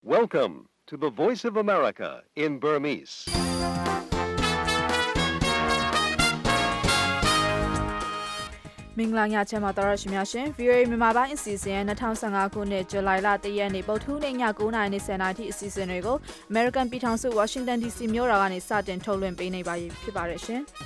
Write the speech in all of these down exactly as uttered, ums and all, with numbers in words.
Welcome to the Voice of America in Burmese. ။မင်္ဂလာညချမ်းပါတော်ရရှိများရှင် ဗွီအိုအေ မြန်မာပိုင်းအစီအစဉ်ရဲ့၂၀၁၅ခုနှစ်ဇူလိုင်လ၁ရက်နေ့ပုထူးနေ့ည၉နာရီနဲ့၁၀နာရီထိအစီအစဉ်တွေကို American ပြည်ထောင်စု Washington ဒီ စီ မြို့တော်ကနေစတင်ထုတ်လွှင့်ပေးနေပါပြီဖြစ်ပါတယ်ရှင်။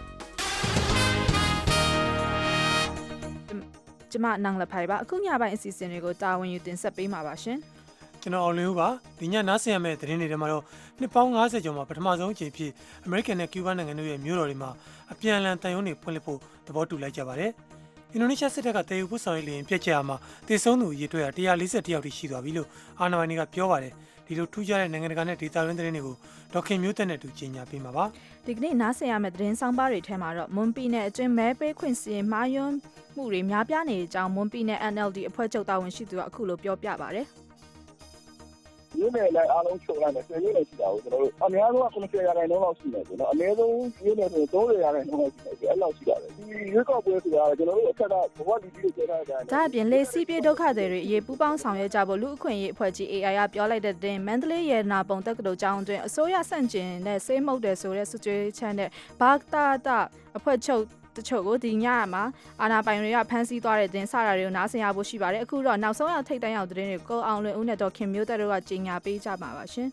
ကျမနန်းလဖိုင်ပါအခုညပိုင်းအစီအစဉ်တွေကိုတာဝန်ယူတင်ဆက်ပေးမှာပါရှင်။ကျွန်တော်အောင်လင်းဦးပါဒီညနားဆင်ရမယ့်သတင်းတွေထဲမှာတော့နှစ်ပေါင်း၅၀ကျော်မှာပထမဆုံးအကြိမ်ဖြစ်အမေရိကန်နဲ့ကျူးဘားနိုင်ငံတို့ရဲ့မြို့တော်တွေမှာအပြန်အလှန်တန်ရုံးတွေဖွင့်လှစ်ဖို့သဘောတူလိုက်ကြပါတယ်။အင်ဒိုနီးရှားစစ်တပ်ကတည်ယူပို့ဆောင်ရေးလေယာဉ်ပျက်ကျရာမှာတေဆုံးသူအရေအတွက်ဟာ၁၄၁ယောက်ထိရှိသွားပြီလို့အာဏာပိုင်တွေကပြောပါတယ်။ဒီလိုထူးခြားတဲ့နိုင်ငံတကာနဲ့ဒေသတွင်းသတင်းတွေကိုဒေါက်ခင်မျိုးသက်နဲ့တူကြီးညာပေးမှာပါ။ဒီကနေ့နားဆင်ရမယ့်သတင်းဆောင်ပါတွေထဲမှာတော့မွန်ပြည်နယ်အတွင်းမဲပေးခွင့်စီရင်မှားယွင်းမှုတွေများပြားနေတဲ့အကြောင်းမွန်ပြည်နယ် N L D အဖွဲ့ချုပ်တာဝန်ရှိသူကအခုလိုပြောပြပါတယ်။ရင်းနယ်လိုက်အားလုံးချုပ်လိုက်တယ်ဆယ်ရင်းနယ်ရှိတာကိုကျွန်တော်တို့အများဆုံးက၉၀ရာခိုင်နှုန်းလောက်ရှိနေတယ်နော်အနည်းဆုံးရင်းနယ်ဆို၃၀ရာခိုင်နှုန်းလောက်ရှိနေတယ်အဲ့လောက်ရှိတာပဲဒီရွေးကောက်ပွဲဆိုတာကျွန်တော်တို့အထက်ကဘဝလူကြီးတွေပြောထားတဲ့အတိုင်းဒါအပြင်လေစီးပြေးဒုက္ခတွေတွေအရေးပူးပေါင်းဆောင်ရွက်ကြဖို့လူအခွင့်အရေးအဖွဲ့ကြီး A I ကပြောလိုက်တဲ့တင်မန္တလေးရနာပုံတက္ကသိုလ်ကျောင်းအတွင်းအစိုးရဆန့်ကျင်တဲ့ဆေးမှုတ်တယ်ဆိုတဲ့စွပ်စွဲချက်နဲ့ဘာတာတာအဖွဲ့ချုပ်တချို့ကိုဒီညမှာအာဏာပိုင်တွေကဖမ်းဆီးသွားတဲ့တင်စတာတွေကိုနားဆင်ရဖို့ရှိပါတယ်အခုတော့နောက်ဆုံးရထိတ်တန့်ရောက်တဲ့သတင်းတွေကိုအောင်လွင်ဦးနဲ့ဒေါက်ခင်မျိုးသက်တို့ကကြီးညာပေးကြပါပါရှင်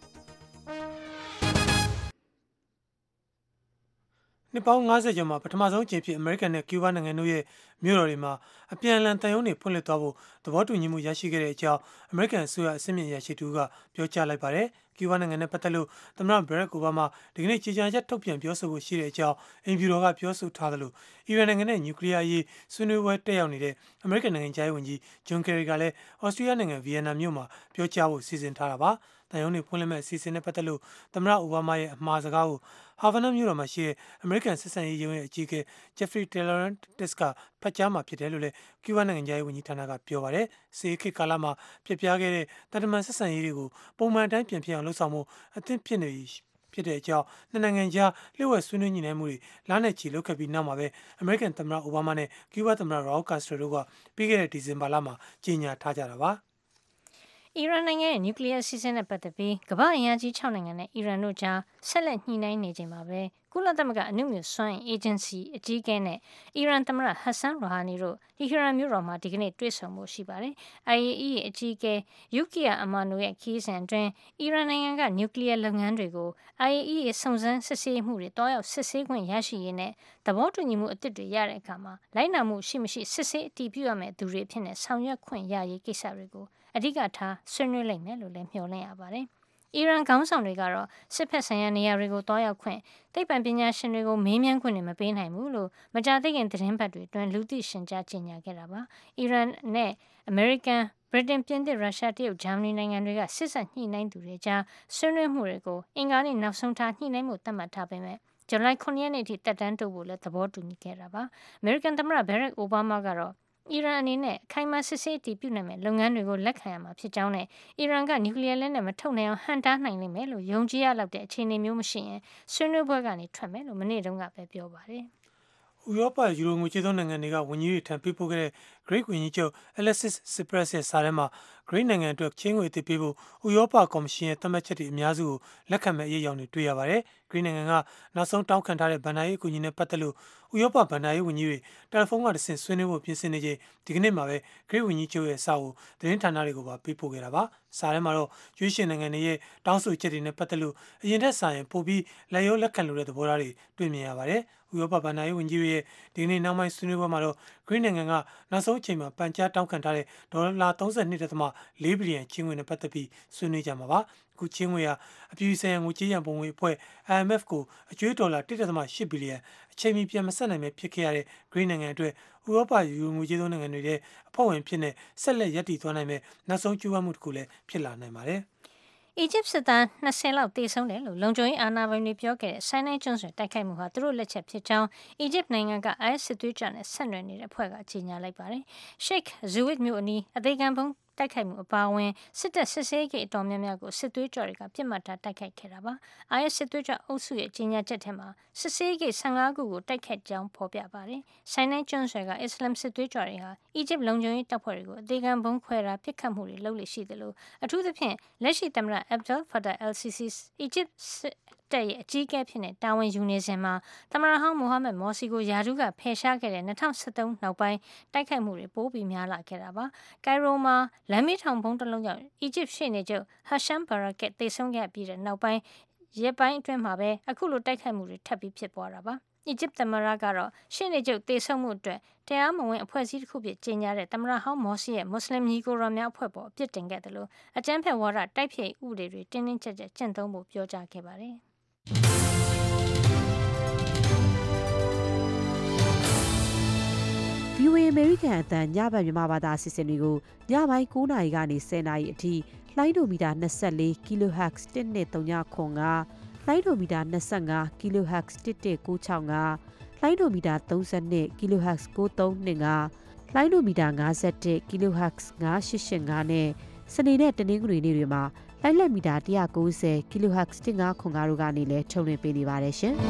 နှစ်ပေါင်း၅၀ကျော်မှာပထမဆုံးအကြိမ်ဖြစ်အမေရိကန်နဲ့ကျူးဘားနိုင်ငံတို့ရဲ့မြို့တော်တွေမှာအပြန်အလှန်တန်ရုံးတွေဖွင့်လှစ်သွားဖို့သဘောတူညီမှုရရှိခဲ့တဲ့အကြောင်းအမေရိကန်အစိုးရအစည်းအဝေးရရှိသူကပြောကြားလိုက်ပါတယ်။ကျူးဘားနိုင်ငံနဲ့ပတ်သက်လို့သမ္မတဘရက်အိုဘားမားဒီကနေ့ကြေညာချက်ထုတ်ပြန်ပြောဆိုဖို့ရှိတဲ့အကြောင်းအင်ဖြူတော်ကပြောဆိုထားသလိုအီရန်နိုင်ငံနဲ့နျူကလ িয়ার ရေးဆွေးနွေးပွဲတက်ရောက်နေတဲ့အမေရိကန်နိုင်ငံခြားရေးဝန်ကြီးဂျွန်ကယ်ရီကလည်းဩစတြေးလျနိုင်ငံဗီယက်နမ်မြို့မှာပြောကြားဖို့စီစဉ်ထားတာပါ။တန်ရုံးတွေဖွင့်လှစ်မဲ့အစီအစဉ်နဲ့ပတ်သက်လို့သမ္မတအိုဘားမားရဲ့အမှားစကားကိုဟာဗာနာမြို့တော်မှာရှိတဲ့အမေရိကန်စစ်ဆန်ရေးရုံးရဲ့အကြီးအကဲ Jeffrey Tellerant ကဖတ်ကြားမှာဖြစ်တယ်လို့လည်းကျူးဘားနိုင်ငံခြားရေးဝန်ကြီးဌာနကပြောပါတယ်။စစ်ခေတ်ကာလမှာပြပြခဲ့တဲ့တန်တမန်စစ်ဆန်ရေးတွေကိုပုံမှန်အတိုင်းပြန်ဖြစ်အောင်လုပ်ဆောင်မှုအသင့်ဖြစ်နေဖြစ်တဲ့အကြောင်းနှစ်နိုင်ငံကြားလျှို့ဝှက်ဆွေးနွေးညှိနှိုင်းမှုတွေလနဲ့ချီလုပ်ခဲ့ပြီးနောက်မှာပဲအမေရိကန်သမ္မတအိုဘားမားနဲ့ကျူးဘားသမ္မတရာအူကတ်စထရိုတို့ကပြီးခဲ့တဲ့ဒီဇင်ဘာလမှာကြေညာထားကြတာပါ။အီရန်နိုင်ငံရဲ့နျူကလ িয়ার စီစဉ်တဲ့ပတ်သက်ပြီးကမ္ဘာ့အင်အားကြီး၆နိုင်ငံနဲ့အီရန်တို့ကြားဆက်လက်ညှိနှိုင်းနေချိန်မှာပဲကုလသမဂ္ဂအနုမြူစွမ်းအင်အေဂျင်စီအကြီးအကဲနဲ့အီရန်သမ္မတဟက်ဆန်ရိုဟာနီတို့တီဟီရန်မြို့တော်မှာဒီကနေ့တွေ့ဆုံဖို့ရှိပါတယ်။ I A E A အကြီးအကဲယူကီယာအမာနိုရဲ့ခီးစဉ်အတွင်းအီရန်နိုင်ငံကနျူကလ িয়ার လုပ်ငန်းတွေကို I A E A စုံစမ်းစစ်ဆေးမှုတွေတွားရောက်စစ်ဆေးခွင့်ရရှိရေးနဲ့သဘောတူညီမှုအသစ်တွေရတဲ့အခါမှာလိုက်နာမှုရှိမရှိစစ်ဆေးအတည်ပြုရမယ့်သူတွေအဖြစ်နဲ့ဆောင်ရွက်ခွင့်ရရေးကိစ္စတွေကိုအဓိကထားဆွေးနွေးလိမ့်မယ်လို့လည်းမျှော်လင့်ရပါတယ်။အီရန်ခေါင်းဆောင်တွေကတော့စစ်ဖက်ဆိုင်ရာနေရာတွေကိုတွားရောက်ခွင့်သိပ္ပံပညာရှင်တွေကိုမေးမြန်းခွင့်တွေမပေးနိုင်ဘူးလို့မကြာသေးခင်သတင်းပတ်တွေအတွင်းလူသိရှင်ကြားကြေညာခဲ့တာပါ။အီရန်နဲ့အမေရိကန်ဗြိတိန်ပြင်သစ်ရုရှားတရုတ်ဂျာမနီနိုင်ငံတွေကစစ်ဆက်ညှိနှိုင်းသူတွေကြားဆွေးနွေးမှုတွေကိုအင်္ဂါနေ့နောက်ဆုံးထားညှိနှိုင်းမှုသတ်မှတ်ထားပေမဲ့ဇူလိုင်၇ရက်နေ့ထိတက်တန်းတိုးဖို့လည်းသဘောတူညီခဲ့တာပါ။အမေရိကန်သမ္မတဘရက်အိုဘားမားကတော့အီရန်အနေနဲ့ခိုင်မာစစ်ဆေးတည်ပြုနိုင်မဲ့လုပ်ငန်းတွေကိုလက်ခံရမှာဖြစ်ကြောင်းနဲ့အီရန်ကနျူကလ িয়ার လက်နက်မထုတ်နိုင်အောင်ဟန်တားနိုင်လိမ့်မယ်လို့ယုံကြည်ရလောက်တဲ့အခြေအနေမျိုးမရှိရင်ဆွေးနွေးပွဲကနေထွက်မယ်လို့မနေ့တုန်းကပဲပြောပါတယ်။ဥရောပယူရိုငွေကြေးသုံးနိုင်ငံတွေကဝန်ကြီးတွေထံပေးပို့ခဲ့တဲ့ Greek ဝန်ကြီးချုပ် Alexis Tsipras ရဲ့စာထဲမှာ Greek နိုင်ငံအတွက်ချင်းငွေအသစ်ပေးဖို့ဥရောပကော်မရှင်ရဲ့သတ်မှတ်ချက်တွေအများစုကိုလက်ခံမဲ့အရေးအယောင်တွေတွေ့ရပါတယ်။ Greek နိုင်ငံကနောက်ဆုံးတောင်းခံထားတဲ့ဗန်ဒါရေးအကူအညီနဲ့ပတ်သက်လို့ဥရောပဗန်ဒါရေးဝန်ကြီးတွေတယ်လီဖုန်းကတဆင့်ဆွေးနွေးဖို့ပြင်ဆင်နေချိန်ဒီကနေ့မှာပဲ Greek ဝန်ကြီးချုပ်ရဲ့စာကိုသတင်းဌာနတွေကိုပါပေးပို့ခဲ့တာပါ။စာထဲမှာတော့ရွေးရှင်နိုင်ငံတွေရဲ့တောင်းဆိုချက်တွေနဲ့ပတ်သက်လို့အရင်ထက်စာရင်ပိုပြီးလက်ရောလက်ခံလိုတဲ့သဘောထားတွေတွေ့မြင်ရပါတယ်။ဥရောပဗန်ဒါရေးဝန်ကြီးတွေရဲ့ဒီနေ့နောက်ပိုင်းဆွေးနွေးပွဲမှာတော့ Greek နိုင်ငံကနောက်ဆုံးအချိန်မှာပန်ကြားတောင်းခံထားတဲ့ဒေါ်လာ၃၂.၄ဘီလီယံချင်းငွေနဲ့ပတ်သက်ပြီးဆွေးနွေးကြမှာပါ။အခုချင်းငွေဟာအပြည်ပြည်ဆိုင်ရာငွေကြေးရန်ပုံငွေအဖွဲ့ I M F ကိုအကျွေးဒေါ်လာ၁.၈ဘီလီယံအချိန်မီပြန်မဆက်နိုင်ပဲဖြစ်ခဲ့ရတဲ့ Greek နိုင်ငံအတွက်ဥရောပယူရိုငွေကြေးသုံးနိုင်ငံတွေရဲ့အဖွဲ့ဝင်ဖြစ်နေဆက်လက်ရပ်တည်သွားနိုင်မဲ့နောက်ဆုံးကြိုးပမ်းမှုတစ်ခုလည်းဖြစ်လာနိုင်ပါတယ်။အီဂျစ်စစ်သား၂၀လောက်တေဆုံးတယ်လို့လုံခြုံရေးအာဏာပိုင်တွေပြောခဲ့တဲ့ဆိုင်းနိုင်းကျွန်းဆွယ်တိုက်ခိုက်မှုဟာသူတို့လက်ချက်ဖြစ်ကြောင်းအီဂျစ်နိုင်ငံက I S စစ်သွေးကြွနဲ့ဆက်နွယ်နေတဲ့အဖွဲ့ကကြေညာလိုက်ပါတယ်။ Sheikh Zayed မြို့အနီးအသေးခံဘုံတိုက်ခိုက်မှုအပါအဝင်စစ်တပ်စစ်ဆေးရေးအတော်များများကိုစစ်သွေးကြွတွေကပြစ်မှတ်ထားတိုက်ခိုက်ခဲ့တာပါ။ I S စစ်သွေးကြွအုပ်စုရဲ့ကြီးညာချက်ထဲမှာစစ်ဆေးရေးဆယ်၅ခုကိုတိုက်ခိုက်ကြောင်းဖော်ပြပါတယ်။ဆိုင်နိုင်ကျွန်းဆွယ်ကအစ္စလမ်စစ်သွေးကြွတွေဟာအီဂျစ်လုံခြုံရေးတပ်ဖွဲ့တွေကိုအသေးခံဘုံခွဲတာပစ်ခတ်မှုတွေလုပ်လို့ရှိတယ်လို့အထူးသဖြင့်လက်ရှိသမ္မတ Abdel Fattah el-Sisi အီဂျစ်တပ်ရဲ့အကြီးအကဲဖြစ်တဲ့တာဝန်ယူနေစဉ်မှာသမ္မတဟောင်းမိုဟာမက်မော်စီကိုယာဒူးကဖယ်ရှားခဲ့တဲ့၂၀၁၃နောက်ပိုင်းတိုက်ခိုက်မှုတွေပိုပြီးများလာခဲ့တာပါ။ကိုင်ရိုမှာလမ်းမေးထောင်ဘုံတစ်လုံးကြောင့်အီဂျစ်ရှေ့နေချုပ် Hasham Barakat သေဆုံးခဲ့ပြီးတဲ့နောက်ပိုင်းရက်ပိုင်းအတွင်းမှာပဲအခုလိုတိုက်ခိုက်မှုတွေထပ်ပြီးဖြစ်ပေါ်တာပါ။အီဂျစ်သမ္မတကတော့ရှေ့နေချုပ်သေဆုံးမှုအတွက်တရားမဝင်အဖွဲ့အစည်းတစ်ခုဖြစ်ကြေညာတဲ့သမ္မတဟောင်းမော်စီရဲ့မွတ်စလင်ညီကိုရောများအဖွဲ့ပေါ်အပြစ်တင်ခဲ့တယ်လို့အကြမ်းဖက်ဝါဒတိုက်ဖျက်ဥပဒေတွေတင်းတင်းကျပ်ကျပ်ကျင့်သုံးဖို့ပြောကြားခဲ့ပါတယ်။ V O A အမေရိကန်အသံညဘက်မြန်မာဘာသာအစီအစဉ်တွေကိုညပိုင်း၉နာရီကနေ၁၀နာရီအထိလိုင်းဒိုမီတာ24 kilohertz တစ်နှစ်သုံးညခွန်ကလိုင်းဒိုမီတာ25 kilohertz တစ်တစ်ကို၆ငါလိုင်းဒိုမီတာ32 kilohertz ကိုသုံးနှစ်ငါလိုင်းဒိုမီတာ51 kilohertz ငါရှစ်ရှစ်ငါနဲ့စနေနဲ့တနင်္ဂနွေနေ့တွေမှာလိုင်းလက်မီတာ၁၉၀ kilohertz တစ်ငါခွန်ကားတို့ကနေလည်းထုတ်လွှင့်ပေးနေပါတယ်ရှင်။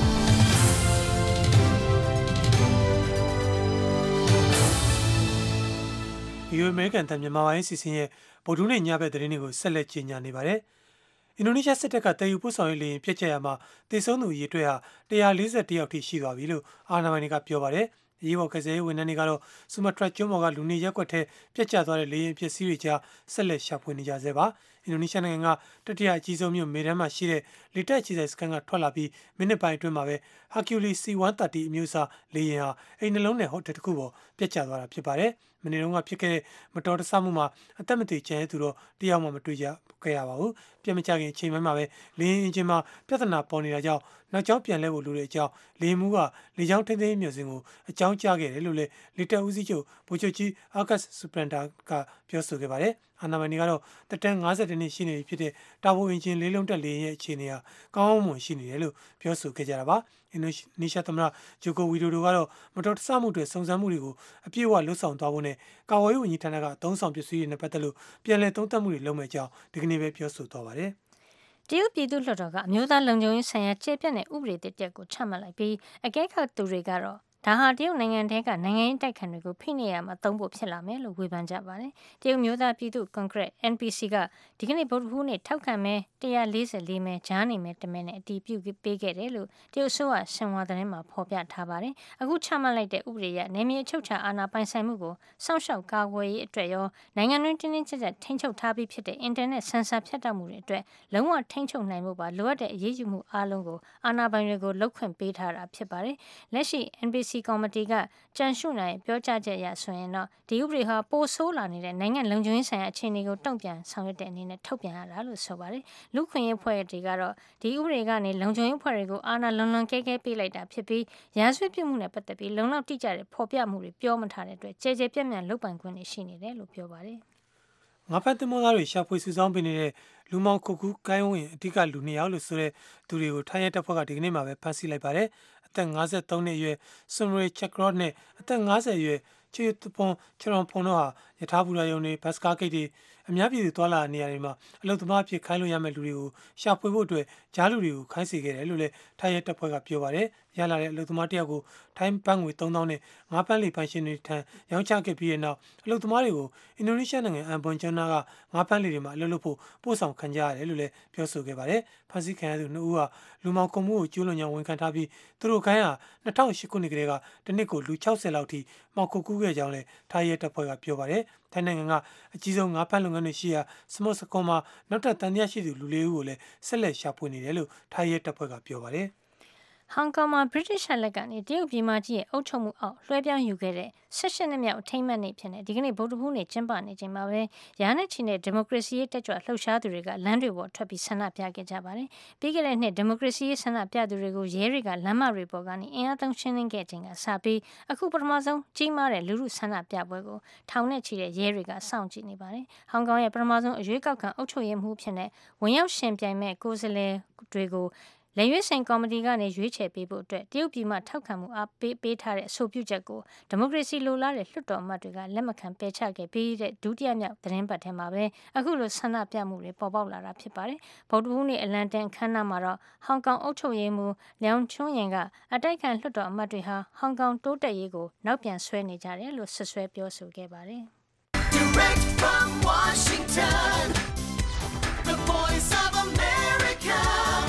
V O A အမေရိကန်အသံမြန်မာပိုင်းအစီအစဉ်ရဲ့ဗုဒ္ဓဟူးနေ့ညဘက်သတင်းတွေကိုဆက်လက်ကြီးညာနေပါတယ်။အင်ဒိုနီးရှားစစ်တပ်ကတည်ယူပို့ဆောင်ရေးလေယာဉ်ပြစ်ကျက်ရမှာတေဆုံးသူအရေအတွက်ဟာ၁၄၁ယောက်ထိရှိသွားပြီလို့အာဏာပိုင်တွေကပြောပါတယ်။ရေးပေါ်ကစားရေးဝန်ထမ်းတွေကတော့ဆူမာထရာကျွန်းပေါ်ကလူနေရက်ကွက်ထဲပြက်ကျသွားတဲ့လေယာဉ်ပစ္စည်းတွေကြားဆက်လက်ရှာဖွေနေကြဆဲပါ။အင်ဒိုနီးရှားနိုင်ငံကတတိယအကြီးဆုံးမြို့မေဒန်းမှာရှိတဲ့လေတပ်အခြေစိုက်စခန်းကထွက်လာပြီးမိနစ်ပိုင်းအတွင်းမှာပဲ Hercules C one thirty အမျိုးအစားလေယာဉ်ဟာအိမ်နှလုံးနဲ့ဟိုတယ်တစ်ခုပေါ်ပြက်ကျသွားတာဖြစ်ပါတယ်။မနေ့တုန်းကဖြစ်ခဲ့တဲ့မတော်တဆမှုမှာအသက်မသေကျန်တဲ့သူတော့တယောက်မှမတွေ့ကြခဲ့ရပါဘူး။ပြက်မကျခင်အချိန်ပိုင်းမှာပဲလေယာဉ်အင်ဂျင်မှာပြဿနာပေါ်နေတာကြောင့်နောက်ကျောင်းပြန်လဲဖို့လိုတဲ့အကြောင်းလေယာဉ်မှူးကလေကြောင်းထိန်းသိမ်းရေးမျိုးစင်ကိုအကြောင်းကြားခဲ့တယ်လို့လည်းလေတပ်ဦးစီးချုပ်ဗိုလ်ချုပ်ကြီးအာကာ့စ်စပရန်တာကပြောဆိုခဲ့ပါတယ်။အာဏာပိုင်တွေကတော့တက်တန်း၅၁နှစ်ရှိနေပြီဖြစ်တဲ့တာဝိုအင်ဂျင်လေးလုံးတက်လေယာဉ်ရဲ့အခြေအနေဟာကောင်းမွန်ရှိနေတယ်လို့ပြောဆိုခဲ့ကြတာပါ။အင်ဒိုနီးရှားသမ္မတဂျိုကိုဝီဒိုဒိုကတော့မတော်တဆမှုတွေစုံစမ်းမှုတွေကိုအပြည့်အဝလှုပ်ဆောင်သွားဖို့နဲ့ကာဝေးဝန်ကြီးဌာနကအသုံးဆောင်ပစ္စည်းတွေနဲ့ပတ်သက်လို့ပြန်လည်သုံးသပ်မှုတွေလုပ်မယ့်အကြောင်းဒီကနေ့ပဲပြောဆိုသွားပါတယ်။တရုတ်ပြည်သူ့လွှတ်တော်ကအမျိုးသားလုံခြုံရေးဆိုင်ရာကျေပြတ်တဲ့ဥပဒေတစ်ရပ်ကိုချမှတ်လိုက်ပြီးအကဲခတ်သူတွေကတော့ဒါဟာတရုတ်နိုင်ငံထဲကနိုင်ငံရေးတိုက်ခံတွေကိုဖိနှိပ်ရမှာသုံးဖို့ဖြစ်လာမယ်လို့ဝေဖန်ကြပါတယ်။တရုတ်မျိုးသားပြည်သူ့ကွန်ဂရက် N P C ကဒီကနေ့ဗုဒ္ဓဟူးနေ့ထောက်ခံမဲ၁၄၄မဲကြားနေမဲတမဲနဲ့အတည်ပြုပေးခဲ့တယ်လို့တရုတ်အစိုးရရှင်ဟွာသတင်းမှာဖော်ပြထားပါတယ်။အခုချမှတ်လိုက်တဲ့ဥပဒေအရနယ်မြေအချုပ်အခြာအာဏာပိုင်ဆိုင်မှုကိုစောင့်ရှောက်ကာကွယ်ရေးအတွက်ရောနိုင်ငံတွင်းတင်းတင်းကျပ်ကျပ်ထိန်းချုပ်ထားပြီးဖြစ်တဲ့အင်တာနက်ဆင်ဆာဖြတ်တောက်မှုတွေအတွက်လုံးဝထိန်းချုပ်နိုင်မှုပါလိုအပ်တဲ့အရေးယူမှုအားလုံးကိုအာဏာပိုင်တွေကိုလုပ်ခွင့်ပေးထားတာဖြစ်ပါတယ်။လက်ရှိ N P C ကော်မတီကကြန့်ရှုနိုင်ပြောကြားချက်ရဆိုရင်တော့ဒီဥပဒေဟာပိုဆိုးလာနေတဲ့နိုင်ငံလုံခြုံရေးဆိုင်ရာအခြေအနေကိုတုံ့ပြန်ဆောင်ရွက်တဲ့အနေနဲ့ထုတ်ပြန်ရတာလို့ဆိုပါတယ်။လူခွင့်ရေးဖွဲ့တွေကတော့ဒီဥပဒေကနေလုံခြုံရေးဖွဲ့တွေကိုအာဏာလွန်လွန်ကဲကဲပေးလိုက်တာဖြစ်ပြီးရာဇဝတ်ပြစ်မှုနဲ့ပတ်သက်ပြီးလုံလောက်တိကျတဲ့ဖော်ပြမှုတွေပြောမထားတဲ့အတွက်ကြေကြေပြန့်ပြန့်လုပ်ပိုင်ခွင့်တွေရှိနေတယ်လို့ပြောပါတယ်။ငါးဖက်သင်္ဘောသားတွေရှာဖွေစုဆောင်းပေးနေတဲ့လူမောင်ခုတ်ကူးကိုင်းဝင်အဓိကလူနှစ်ယောက်လို့ဆိုတဲ့သူတွေကိုထိုင်းရဲတပ်ဖွဲ့ကဒီကနေ့မှပဲဖမ်းဆီးလိုက်ပါတယ်။အသက်၅၃နှစ်အရွယ်ဆွန်ရီချက်ရော့နဲ့အသက်၅၀အရွယ်ချီတပွန်ချရွန်ဖုန်တို့ဟာယထာဘူရာယုံတွေဘတ်စကားဂိတ်တွေအများပြည်သူတွာလာနေရာတွေမှာအလုသမားအဖြစ်ခိုင်းလို့ရမယ့်လူတွေကိုရှာဖွေဖို့အတွက်ကြားလူတွေကိုခိုင်းစေခဲ့တယ်လို့လည်းထိုင်းရဲတပ်ဖွဲ့ကပြောပါတယ်။ရလာတဲ့အလုသမားတယောက်ကိုထိုင်းဘတ်ငွေသုံးသောင်းနဲ့ငါးပန်းလီပိုင်ရှင်တွေထံရောင်းချခဲ့ပြီးတဲ့နောက်အလုသမားတွေကိုအင်ဒိုနီးရှားနိုင်ငံအမ်ဘွန်ကျွန်းနာကငါးပန်းလီတွေမှာအလုပ်လုပ်ဖို့ပို့ဆောင်ခံကြရတယ်လို့လည်းပြောဆိုခဲ့ပါတယ်။ဖမ်းဆီးခံရသူနှစ်ဦးဟာလူမောင်ကုံမှုကိုကျူးလွန်ကြောင်းဝန်ခံထားပြီးသူတို့ခိုင်းဟာ၂၀၀၈ခုနှစ်ကတည်းကတစ်နှစ်ကိုလူ၆၀လောက်ထိမှောက်ခုတ်ကူးခဲ့ကြောင်းလည်းထိုင်းရဲတပ်ဖွဲ့ကပြောပါတယ်။ထိုင်းနိုင်ငံကအကြီးဆုံးငါးဖမ်းလုပ်ငန်းတွေရှိရာစမုတ်စကွန်မှာနောက်ထပ်တန်တရားရှိသူလူလေးဦးကိုလည်းဆက်လက်ရှာဖွေနေတယ်လို့ထိုင်းရဲတပ်ဖွဲ့ကပြောပါတယ်။ဟောင်ကောင်မှာ British လက်ကနေတရုတ်ပြည်မကြီးရဲ့အုပ်ချုပ်မှုအောက်လွှဲပြောင်းယူခဲ့တဲ့၁၈နှစ်မြောက်အထိမ်းအမှတ်နေ့ဖြစ်နေဒီကနေ့ဗုဒ္ဓဟူးနေ့ကျင်းပနေချိန်မှာပဲရာနဲ့ချီတဲ့ဒီမိုကရေစီရေးတက်ကြွလှုပ်ရှားသူတွေကလမ်းတွေပေါ်ထွက်ပြီးဆန္ဒပြခဲ့ကြပါတယ်။ပြီးခဲ့တဲ့နှစ်ဒီမိုကရေစီရေးဆန္ဒပြသူတွေကိုရဲတွေကလမ်းမတွေပေါ်ကနေအင်အားသုံးရှင်းလင်းခဲ့ခြင်းကစပြီးအခုပထမဆုံးကြီးမားတဲ့လူထုဆန္ဒပြပွဲကိုထောင်နဲ့ချီတဲ့ရဲတွေကစောင့်ကြည့်နေပါတယ်။ဟောင်ကောင်ရဲ့ပထမဆုံးအရွေးကောက်ခံအုပ်ချုပ်ရေးမှူးဖြစ်တဲ့ဝင်ရောက်ရှင်ပြိုင်မဲ့ကိုယ်စားလှယ်တွေကိုလက်ရွေးစင်ကော်မတီကနေရွေးချယ်ပေးဖို့အတွက်တရုတ်ပြည်မှထောက်ခံမှုအားပေးပေးထားတဲ့အဆိုပြုချက်ကိုဒီမိုကရေစီလိုလားတဲ့လွှတ်တော်အမတ်တွေကလက်မခံပယ်ချခဲ့ပြီးတဲ့ဒုတိယမြောက်သတင်းပတ်ထဲမှာပဲအခုလိုဆန္ဒပြမှုတွေပေါ်ပေါက်လာတာဖြစ်ပါတယ်။ဗုဒ္ဓဟူးနေ့အလံတင်ခမ်းနားမှာတော့ဟောင်ကောင်အုပ်ချုပ်ရေးမှူးလျောင်ချွန်းရင်ကအတိုက်ခံလွှတ်တော်အမတ်တွေဟာဟောင်ကောင်တိုးတက်ရေးကိုနောက်ပြန်ဆွဲနေကြတယ်လို့ဆွဆွဲပြောဆိုခဲ့ပါတယ်။ Direct from Washington, the voice of America,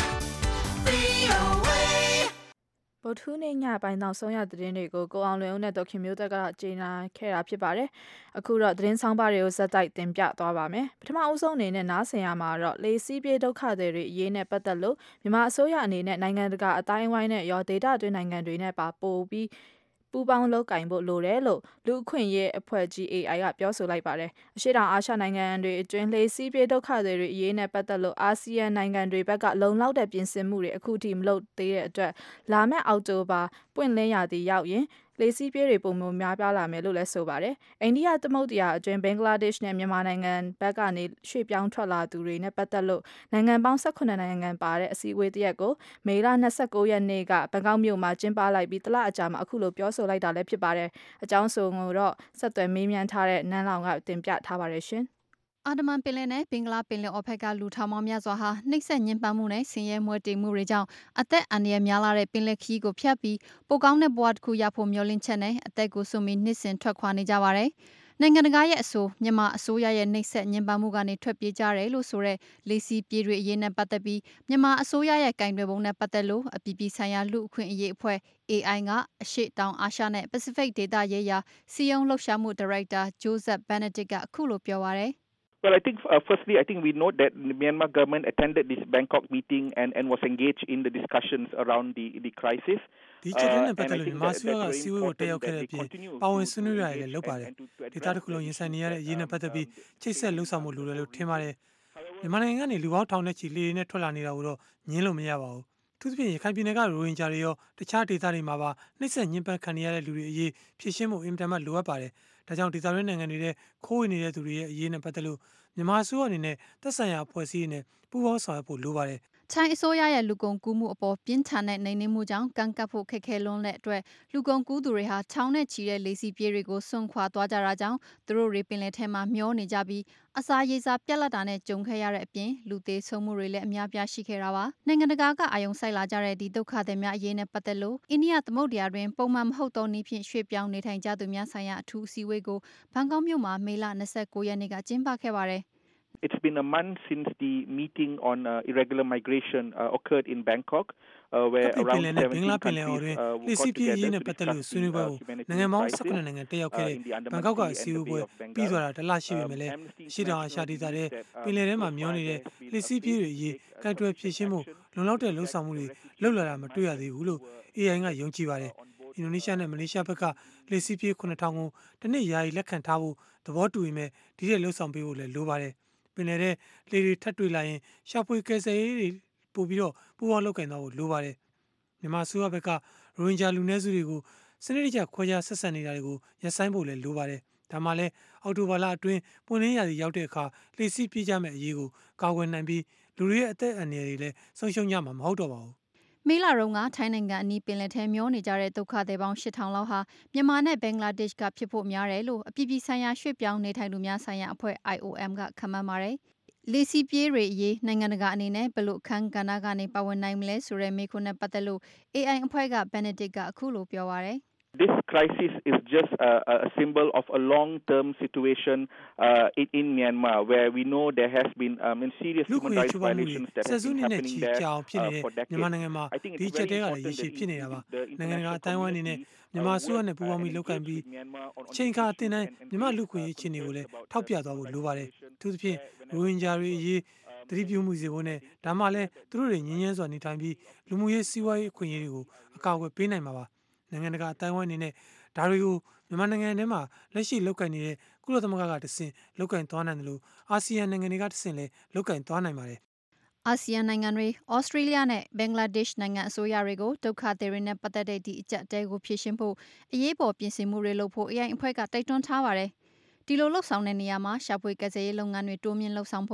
V O A ဗုဒ္ဓဟူးနေ့ညပိုင်းနောက်ဆုံးရသတင်းတွေကိုကိုအောင်လွင်ဦးနဲ့ဒေါက်ခင်မျိုးသက်ကကြေညာခဲ့တာဖြစ်ပါတယ်။အခုတော့သတင်းဆောင်ပါတွေကိုဇက်တိုက်တင်ပြသွားပါမယ်။ပထမအဦးဆုံးအနေနဲ့နားဆင်ရမှာတော့လေစီးပြေးဒုက္ခတွေအရေးနဲ့ပတ်သက်လို့မြန်မာအစိုးရအနေနဲ့နိုင်ငံတကာအတိုင်းအဝိုင်းနဲ့ရောဒေတာတွင်းနိုင်ငံတွေနဲ့ပါပို့ပြီးပူပေါင်းလောက်ကင်ဖို့လိုတယ်လို့လူအခွင့်ရေးအဖွဲ့ကြီး A I ကပြောဆိုလိုက်ပါတယ်။အရှေ့တောင်အာရှနိုင်ငံတွေအတွင်းလေစီးပြေးဒုက္ခတွေအရေးနဲ့ပတ်သက်လို့အာဆီယံနိုင်ငံတွေဘက်ကလုံလောက်တဲ့ပြင်ဆင်မှုတွေအခုထိမလုပ်သေးတဲ့အတွက်လာမယ့်အောက်တိုဘာပွင့်လင်းရာသီရောက်ရင်လေစီးပြေးတွေပုံမှန်များပြားလာမယ်လို့လည်းဆိုပါတယ်။အိန္ဒိယသမုဒ္ဒရာအတွင်းဘင်္ဂလားဒေ့ရှ်နဲ့မြန်မာနိုင်ငံဘက်ကနေရွှေ့ပြောင်းထွက်လာသူတွေနဲ့ပတ်သက်လို့နိုင်ငံပေါင်း၁၈နိုင်ငံပါတဲ့အစည်းအဝေးတစ်ရက်ကိုမေလ၂၉ရက်နေ့ကဘန်ကောက်မြို့မှာကျင်းပလိုက်ပြီးတလအကြာမှာအခုလိုပြောဆိုလိုက်တာလည်းဖြစ်ပါတယ်။အကြောင်းစုံကိုတော့ဆက်သွယ်မေးမြန်းထားတဲ့နန်းလောင်ကတင်ပြထားပါတယ်ရှင်။အာဒမန်ပင်လယ်နဲ့ဘင်္ဂလားပင်လယ်အော်ဖက်ကလူထောင်ပေါင်းများစွာဟာနှိမ့်ဆက်ညှဉ်းပန်းမှုနဲ့ဆင်းရဲမွဲတေမှုတွေကြောင့်အသက်အန္တရာယ်များလာတဲ့ပင်လယ်ခရီးကိုဖျက်ပြီးပိုကောင်းတဲ့ဘဝတစ်ခုရဖို့မျှော်လင့်ချက်နဲ့အသက်ကိုစွန့်ပြီးနှစ်စဉ်ထွက်ခွာနေကြပါတယ်။နိုင်ငံတကာရဲ့အဆိုမြန်မာအစိုးရရဲ့နှိမ့်ဆက်ညှဉ်းပန်းမှုကနေထွက်ပြေးကြတယ်လို့ဆိုတဲ့လေစီးပြေးတွေအရေးနဲ့ပတ်သက်ပြီးမြန်မာအစိုးရရဲ့ကင်တွယ်ပုံနဲ့ပတ်သက်လို့အပြည်ပြည်ဆိုင်ရာလူအခွင့်အရေးအဖွဲ့ A I ကအရှေ့တောင်အာရှနဲ့ Pacific ဒေသရေးရာစီယုံလှုပ်ရှားမှုဒါရိုက်တာ Joseph Benedict ကအခုလိုပြောပါတယ်။ Well, I think uh, firstly, I think we note that the Myanmar government attended this Bangkok meeting and, and was engaged in the discussions around the, the crisis. ဒီချက်တဲ့ပတ်သက်လို့မြန်မာအစိုးရကစီဝေးကိုတက်ရောက်ခဲ့တဲ့အပြင်ပါဝင်ဆွေးနွေးရလည်းလုပ်ပါတယ်။ဒေသတစ်ခုလုံးရင်ဆိုင်နေရတဲ့အရေးနဲ့ပတ်သက်ပြီးချိတ်ဆက်လှုပ်ဆောင်မှုလိုတယ်လို့ထင်ပါတယ်။မြန်မာနိုင်ငံကနေလူပေါင်းထောင်နဲ့ချီလေတွေနဲ့ထွက်လာနေတာကိုတော့ညင်းလို့မရပါဘူး။သူသဖြင့်ရခိုင်ပြည်နယ်ကရိုဟင်ဂျာတွေရောတခြားဒေသတွေမှာပါနှိမ့်ဆက်ညှဉ်းပန်းခံရတဲ့လူတွေအရေးဖြည့်ရှင်းမှုအင်တာနက်လိုအပ်ပါတယ်။ဒါကြောင့်ဒေသတွင်းနိုင်ငံတွေနဲ့ခိုးဝင်နေတဲ့သူတွေရဲ့အရေးနဲ့ပတ်သက်လို့မြန်မာအစိုးရအနေနဲ့သက်ဆိုင်ရာအဖွဲ့အစည်းတွေနဲ့ပူးပေါင်းဆောင်ရွက်ဖို့လိုပါတယ်။ချိုင်းအစိုးရရဲ့လူကုန်ကူးမှုအပေါ်ပြင်းထန်တဲ့နှိမ်နင်းမှုကြောင့်ကန့်ကပ်ဖို့ခက်ခဲလွန်းတဲ့အတွက်လူကုန်ကူးသူတွေဟာချောင်းနဲ့ချီတဲ့လေစီပြေးတွေကိုစွန့်ခွာသွားကြတာကြောင့်သူတို့တွေပင်လယ်ထဲမှာမျောနေကြပြီးအစာရေစာပြတ်လတ်တာနဲ့ကြုံခဲ့ရတဲ့အပြင်လူသေးဆုံးမှုတွေလည်းအများပြားရှိခဲ့တာပါနိုင်ငံတကာကအာရုံစိုက်လာကြတဲ့ဒီဒုက္ခသည်များအရေးနဲ့ပတ်သက်လို့အိန္ဒိယသမုဒ္ဒရာတွင်ပုံမှန်မဟုတ်သောနည်းဖြင့်ရွှေ့ပြောင်းနေထိုင်ကြသူများဆိုင်ရာအထူးအစည်းအဝေးကိုဘန်ကောက်မြို့မှာမေလ၂၉ရက်နေ့ကကျင်းပခဲ့ပါတယ် It's been a month since the meeting on uh, irregular migration uh, occurred in Bangkok, uh, where around seventeen countries uh, got together to discuss the uh, humanitarian crisis uh, in the Andaman Sea and the Bay of Bengal. Um, Amnesty International believes that uh, ပင်လယ်ထဲမှာမျောနေတဲ့လေစီးပြေးတွေအရေးကန့်တွယ်ဖြည့်ရှင်းမှုလုံလောက်တဲ့လှုပ်ဆောင်မှုတွေလှုပ်လာတာမတွေ့ရသေးဘူးလို့ A I ကယုံကြည်ပါတယ်။အင်ဒိုနီးရှားနဲ့မလေးရှားဘက်ကလေစီးပြေးခုနှစ်ထောင်ကိုတစ်နှစ်ယာယီလက်ခံထားဖို့သဘောတူပေမဲ့ဒီတဲ့လှုပ်ဆောင်ပေးဖို့လည်းလိုပါတယ်။ပင်လယ်ထဲလေတွေထပ်တွေ့လာရင်ရှာဖွေကယ်ဆယ်ရေးတွေပို့ပြီးတော့ပူပေါင်းလုပ်ကင်သွားဖို့လိုပါတယ်။မြန်မာအစိုးရဘက်ကရိုဟင်ဂျာလူနည်းစုတွေကိုစနစ်တကျခွဲခြားဆက်ဆံနေတာတွေကိုရပ်ဆိုင်းဖို့လည်းလိုပါတယ်။ဒါမှလည်းအောက်တိုဘာလအတွင်းပွင့်လင်းရာသီရောက်တဲ့အခါလေစီးပြေးကြမဲ့အရေးကိုကာကွယ်နိုင်ပြီးလူတွေရဲ့အသက်အန္တရာယ်တွေလည်းဆုံးရှုံးကြမှာမဟုတ်တော့ပါဘူး။မေလတုန်းကထိုင်းနိုင်ငံအနီးပင်လယ်ထဲမျောနေကြတဲ့ဒုက္ခသည်ပေါင်း၈ထောင်လောက်ဟာမြန်မာနဲ့ဘင်္ဂလားဒေ့ရှ်ကဖြစ်ဖို့များတယ်လို့အပြည်ပြည်ဆိုင်ရာရွှေ့ပြောင်းနေထိုင်သူများဆိုင်ရာအဖွဲ့ I O M ကခန့်မှန်းပါတယ်။လေစီးပြေးတွေအရေးနိုင်ငံတကာအနေနဲ့ဘယ်လိုအခန်းကဏ္ဍကနေပါဝင်နိုင်မလဲဆိုတဲ့မေးခွန်းနဲ့ပတ်သက်လို့ A I အဖွဲ့က Benedict ကအခုလိုပြောပါတယ်။ This crisis is just a, a symbol of a long-term situation uh, in, in Myanmar, where we know there has been um, serious human rights violations that have been happening there uh, for decades. I think it's very important that the, the international community မြန်မာအစိုးရနဲ့ပူးပေါင်းပြီးလုပ်ကိုင်ပြီးချိန်ခါတင်တိုင်းမြန်မာလူခွင့်ရေးချင်းတွေကိုလည်းထောက်ပြသွားဖို့လိုပါတယ်။သူသဖြင့်ရိုဟင်ဂျာတွေအရေးသတိပြုမှုစီဖို့နဲ့ဒါမှလည်းသူတို့တွေငြင်းငြင်းစွာနေထိုင်ပြီးလူမှုရေးစီးပွားရေးအခွင့်အရေးတွေကိုအကာအကွယ်ပေးနိုင်မှာပါ။နိုင်ငံတကာအတိုင်းအဝိုင်းအနေနဲ့ဒါတွေကိုမြန်မာနိုင်ငံထဲမှာလက်ရှိလုပ်ကိုင်နေတဲ့ကုလသမဂ္ဂကတဆင့်လုပ်ကိုင်သွားနိုင်တယ်လို့အာဆီယံနိုင်ငံတွေကတဆင့်လည်းလုပ်ကိုင်သွားနိုင်ပါတယ်။အာဆီယံနိုင်ငံတွေဩစတြေးလျနဲ့ဘင်္ဂလားဒေ့ရှ်နိုင်ငံအစိုးရတွေကိုဒုက္ခသည်တွေနဲ့ပတ်သက်တဲ့ဒီအကြက်တဲကိုဖြေရှင်းဖို့အရေးပေါ်ပြင်ဆင်မှုတွေလုပ်ဖို့ A I အဖွဲ့ကတိုက်တွန်းထားပါတယ်။ဒီလိုလှုပ်ဆောင်တဲ့နေရာမှာရှာဖွေကယ်ဆယ်ရေးလုပ်ငန်းတွေတိုးမြင့်လှုပ်ဆောင်ဖို့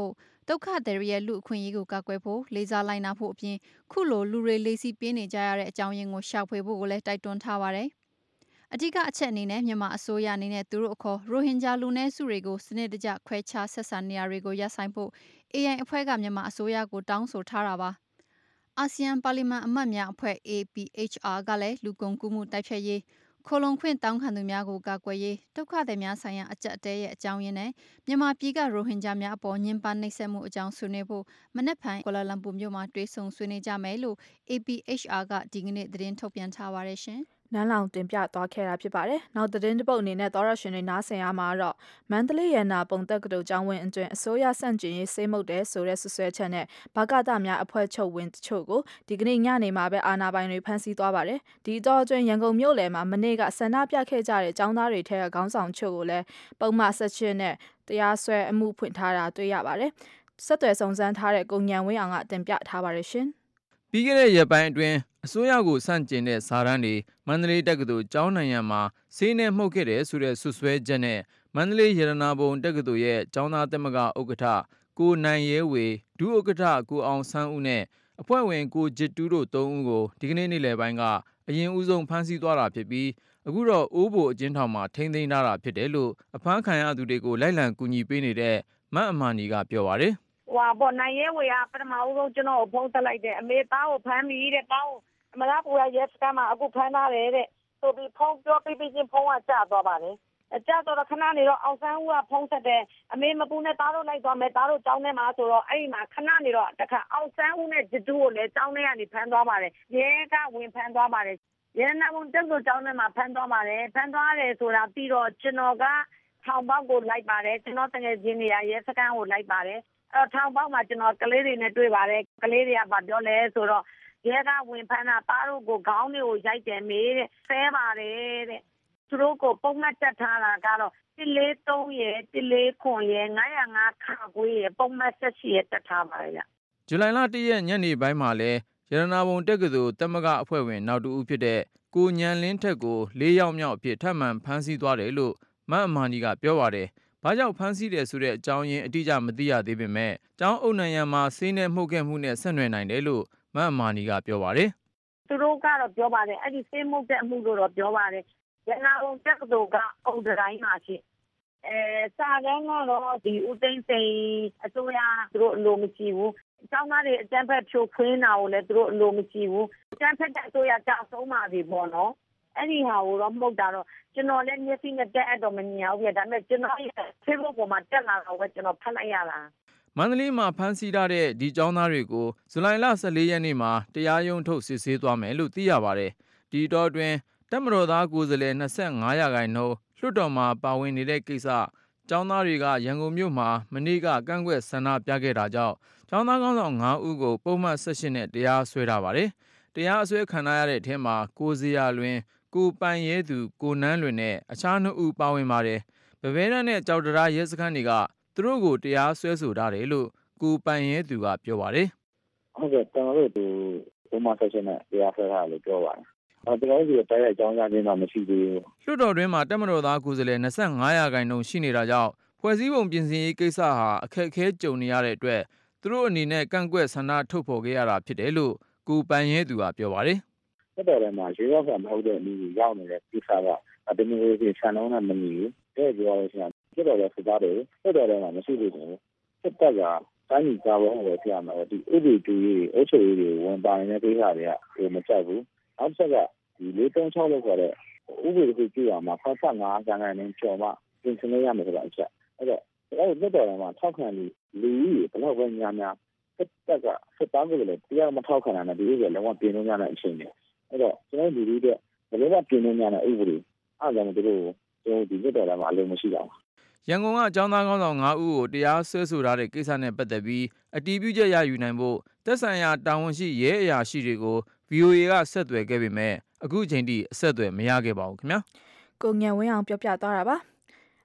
ဒုက္ခသည်တွေရဲ့လူအခွင့်အရေးကိုကာကွယ်ဖို့လေးစားလိုက်နာဖို့အပြင်ခုလိုလူတွေလေးစီပေးနေကြရတဲ့အကြောင်းရင်းကိုရှာဖွေဖို့ကိုလည်းတိုက်တွန်းထားပါတယ်။အဓိကအချက်အနေနဲ့မြန်မာအစိုးရအနေနဲ့သူတို့အခေါ်ရိုဟင်ဂျာလူနည်းစုတွေကိုစနစ်တကျခွဲခြားဆက်ဆံနေရတွေကိုရပ်ဆိုင်ဖို့ A I အဖွဲ့ကမြန်မာအစိုးရကိုတောင်းဆိုထားတာပါ။အာဆီယံပါလီမန်အမတ်များအဖွဲ့ A P H R ကလည်းလူကုန်ကူးမှုတိုက်ဖျက်ရေးခိုလုံခွင့်တောင်းခံသူများကိုကာကွယ်ရေးဒုက္ခသည်များဆိုင်ရာအကြက်အတဲရဲ့အကြောင်းရင်းနဲ့မြန်မာပြည်ကရိုဟင်ဂျာများအပေါ်ညှဉ်းပန်းနှိပ်စက်မှုအကြောင်းဆွေးနွေးဖို့မနက်ဖြန်ကွာလာလမ်ပူမြို့မှာတွေ့ဆုံဆွေးနွေးကြမယ်လို့ A P H R ကဒီကနေ့သတင်းထုတ်ပြန်ထားပါတယ်ရှင်။နန်းလောင်တင်ပြသွားခဲ့တာဖြစ်ပါတယ်။နောက်သတင်းတစ်ပုဒ်အနေနဲ့သောရရှင်တွေနားဆင်ရမှာတော့မန္တလေးရန်နာပုံတက်ကတူကျောင်းဝင်းအတွင်းအစိုးရစန့်ကျင်ရေးစေးမှုတ်တဲ့ဆိုတဲ့ဆွဆွဲချက်နဲ့ဘာကတများအဖွဲ့ချုပ်ဝင်တချို့ကိုဒီကနေ့ညနေမှာပဲအာဏာပိုင်တွေဖမ်းဆီးသွားပါတယ်။ဒီတော့အတွင်းရန်ကုန်မြို့လယ်မှာမနေ့ကဆန္ဒပြခဲ့ကြတဲ့ကျောင်းသားတွေထဲကခေါင်းဆောင်ချို့ကိုလည်းပုံမှန်ဆက်ချင်းနဲ့တရားစွဲအမှုဖွင့်ထားတာတွေ့ရပါတယ်။ဆက်သွယ်စုံစမ်းထားတဲ့ကိုညံဝင်းအောင်ကတင်ပြထားပါတယ်ရှင်။ပြီးခဲ့တဲ့ရက်ပိုင်းအတွင်းအစိုးရကိုစန့်ကျင်တဲ့စာတမ်းတွေမန္တလေးတက္ကသိုလ်ကျောင်းနိုင်ငံမှာဆေးနဲ့မှုတ်ခဲ့တယ်ဆိုတဲ့ဆွဆွဲချက်နဲ့မန္တလေးရတနာဘုံတက္ကသိုလ်ရဲ့ကျောင်းသားသမဂ္ဂဥက္ကဋ္ဌကိုနိုင်ရဲဝေဒုဥက္ကဋ္ဌကိုအောင်ဆန်းဦးနဲ့အဖွဲ့ဝင်ကိုဂျစ်တူးတို့သုံးဦးကိုဒီကနေ့နေ့လယ်ပိုင်းကအရင်ဦးဆုံးဖမ်းဆီးသွားတာဖြစ်ပြီးအခုတော့အိုးဘိုအကျဉ်းထောင်မှာထိန်းသိမ်းထားတာဖြစ်တယ်လို့အဖမ်းခံရသူတွေကိုလိုက်လံကူညီပေးနေတဲ့မတ်အမာနီကပြောပါတယ်ဟွာပေါ့နိုင်ရဲဝေကပထမဦးဆုံးကျွန်တော်ကိုဖုန်းဆက်လိုက်တယ်အမေသားကိုဖမ်းပြီးတဲ့တောင်းအမလားပူရရဲစကမ်းမှာအခုဖမ်းထားတယ်တဲ့ဆိုပြီးဖုန်းပြောပြီးပြီးချင်းဖုန်းကကျသွားပါတယ်အကျတော့ခဏနေတော့အောင်ဆန်းဦးကဖုန်းဆက်တယ်အမေမပူနဲ့သားတို့လိုက်သွားမယ်သားတို့ကျောင်းထဲမှာဆိုတော့အဲ့ဒီမှာခဏနေတော့တခါအောင်ဆန်းဦးနဲ့ဂျတူကိုလည်းကျောင်းထဲကနေဖမ်းသွားပါတယ်ရဲကဝင်ဖမ်းသွားပါတယ်ရဲနာဝန်တက်ကိုကျောင်းထဲမှာဖမ်းသွားပါတယ်ဖမ်းသွားတယ်ဆိုတာပြီးတော့ကျွန်တော်ကထောင်ပေါက်ကိုလိုက်ပါတယ်ကျွန်တော်တကယ်ချင်းနေရရဲစကမ်းကိုလိုက်ပါတယ်အဲ့ထောင်ပေါက်မှာကျွန်တော်ကလေးတွေနဲ့တွေ့ပါတယ်ကလေးတွေကဘာပြောလဲဆိုတော့ရဲကဝင်ဖမ်းတာသားတို့ကိုခေါင်းတွေကိုရိုက်တယ်မေးတဲ့ဆဲပါတယ်တဲ့သူတို့ကိုပုံမှန်တက်ထားတာကတော့တစ်လေးသုံးရဲ့တစ်လေးခွန်ရဲ့ငါးရငါးခါကွေးရဲ့ပုံမှန်ဆက်ရှိရဲ့တက်ထားပါရဲ့ဇူလိုင်လတရက်ညနေပိုင်းမှာလဲရတနာဘုံတက္ကသိုလ်သမဂ္ဂအဖွဲ့ဝင်နောက်တူဦးဖြစ်တဲ့ကိုညံလင်းထက်ကိုလေးယောက်မြောက်အဖြစ်ထပ်မံဖမ်းဆီးသွားတယ်လို့မတ်အမာနီကပြောပါတယ်။ဘာကြောင့်ဖမ်းဆီးတယ်ဆိုတဲ့အကြောင်းရင်းအတိအကျမသိရသေးပေမဲ့ကျောင်းအုပ်နှံရံမှာဆေးနဲ့မှုတ်ခဲ့မှုနဲ့ဆက်နွယ်နိုင်တယ်လို့မတ်အမာနီကပြောပါတယ်။သူတို့ကတော့ပြောပါတယ်အဲ့ဒီဆေးမှုတ်တဲ့အမှုလို့တော့ပြောပါတယ်။ရတနာဘုံတက္ကသိုလ်ကအုပ်တိုင်းမှာရှိအဲစာတန်းကတော့ဒီဦးသိန်းစိန်အစိုးရသူတို့အလိုမရှိဘူး။ကျောင်းသားတွေအကျန်းဖက်ဖြိုခွင်းတာကိုလည်းသူတို့အလိုမရှိဘူး။အကျန်းဖက်တဲ့အစိုးရကြောက်ဆုံးပါပြီပေါ့နော်။အဲ့ဒီဟာကိုတော့မှုတ်တာတော့ကျွန်တော်လည်းမျက်စိနဲ့တက်အပ်တော့မမြင်အောင်ပြဒါပေမဲ့ကျွန်တော်ရဲ့ Facebook ပေါ်မှာတက်လာတော့ပဲကျွန်တော်ဖတ်လိုက်ရတာမန္တလေးမှာဖမ်းဆီးထားတဲ့ဒီကျောင်းသားတွေကိုဇူလိုင်လဆယ်လေးရက်နေ့မှာတရားရုံးထုတ်စစ်ဆေးသွားမယ်လို့သိရပါတယ်ဒီတော့တွင်တပ်မတော်သားကိုယ်စားလှယ်၂၅ရာခိုင်နှုန်းလွှတ်တော်မှာပါဝင်နေတဲ့ကိစ္စကျောင်းသားတွေကရန်ကုန်မြို့မှာမနေ့ကကန့်ကွက်ဆန္ဒပြခဲ့တာကြောင့်ကျောင်းသားကောင်းဆောင်၅ဦးကိုပုံမှန်၁၈နဲ့တရားစွဲထားပါတယ်တရားအစွဲခံရတဲ့အထက်မှာကိုစရာလွင်ကိုပိုင်ရဲသူကိုနန်းလွင်နဲ့အခြားနှစ်ဦးပါဝင်ပါတယ်။ဗဘဲရနဲ့ကြောက်တရားရဲစခန်းတွေကသူတို့ကိုတရားစွဲဆိုထားတယ်လို့ကိုပိုင်ရဲသူကပြောပါတယ်။ဟုတ်ကဲ့ကျွန်တော်တို့ဒီဘုံမဆက်ရှင်နဲ့တရားစွဲထားတယ်လို့ပြောပါတယ်။အဲကျွန်တော်တို့ဒီတရားအကြောင်းကြားခြင်းတော့မရှိသေးဘူး။လွှတ်တော်တွင်းမှာတပ်မတော်သားကိုယ်စားလှယ်၂၅ရာခိုင်နှုန်းရှိနေတာကြောင့်ဖွဲ့စည်းပုံပြင်ဆင်ရေးကိစ္စဟာအခက်အခဲကြုံနေရတဲ့အတွက်သူတို့အနေနဲ့ကန့်ကွက်ဆန္ဒထုတ်ဖော်ခဲ့ရတာဖြစ်တယ်လို့ကိုပိုင်ရဲသူကပြောပါတယ်။တက်တော်လည်းမှာရွေးကောက်ခံမဟုတ်တဲ့အနေနဲ့ရောက်နေတဲ့ကိစ္စကဒီမျိုးကြီးဆန်လုံးနဲ့မညီဘူး။တဲ့ပြောရရင်တက်တော်လည်းစကားတယ်တက်တော်လည်းမရှိဘူး။တက်တက်ကတိုင်းပြည်ကာဝေးတယ်ပြရမှာဒီဥပဒေတူရေးအုပ်ချုပ်ရေးတွေဝန်ပါနေတဲ့ကိစ္စတွေကမကြိုက်ဘူး။နောက်တစ်ချက်ကဒီလေးသုံးချောက်လောက်ဆိုတဲ့ဥပဒေကိုကြည့်ရမှာဖတ်ဖတ်ငါးကျန်တဲ့နေကျော်မှပြင်ဆင်ရမယ်ဆိုတာအချက်။အဲ့တော့အဲ့ဒီတက်တော်လည်းမှာထောက်ခံလူလူကြီးဘယ်တော့ပဲများများတက်တက်ကစစ်သားကိုလည်းတရားမထောက်ခံတာနဲ့ဒီဥပဒေလုံးဝပြင်လို့ရတဲ့အချိန်တွေအဲ့တော့ကျွန်တော်လူတွေဘယ်လိုမှပြင်လို့ရတဲ့ဥပဒေအားကြောင့်တို့တို့ဒီတက်တော်လည်းမှာအလုံးမရှိပါဘူးရန်ကုန်ကကျောင်းသားကောင်းဆောင်၅ဦးကိုတရားစွဲဆိုထားတဲ့ကိစ္စနဲ့ပတ်သက်ပြီးအတည်ပြုချက်ရယူနိုင်ဖို့သက်ဆိုင်ရာတာဝန်ရှိရဲအရာရှိတွေကို ဗွီအိုအေ ကဆက်သွယ်ခဲ့ပေမဲ့အခုချိန်ထိအဆက်အသွယ်မရခဲ့ပါဘူးခင်ဗျာကိုငယ်ဝင်းအောင်ပြောပြသွားတာပါ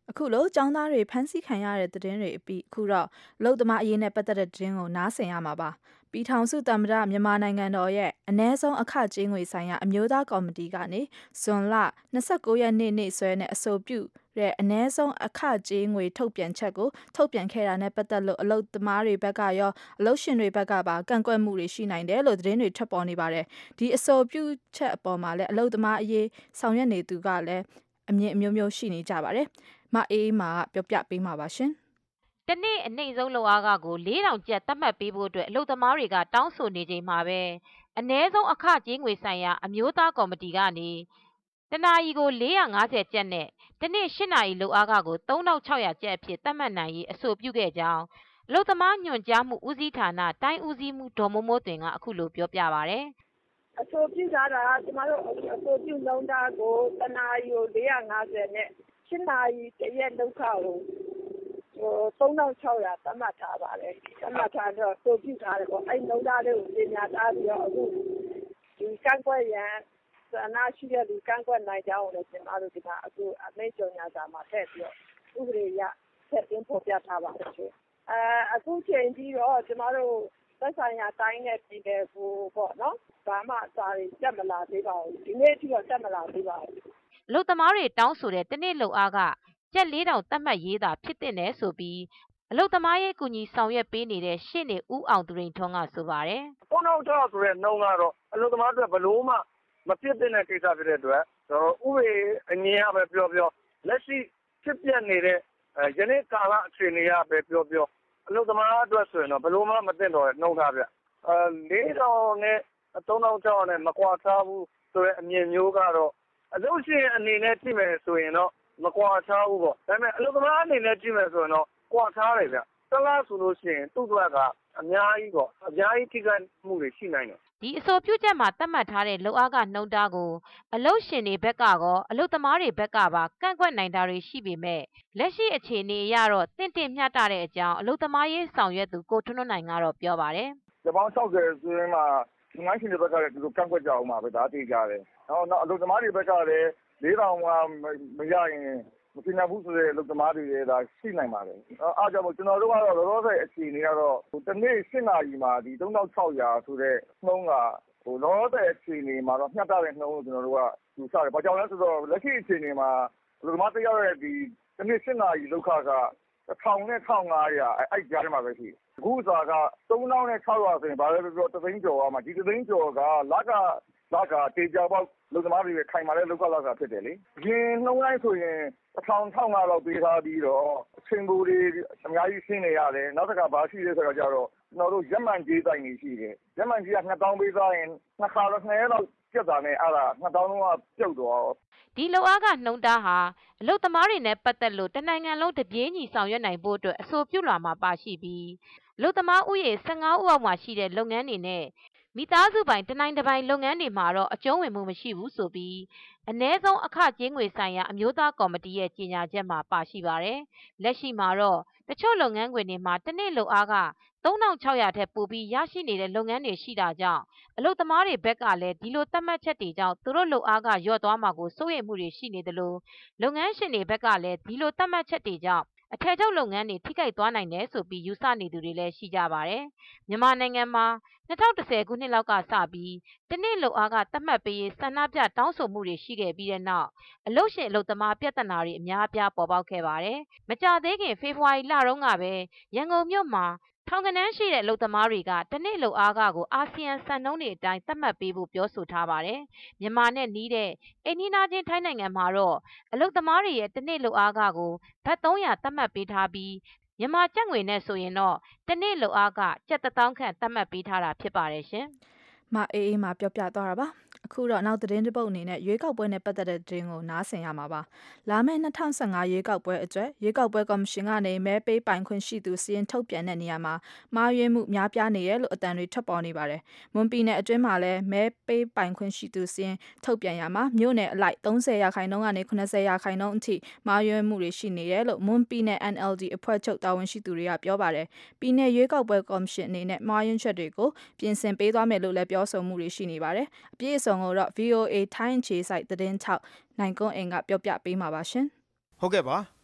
အခုလိုចောင်းသားတွေဖမ်းဆီးခံရတဲ့သတင်းတွေအပြီးအခုတော့အလုပ်သမားအရေးနဲ့ပတ်သက်တဲ့သတင်းကိုနားဆင်ရမှာပါပြည်ထောင်စုသမ္မတမြန်မာနိုင်ငံတော်ရဲ့အ ਨੇ ဆုံးအခကြေးငွေဆိုင်ရာအမျိုးသားကော်မတီကနေဇွန်လ၂၉ရက်နေ့နေ့စွဲနဲ့အဆိုပြုတဲ့အ ਨੇ ဆုံးအခကြေးငွေထုတ်ပြန်ချက်ကိုထုတ်ပြန်ခဲ့တာနဲ့ပတ်သက်လို့အလုပ်သမားတွေဘက်ကရောအလုပ်ရှင်တွေဘက်ကပါကန့်ကွက်မှုတွေရှိနိုင်တယ်လို့သတင်းတွေထွက်ပေါ်နေပါတယ်ဒီအဆိုပြုချက်အပေါ်မှာလည်းအလုပ်သမားအရေးဆောင်ရွက်နေသူကလည်းအမြင်အမျိုးမျိုးရှိနေကြပါတယ်မအေးမာပြောပြပေးမှာပါရှင်တနေ့အနှိမ့်ဆုံးလောက်အားကကို၄ထောင်ကျပ်သတ်မှတ်ပေးဖို့အတွက်အလုပ်သမားတွေကတောင်းဆိုနေချိန်မှာပဲအ ਨੇ ဆုံးအခကြေးငွေဆိုင်ရာအမျိုးသားကော်မတီကနေတနာရီကို၄၅၀ကျပ်နဲ့တနေ့၈နာရီလောက်အားကကို၃ထောင်၆ရာကျပ်အဖြစ်သတ်မှတ်နိုင်ရေးအဆိုပြုခဲ့ကြောင်းအလုပ်သမားညွှန်ကြားမှုဦးစီးဌာနတိုင်းဦးစီးမှုဒေါ်မိုးမိုးသွင်ကအခုလိုပြောပြပါတယ်အဆိုပြုထားတာကျမတို့အဆိုပြုလုံးသားကိုတနာရီကို၄၅၀နဲ့၈နာရီတရက်ဒုက္ခကိုဟို၃ထောင်၆ရာသတ်မှတ်ထားပါတယ်သတ်မှတ်ထားတော့ဆိုပြုထားတယ်ပေါ့အဲ့လုံးသားလေးကိုပြင်ညာထားပြီးတော့အခုဒီကန့်ကွက်ရန်ဆန္ဒရှိတဲ့လူကန့်ကွက်နိုင်ကြအောင်လို့ကျမတို့ဒီမှာအခုအမိန့်ကြေညာစာမှာထည့်ပြီးတော့ဥပဒေရထည့်သွင်းဖော်ပြထားပါတယ်ရှင်အဲအခုချိန်ကြီးတော့ကျမတို့သက်ဆိုင်ရာတိုင်းနဲ့ပြည်တယ်ကိုပေါ့နော်ဘာမှစာတွေတက်မလာသေးပါဘူးဒီနေ့အထိတော့တက်မလာသေးပါဘူးအလုပ်သမားတွေတောင်းဆိုတဲ့တနေ့လောက်အားကကျပ်၄ထောင်သတ်မှတ်ရေးတာဖြစ်တဲ့နဲ့ဆိုပြီးအလုပ်သမားရေးကူညီဆောင်ရွက်ပေးနေတဲ့ရှင့်နေဦးအောင်သူရိန်ထွန်းကဆိုပါတယ်၃ထောင်၆ရာဆိုတဲ့နှုန်းကတော့အလုပ်သမားတွေဘလို့မှမဖြစ်တဲ့ကိစ္စဖြစ်တဲ့အတွက်ဥပဒေအငြင်းအပဲပြောပြောလက်ရှိဖြစ်ပြနေတဲ့ယနေ့ကာလအခြေအနေရပဲပြောပြောအလုပ်သမားအတွက်ဆိုရင်တော့ဘလို့မှမသိတော့နှုန်းထားပြအဲ၄ထောင်နဲ့၃ထောင်၆ရာနဲ့မကွာခြားဘူးဆိုတဲ့အမြင်မျိုးကတော့အလုပ်ရှင်အနေနဲ့ကြည့်မယ်ဆိုရင်တော့မကွာခြားဘူးပေါ့ဒါပေမဲ့အလုပ်သမားအနေနဲ့ကြည့်မယ်ဆိုရင်တော့ကွာခြားတယ်ဗျတလားဆိုလို့ရှိရင်သူ့ဘက်ကအများကြီးပေါ့အများကြီးထိခိုက်မှုတွေရှိနိုင်တယ်ဒီအဆိုပြုချက်မှာသတ်မှတ်ထားတဲ့လုပ်အားကနှုန်းတားကိုအလုပ်ရှင်တွေဘက်ကကောအလုပ်သမားတွေဘက်ကပါကန့်ကွက်နိုင်တာတွေရှိပေမဲ့လက်ရှိအခြေအနေအရတော့တင့်တင်မျှတတဲ့အကြောင်းအလုပ်သမားရေးဆောင်ရွက်သူကိုထွန်းထွန်းနိုင်ကတော့ပြောပါတယ်။ဒီပေါင်း၆၀ဆိုရင်မှာဒီမိုင်းရှင်တွေဘက်ကလည်းဒီလိုကန့်ကွက်ကြအောင်ပါပဲဒါသိကြတယ်။နောက်နောက်အလုပ်သမားတွေဘက်ကလည်း၄ထောင်ကမရရင်မသိနိုင်ဘူးဆိုတဲ့အလုပ်သမားတွေလည်းဒါရှိနိုင်ပါတယ်။အားကြောင့်ကျွန်တော်တို့ကတော့လောလောဆယ်အခြေအနေကတော့တနေ့၈နာရီမှာဒီ၃ထောင်၆ရာဆိုတဲ့နှုန်းကဟိုလောလောဆယ်အခြေအနေမှာတော့မျှတတဲ့နှုန်းကိုကျွန်တော်တို့ကယူဆတယ်။ဘာကြောင့်လဲဆိုတော့လက်ရှိအခြေအနေမှာအလုပ်သမားတရားရဲ့ဒီတနေ့၈နာရီလောက်ခါကတစ်ထောင်နဲ့တစ်ထောင်ငါးရာအဲ့ကြားထဲမှာပဲရှိအခုစားက၃ထောင်နဲ့၆ရာဆိုရင်ဘာလဲပြောတသိန်းကျော်သွားမှာဒီတသိန်းကျော်ကလကလကတေချာပေါက်လူသမားတွေခိုင်မာတဲ့လောက်ကလကဖြစ်တယ်လေအရင်နှုန်းတိုင်းဆိုရင်တစ်ထောင်တစ်ထောင်ငါးလောက်ပေးထားပြီးတော့အချိန်ပိုတွေအများကြီးရှင်းနေရတယ်နောက်တစ်ခါဘာရှိလဲဆိုတော့ကြတော့ကျွန်တော်တို့ရက်မှန်ကြီးတိုင်နေရှိတယ်ရက်မှန်ကြီးကနှစ်တောင်းပေးသားရင်နှစ်ခါတော့နှစ်ရက်လောက်ပြတ်တာနဲ့အဲ့ဒါနှစ်တောင်းလုံးကပြုတ်သွားဒီလောက်အားကနှုံတာဟာအလုပ်သမားတွေနဲ့ပတ်သက်လို့တနိုင်ငံလုံးတပြေးညီဆောင်ရွက်နိုင်ဖို့အတွက်အဆိုပြုလာမှာပါရှိပြီးအလုပ်သမားဥယေ၁၅ဦးအောက်မှာရှိတဲ့လုပ်ငန်းတွေနဲ့မိသားစုပိုင်တနိုင်တစ်ပိုင်လုပ်ငန်းတွေမှာတော့အကျုံးဝင်မှုမရှိဘူးဆိုပြီးအ ਨੇ ဆုံးအခကြေးငွေဆိုင်ရာအမျိုးသားကော်မတီရဲ့ကြေညာချက်မှာပါရှိပါတယ်။လက်ရှိမှာတော့တချို့လုပ်ငန်းခွင်တွေမှာတစ်နေ့လုပ်အားက၃ထောင်၆ရာထက်ပိုပြီးရရှိနေတဲ့လုပ်ငန်းတွေရှိတာကြောင့်အလုပ်သမားတွေဘက်ကလည်းဒီလိုသတ်မှတ်ချက်တွေကြောင့်သူတို့လုပ်အားကလျော့သွားမှာကိုစိုးရိမ်မှုတွေရှိနေသလိုလုပ်ငန်းရှင်တွေဘက်ကလည်းဒီလိုသတ်မှတ်ချက်တွေကြောင့်အထည်ချုပ်လုပ်ငန်းတွေထိခိုက်သွားနိုင်တယ်ဆိုပြီးယူဆနေသူတွေလည်းရှိကြပါတယ်။မြန်မာနိုင်ငံမှာ၂၀၁၀ခုနှစ်လောက်ကစပြီးတနေ့လုပ်အားကသတ်မှတ်ပေးရေးဆန္ဒပြတောင်းဆိုမှုတွေရှိခဲ့ပြီးတဲ့နောက်အလုပ်ရှင်အလုပ်သမားပြဿနာတွေအများအပြားပေါ်ပေါက်ခဲ့ပါတယ်။မကြာသေးခင်ဖေဖော်ဝါရီလတုန်းကပဲရန်ကုန်မြို့မှာထောင်ကနန်းရှိတဲ့အလုပ်သမားတွေကတနေ့လုပ်အားကကိုအာဆီယံစံနှုန်းတွေအတိုင်းသတ်မှတ်ပေးဖို့ပြောဆိုထားပါတယ်။မြန်မာနဲ့နီးတဲ့အိန္ဒိယချင်းထိုင်းနိုင်ငံမှာတော့အလုပ်သမားတွေရဲ့တနေ့လုပ်အားကကိုဘတ်၃ရာသတ်မှတ်ပေးထားပြီးမြန်မာကျပ်ငွေနဲ့ဆိုရင်တော့တနေ့လုပ်အားကကျပ်တစ်သောင်းခန့်သတ်မှတ်ပေးထားတာဖြစ်ပါတယ်ရှင်။မအေးအေးမှာပြောပြသွားတာပါ။အခုတော့နောက်သတင်းတစ်ပုဒ်အနေနဲ့ရွေးကောက်ပွဲနဲ့ပတ်သက်တဲ့သတင်းကိုနားဆင်ရမှာပါ။လာမယ့်၂၀၁၅ရွေးကောက်ပွဲအတွက်ရွေးကောက်ပွဲကော်မရှင်ကနေမဲပေးပိုင်ခွင့်ရှိသူစီရင်ထုတ်ပြန်တဲ့နေရာမှာမှားယွင်းမှုများပြားနေရလို့အတန်တွေထွက်ပေါ်နေပါတယ်။မွန်ပြည်နယ်အတွင်းမှာလည်းမဲပေးပိုင်ခွင့်ရှိသူစီရင်ထုတ်ပြန်ရမှာမြို့နယ်အလိုက်၃၀ရာခိုင်နှုန်းကနေ၇၀ရာခိုင်နှုန်းအထိမှားယွင်းမှုတွေရှိနေတယ်လို့မွန်ပြည်နယ် N L D အဖွဲ့ချုပ်တာဝန်ရှိသူတွေကပြောပါတယ်။ပြည်နယ်ရွေးကောက်ပွဲကော်မရှင်အနေနဲ့မှားယွင်းချက်တွေကိုပြင်ဆင်ပေးသွားမယ်လို့လည်းပြောဆိုမှုတွေရှိနေပါတယ်။အပြည့်အစုံကိုတော့V O A ထိုင်းခြေဆိုင်သတင်းထောက်နိုင်ကွန်းအိမ်ကပြောပြပေးမှာပါရှင်။ဟုတ်ကဲ့ပါ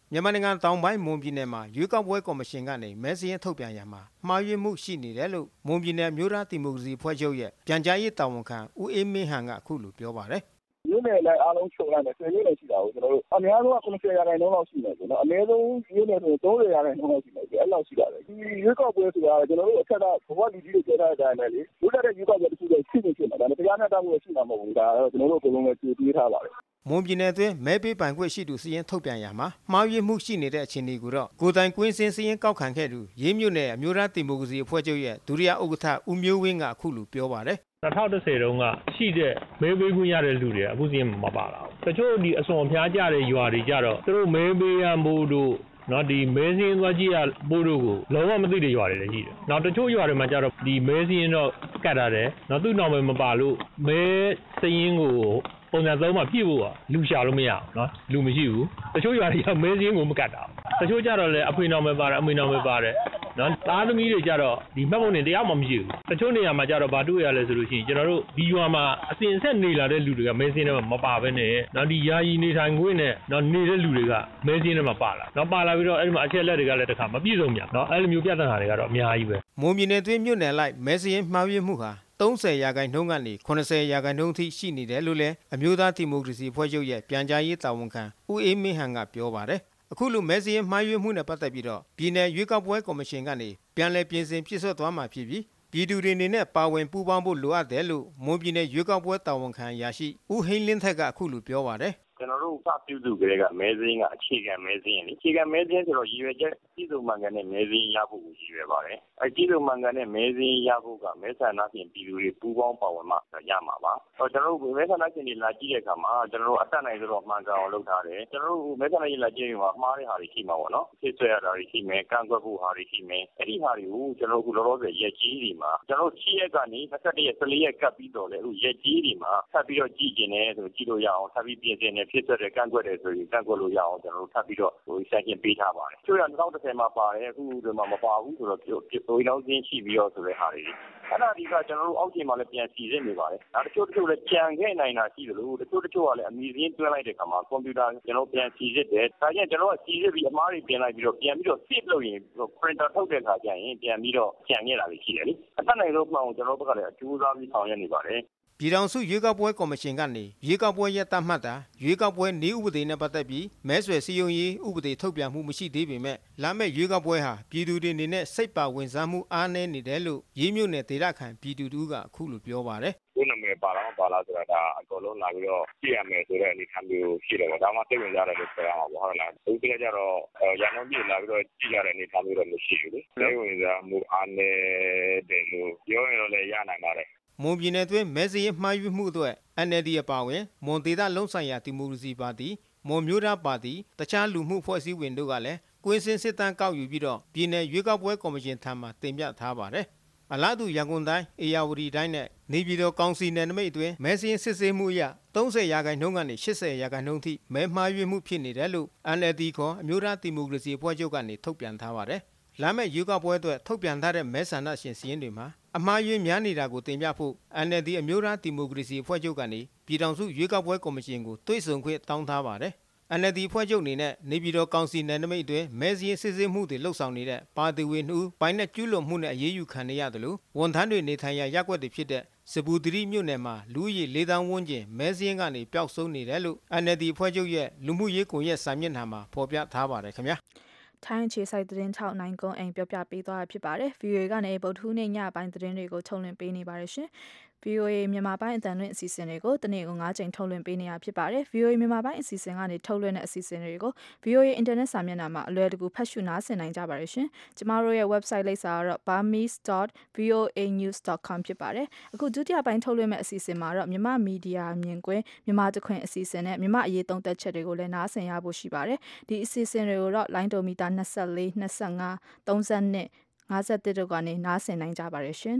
မြန်မာနိုင်ငံတောင်ပိုင်းမွန်ပြည်နယ်မှာရွေးကောက်ပွဲကော်မရှင်ကနေမဲစင်းထုတ်ပြန်ရမှာမှားယွင်းမှုရှိနေတယ်လို့မွန်ပြည်နယ်မျိုးသားဒီမိုကရေစီဖွဲ့ချုပ်ရဲ့ပြန်ကြားရေးတာဝန်ခံဦးအေးမင်းဟန်ကအခုလိုပြောပါတယ်မြို့နယ်လိုက်အားလုံးချုပ်လိုက်တယ်ဆယ်မြို့နယ်ရှိတာကိုကျွန်တော်တို့အများဆုံးက九十ရာခိုင်နှုန်းလောက်ရှိတယ်ဆိုတော့အနည်းဆုံးမြို့နယ်ဆိုသုံးဆယ်ရာခိုင်နှုန်းလောက်ရှိတယ်အဲ့လောက်ရှိပါတယ်ဒီရွေးကောက်ပွဲဆိုတာကျွန်တော်တို့အထက်ကဘဝလူကြီးတွေပြောထားတဲ့အတိုင်းပဲလေလူတက်တဲ့ရွေးကောက်ပွဲတစ်ခုပဲရှိနေဖြစ်မှာဒါနဲ့တရားမျှတမှုရှိမှာမဟုတ်ဘူးဒါတော့ကျွန်တော်တို့အကုန်လုံးလည်းကြိုးပြေးထားပါတယ်မွန်ပြည်နယ်တွင်မဲပေးပိုင်ခွင့်ရှိသူစီရင်ထုတ်ပြန်ရမှာမှားယွင်းမှုရှိနေတဲ့အခြေအနေကိုတော့ကိုတိုင်ကွင်းစင်းစီရင်ကောက်ခံခဲ့သူရေးမြို့နယ်အမျိုးသားဒီမိုကရေစီအဖွဲ့ချုပ်ရဲ့ဒုတိယဥက္ကဋ္ဌဦးမျိုးဝင်းကအခုလိုပြောပါတယ်၂၀၁၀တုန်းကရှိတဲ့မဲပေးခွင့်ရတဲ့လူတွေအခုစီရင်မပါလာဘူးတချို့ဒီအစွန်ဖျားကြတဲ့ရွာတွေကြတော့သူတို့မဲပေးရမို့တို့နော်ဒီမဲစင်းသွားကြည့်ရပို့တို့ကိုလုံးဝမသိတဲ့ရွာတွေလည်းရှိတယ်။နောက်တချို့ရွာတွေမှာကျတော့ဒီမဲစင်းတော့ကတ်ရတယ်။နောက်သူ့နောက်မဲမပါလို့မဲစင်းကိုပုံစံသုံးမှပြည့်ဖို့ကလူရှာလို့မရဘူးနော်လူမရှိဘူးတချို့ရွာတွေကမဲစင်းကိုမကတ်တာတချို့ကြတော့လည်းအဖေနောက်မဲပါတယ်အမေနောက်မဲပါတယ်နော်သားသမီးတွေကြတော့ဒီမှတ်ပုံတင်တရားမှမရှိဘူးတချို့နေရာမှာကြတော့ဘာတွေ့ရလဲဆိုလို့ရှိရင်ကျွန်တော်တို့ဒီရွာမှာအစဉ်အဆက်နေလာတဲ့လူတွေကမဲစင်းထဲမှာမပါဘဲနဲ့နော်ဒီယာယီနေထိုင်ခွင့်နဲ့နော်နေတဲ့လူတွေကမဲစင်းထဲမှာပါလာနော်ပါလာပြီးတော့အဲ့ဒီမှာအချက်လက်တွေကလည်းတစ်ခါမပြည့်စုံမြနော်အဲ့လိုမျိုးပြဿနာတွေကတော့အများကြီးပဲမွန်ပြည်နယ်တွင်းမြို့နယ်လိုက်မဲစင်းမှားယွင်းမှုဟာသုံးဆယ်ရာခိုင်နှုန်းကနေခုနှစ်ဆယ်ရာခိုင်နှုန်းထိရှိနေတယ်လို့လည်းအမျိုးသားဒီမိုကရေစီဖွဲ့ချုပ်ရဲ့ပြန်ကြားရေးတာဝန်ခံဦးအေးမင်းဟန်ကပြောပါတယ်အခုလိုမဲစင်းမှားယွင်းမှုနဲ့ပတ်သက်ပြီးတော့ပြည်내ရွေးကောက်ပွဲကော်မရှင်ကနေပြန်လည်ပြင်ဆင်ပြည့်စွက်သွားမှာဖြစ်ပြီးပြည်သူတွေအနေနဲ့ပါဝင်ပူးပေါင်းဖို့လိုအပ်တယ်လို့မွန်ပြည်내ရွေးကောက်ပွဲတာဝန်ခံရရှိဦးဟိန်းလင်းထက်ကအခုလိုပြောပါတယ်ကျွန်တော်တို့စပြုစုကြတဲ့ကမဲစင်းကအခြေခံမဲစင်းလေအခြေခံမဲစင်းဆိုတော့ရည်ရွယ်ချက်ပြည်သူ့မှန်ကန်တဲ့မဲစင်းရဖို့ရည်ရွယ်ပါတယ်အဲပြည်သူ့မှန်ကန်တဲ့မဲစင်းရဖို့ကမဲဆန္ဒရှင်ပြည်သူတွေပူးပေါင်းပါဝင်မှရမှာပါတော့ကျွန်တော်တို့မဲဆန္ဒရှင်တွေလာကြည့်တဲ့အခါမှာကျွန်တော်တို့အတက်နိုင်ဆိုတော့မှန်ကန်အောင်လုပ်ထားတယ်ကျွန်တော်တို့မဲဆန္ဒရှင်လာကြည့်ရင်မှာမှားတဲ့ဟာတွေရှိမှာပေါ့နော်ဖြစ်ဆွဲရတာတွေရှိမယ်ကန့်ကွက်ဖို့ဟာတွေရှိမယ်အဲ့ဒီဟာတွေကိုကျွန်တော်တို့လောလောဆယ်ရက်ကြီးတွေမှာကျွန်တော်တို့ရှစ်ရက်ကနေ၂၁ရက်၁၄ရက်ကပ်ပြီးတော့လေအခုရက်ကြီးတွေမှာထပ်ပြီးတော့ကြည့်ကျင်တယ်ဆိုကြည့်လို့ရအောင်ထပ်ပြီးပြင်ဆင်နေဖြစ်ဆွဲတဲ့ကန့်ကွက်တယ်ဆိုရင်ကန့်ကွက်လို့ရအောင်ကျွန်တော်တို့ထပ်ပြီးတော့ဟိုဆက်ကျင်ပေးထားပါတယ်။ကျိုးရ၂၀၁၀မှာပါတယ်အခုဒီမှာမပါဘူးဆိုတော့ပြိုးလောင်းချင်းရှိပြီးတော့ဆိုတဲ့ဟာတွေအဲ့ဒါဒီကကျွန်တော်တို့အောက်ခြေမှာလည်းပြန်စီစစ်နေပါတယ်။ဒါတချို့တချို့လည်းကြံခဲ့နိုင်တာရှိတယ်လို့တချို့တချို့ကလည်းအမီစင်းတွဲလိုက်တဲ့အခါမှာကွန်ပျူတာကျွန်တော်ပြန်စီစစ်တယ်။ဒါကြောင့်ကျွန်တော်ကစီစစ်ပြီးအမားတွေပြင်လိုက်ပြီးတော့ပြန်ပြီးတော့ save လုပ်ရင် printer ထုတ်တဲ့အခါကျရင်ပြန်ပြီးတော့ကြံခဲ့တာလေးရှိတယ်လေ။အထက်နိုင်လို့မှအောင်ကျွန်တော်တို့ဘက်ကလည်းအကျိုးစားပြီးဆောင်ရွက်နေပါတယ်။ပြည်ထောင်စုရွေးကောက်ပွဲကော်မရှင်ကနေရွေးကောက်ပွဲရတတ်မှတ်တာရွေးကောက်ပွဲနည်းဥပဒေနဲ့ပတ်သက်ပြီးမဲဆွယ်စည်းရုံးရေးဥပဒေထုတ်ပြန်မှုမရှိသေးပေမဲ့လာမယ့်ရွေးကောက်ပွဲဟာပြည်သူတွေအနေနဲ့စိတ်ပါဝင်စားမှုအားနည်းနေတယ်လို့ရေးမြို့နယ်ဒေသခံပြည်သူတို့ကအခုလိုပြောပါတယ်ကိုယ်နာမည်ပါတော့ပါလားဆိုတာဒါအကုန်လုံးလာပြီးတော့ကြည့်ရမယ်ဆိုတဲ့အနေအထားမျိုးရှိတယ်ပေါ့ဒါမှစိတ်ဝင်စားတယ်လို့ပြောရမှာပေါ့ဟုတ်လားဒီကကြတော့ရန်ကုန်ပြည်လာပြီးတော့ကြည့်ရတဲ့အနေအထားမျိုးတော့မရှိဘူးလေစိတ်ဝင်စားမှုအားနည်းတယ်လို့ပြောရင်တော့လည်းရနိုင်ပါတယ်မွန်ပြည်နယ်တွင်မဲစင်းမှားယွင်းမှုအတွက် N L D အပါအဝင်မွန်ဒေသလုံးဆိုင်ရာဒီမိုကရေစီပါတီမွန်မျိုးသားပါတီတခြားလူမှုဖွဲ့စည်းဝင်တို့ကလည်းကွင်းစင်းစစ်တမ်းကောက်ယူပြီးတော့ပြည်내ရွေးကောက်ပွဲကော်မရှင်ထံမှတင်ပြထားပါတယ်။အလားတူရန်ကုန်တိုင်းအေရဝတီတိုင်းနဲ့နေပြည်တော်ကောင်စီနယ်နိမိတ်အတွင်းမဲစင်းစစ်ဆေးမှုအရသုံးဆယ်ရာခိုင်နှုန်းကနေ၈၀ရာခိုင်နှုန်းထိမဲမှားယွင်းမှုဖြစ်နေတယ်လို့ N L D ခေါ်အမျိုးသားဒီမိုကရေစီအဖွဲ့ချုပ်ကနေထုတ်ပြန်ထားပါတယ်။လာမယ့်ရွေးကောက်ပွဲအတွက်ထုတ်ပြန်ထားတဲ့မဲဆန္ဒရှင်စီရင်တွေမှာအမှားယွင်းများနေတာကိုတင်ပြဖို့ N L D အမျိုးသားဒီမိုကရေစီအဖွဲ့ချုပ်ကနေပြည်ထောင်စုရွေးကောက်ပွဲကော်မရှင်ကိုတွေ့ဆုံခွင့်တောင်းထားပါတယ်။ N L D အဖွဲ့ချုပ်အနေနဲ့နေပြည်တော်ကောင်စီနယ်နိမိတ်အတွင်းမဲစည်းစစ်ဆေးမှုတွေလှုပ်ဆောင်နေတဲ့ပါတီဝင်နှူးပိုင်းနဲ့ကျူးလွန်မှုနဲ့အရေးယူခံရသလိုဝန်ထမ်းတွေနေထိုင်ရာရပ်ကွက်တွေဖြစ်တဲ့စပူသတိမြို့နယ်မှာလူဦးရေလေးသောင်းဝန်းကျင်မဲစည်းကနေပျောက်ဆုံးနေတယ်လို့ N L D အဖွဲ့ချုပ်ရဲ့လူမှုရေးကွန်ရက်စာမျက်နှာမှာဖော်ပြထားပါတယ်ခင်ဗျာထိုင်းခြေစိုက်သတင်းထောက်နိုင်ကုန်းအိမ်ပြောပြပေးသွားတာဖြစ်ပါတယ် V O A ကနေဗုဒ္ဓဟူးနေ့ညပိုင်းသတင်းတွေကိုထုတ်လွှင့်ပေးနေပါတယ်ရှင် V O A မြန်မာပိုင်းအသံလွှင့်အစီအစဉ်တွေကိုတနေ့ကို၅ချိန်ထုတ်လွှင့်ပေးနေရဖြစ်ပါတယ် V O A မြန်မာပိုင်းအစီအစဉ်ကနေထုတ်လွှင့်တဲ့အစီအစဉ်တွေကို V O A အင်တာနက်စာမျက်နှာမှာအလွယ်တကူဖတ်ရှုနားဆင်နိုင်ကြပါတယ်ရှင်ကျမတို့ရဲ့ website လိပ်စာကတော့ burmese dot voa news dot com ဖြစ်ပါတယ်အခုဒုတိယပိုင်းထုတ်လွှင့်မဲ့အစီအစဉ်မှာတော့မြန်မာမီဒီယာမြင်ကွင်းမြန်မာတခွင်အစီအစဉ်နဲ့မြန်မာအရေးသုံးသက်ချက်တွေကိုလည်းနားဆင်ရဖို့ရှိပါတယ်ဒီအစီအစဉ်တွေကိုတော့ line ဒိုမီတာ၂၄ ၂၅ ၃၂ ၅၁တို့ကနေနားဆင်နိုင်ကြပါတယ်ရှင်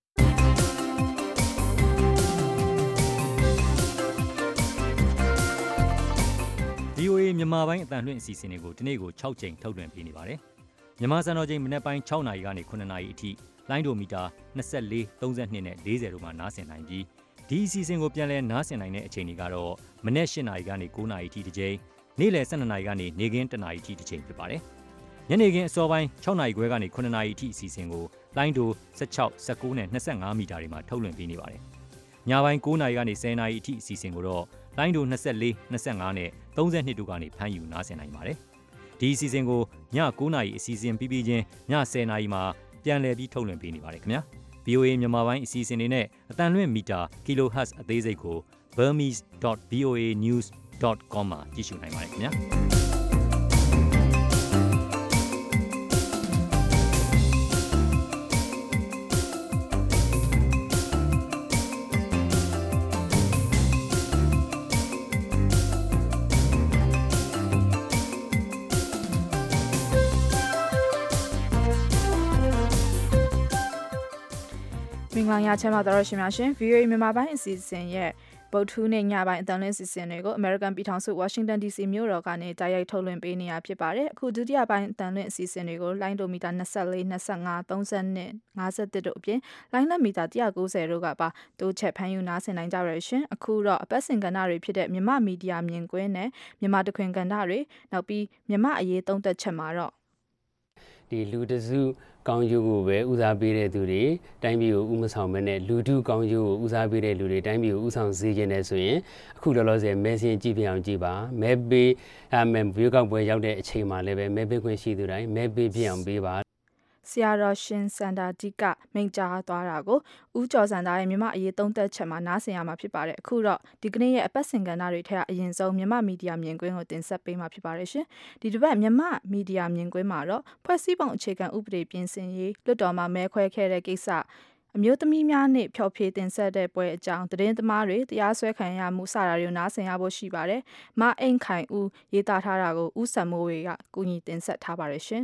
V O A မြန်မာပိုင်းအသံလွှင့်အစီအစဉ်တွေကိုဒီနေ့ကို၆ချိန်ထုတ်လွှင့်ပေးနေပါတယ်။မြန်မာစံတော်ချိန်မနက်ပိုင်း၆နာရီကနေခုနှစ်နာရီအထိလိုင်းဒိုမီတာ၂၄ ၃၂နဲ့၄၀တို့မှာနားဆင်နိုင်ပြီးဒီအစီအစဉ်ကိုပြန်လည်နားဆင်နိုင်တဲ့အချိန်တွေကတော့မနက်၈နာရီကနေ၉နာရီအထိတစ်ကြိမ်နေ့လယ် ၁၂ နာရီကနေနေ့ခင်း တစ်နာရီထိတစ်ချိန်ဖြစ်ပါတယ်။ညနေခင်းအစောပိုင်း ၆ နာရီခွဲကနေ ခုနှစ်နာရီအထိအစီအစဉ်ကိုလိုင်းဒို ၁၆, ၁၉ နဲ့ ၂၅ မီတာတွေမှာထုတ်လွှင့်ပေးနေပါတယ်။ညပိုင်း ၉ နာရီကနေ ၁၀ နာရီအထိအစီအစဉ်ကိုတော့လိုင်းဒို ၂၄, ၂၅ နဲ့ ၃၂ တို့ကနေဖမ်းယူနားဆင်နိုင်ပါတယ်။ဒီအစီအစဉ်ကိုည ၉ နာရီအစီအစဉ်ပြီးပြီးချင်းည ၁၀ နာရီမှာပြန်လည်ပြီးထုတ်လွှင့်ပေးနေပါတယ်ခင်ဗျာ။ဗီအိုအေ မြန်မာပိုင်းအစီအစဉ်တွေနဲ့အတန်လွင့်မီတာ kilohertz အသေးစိတ်ကို burmese dot v o a news dot com မှာကြည့်ရှုနိုင်ပါတယ်ခင်ဗျာမင်္ဂလာညချမ်းပါတော်ရှင်များရှင် ဗီအိုအေ မြန်မာပိုင်းအစီအစဉ်ရဲ့ဗုဒ္ဓဟူးနေ့ညပိုင်းအတန်လွင့်အစီအစဉ်တွေကို American ပြည်ထောင်စု Washington ဒီ စီ မြို့တော်ကနေတိုက်ရိုက်ထုတ်လွှင့်ပေးနေရဖြစ်ပါတယ်အခုဒုတိယပိုင်းအတန်လွင့်အစီအစဉ်တွေကိုလိုင်းဒိုမီတာ ၂၄, ၂၅, ၃၂, ၅၁ တို့အပြင်လိုင်းလက်မီတာ ၁၉၀ တို့ကပါတိုးချက်ဖမ်းယူနားဆင်နိုင်ကြရရှင်အခုတော့အပတ်စဉ်ကဏ္ဍတွေဖြစ်တဲ့မြန်မာမီဒီယာမြင်ကွင်းနဲ့မြန်မာတခွင်ကဏ္ဍတွေနောက်ပြီးမြန်မာအရေးသုံးသက်ချက်မှာတော့ဒီလူတစုကောင်းကျိုးကိုပဲဦးစားပေးတဲ့သူတွေတိုင်းပြည်ကိုဥမဆောင်မဲနဲ့လူထုကောင်းကျိုးကိုဦးစားပေးတဲ့လူတွေတိုင်းပြည်ကိုဥဆောင်စေခြင်းနဲ့ဆိုရင်အခုလောလောဆယ်မဲစင်းကြည့်ပြအောင်ကြည့်ပါမဲပေးအမဲဘီကောက်ပွဲရောက်တဲ့အချိန်မှာလည်းပဲမဲပေးခွင့်ရှိသူတိုင်းမဲပေးပြအောင်ပေးပါဆရာတော်ရှင်စန္ဒာတိကမိန့်ကြားသွားတာကိုဦးကျော်စန္ဒာရဲ့မြမအရေးသုံးသက်ချက်မှာနားဆင်ရမှာဖြစ်ပါတယ်အခုတော့ဒီကနေ့ရဲ့အပတ်စဉ်ကဏ္ဍတွေထက်အရင်ဆုံးမြမမီဒီယာမြင်ကွင်းကိုတင်ဆက်ပေးမှာဖြစ်ပါတယ်ရှင်ဒီတစ်ပတ်မြမမီဒီယာမြင်ကွင်းမှာတော့ဖွဲ့စည်းပုံအခြေခံဥပဒေပြင်ဆင်ရေးလွှတ်တော်မှာမဲခွဲခဲ့တဲ့ကိစ္စအမျိုးသမီးများနဲ့ဖျော်ဖြေတင်ဆက်တဲ့ပွဲအကြောင်းသတင်းသမားတွေတရားစွဲခံရမှုစတာတွေကိုနားဆင်ရဖို့ရှိပါတယ်မအိမ်ခိုင်ဦးရေးသားထားတာကိုဦးစံမိုးဝေကကူညီတင်ဆက်ထားပါတယ်ရှင်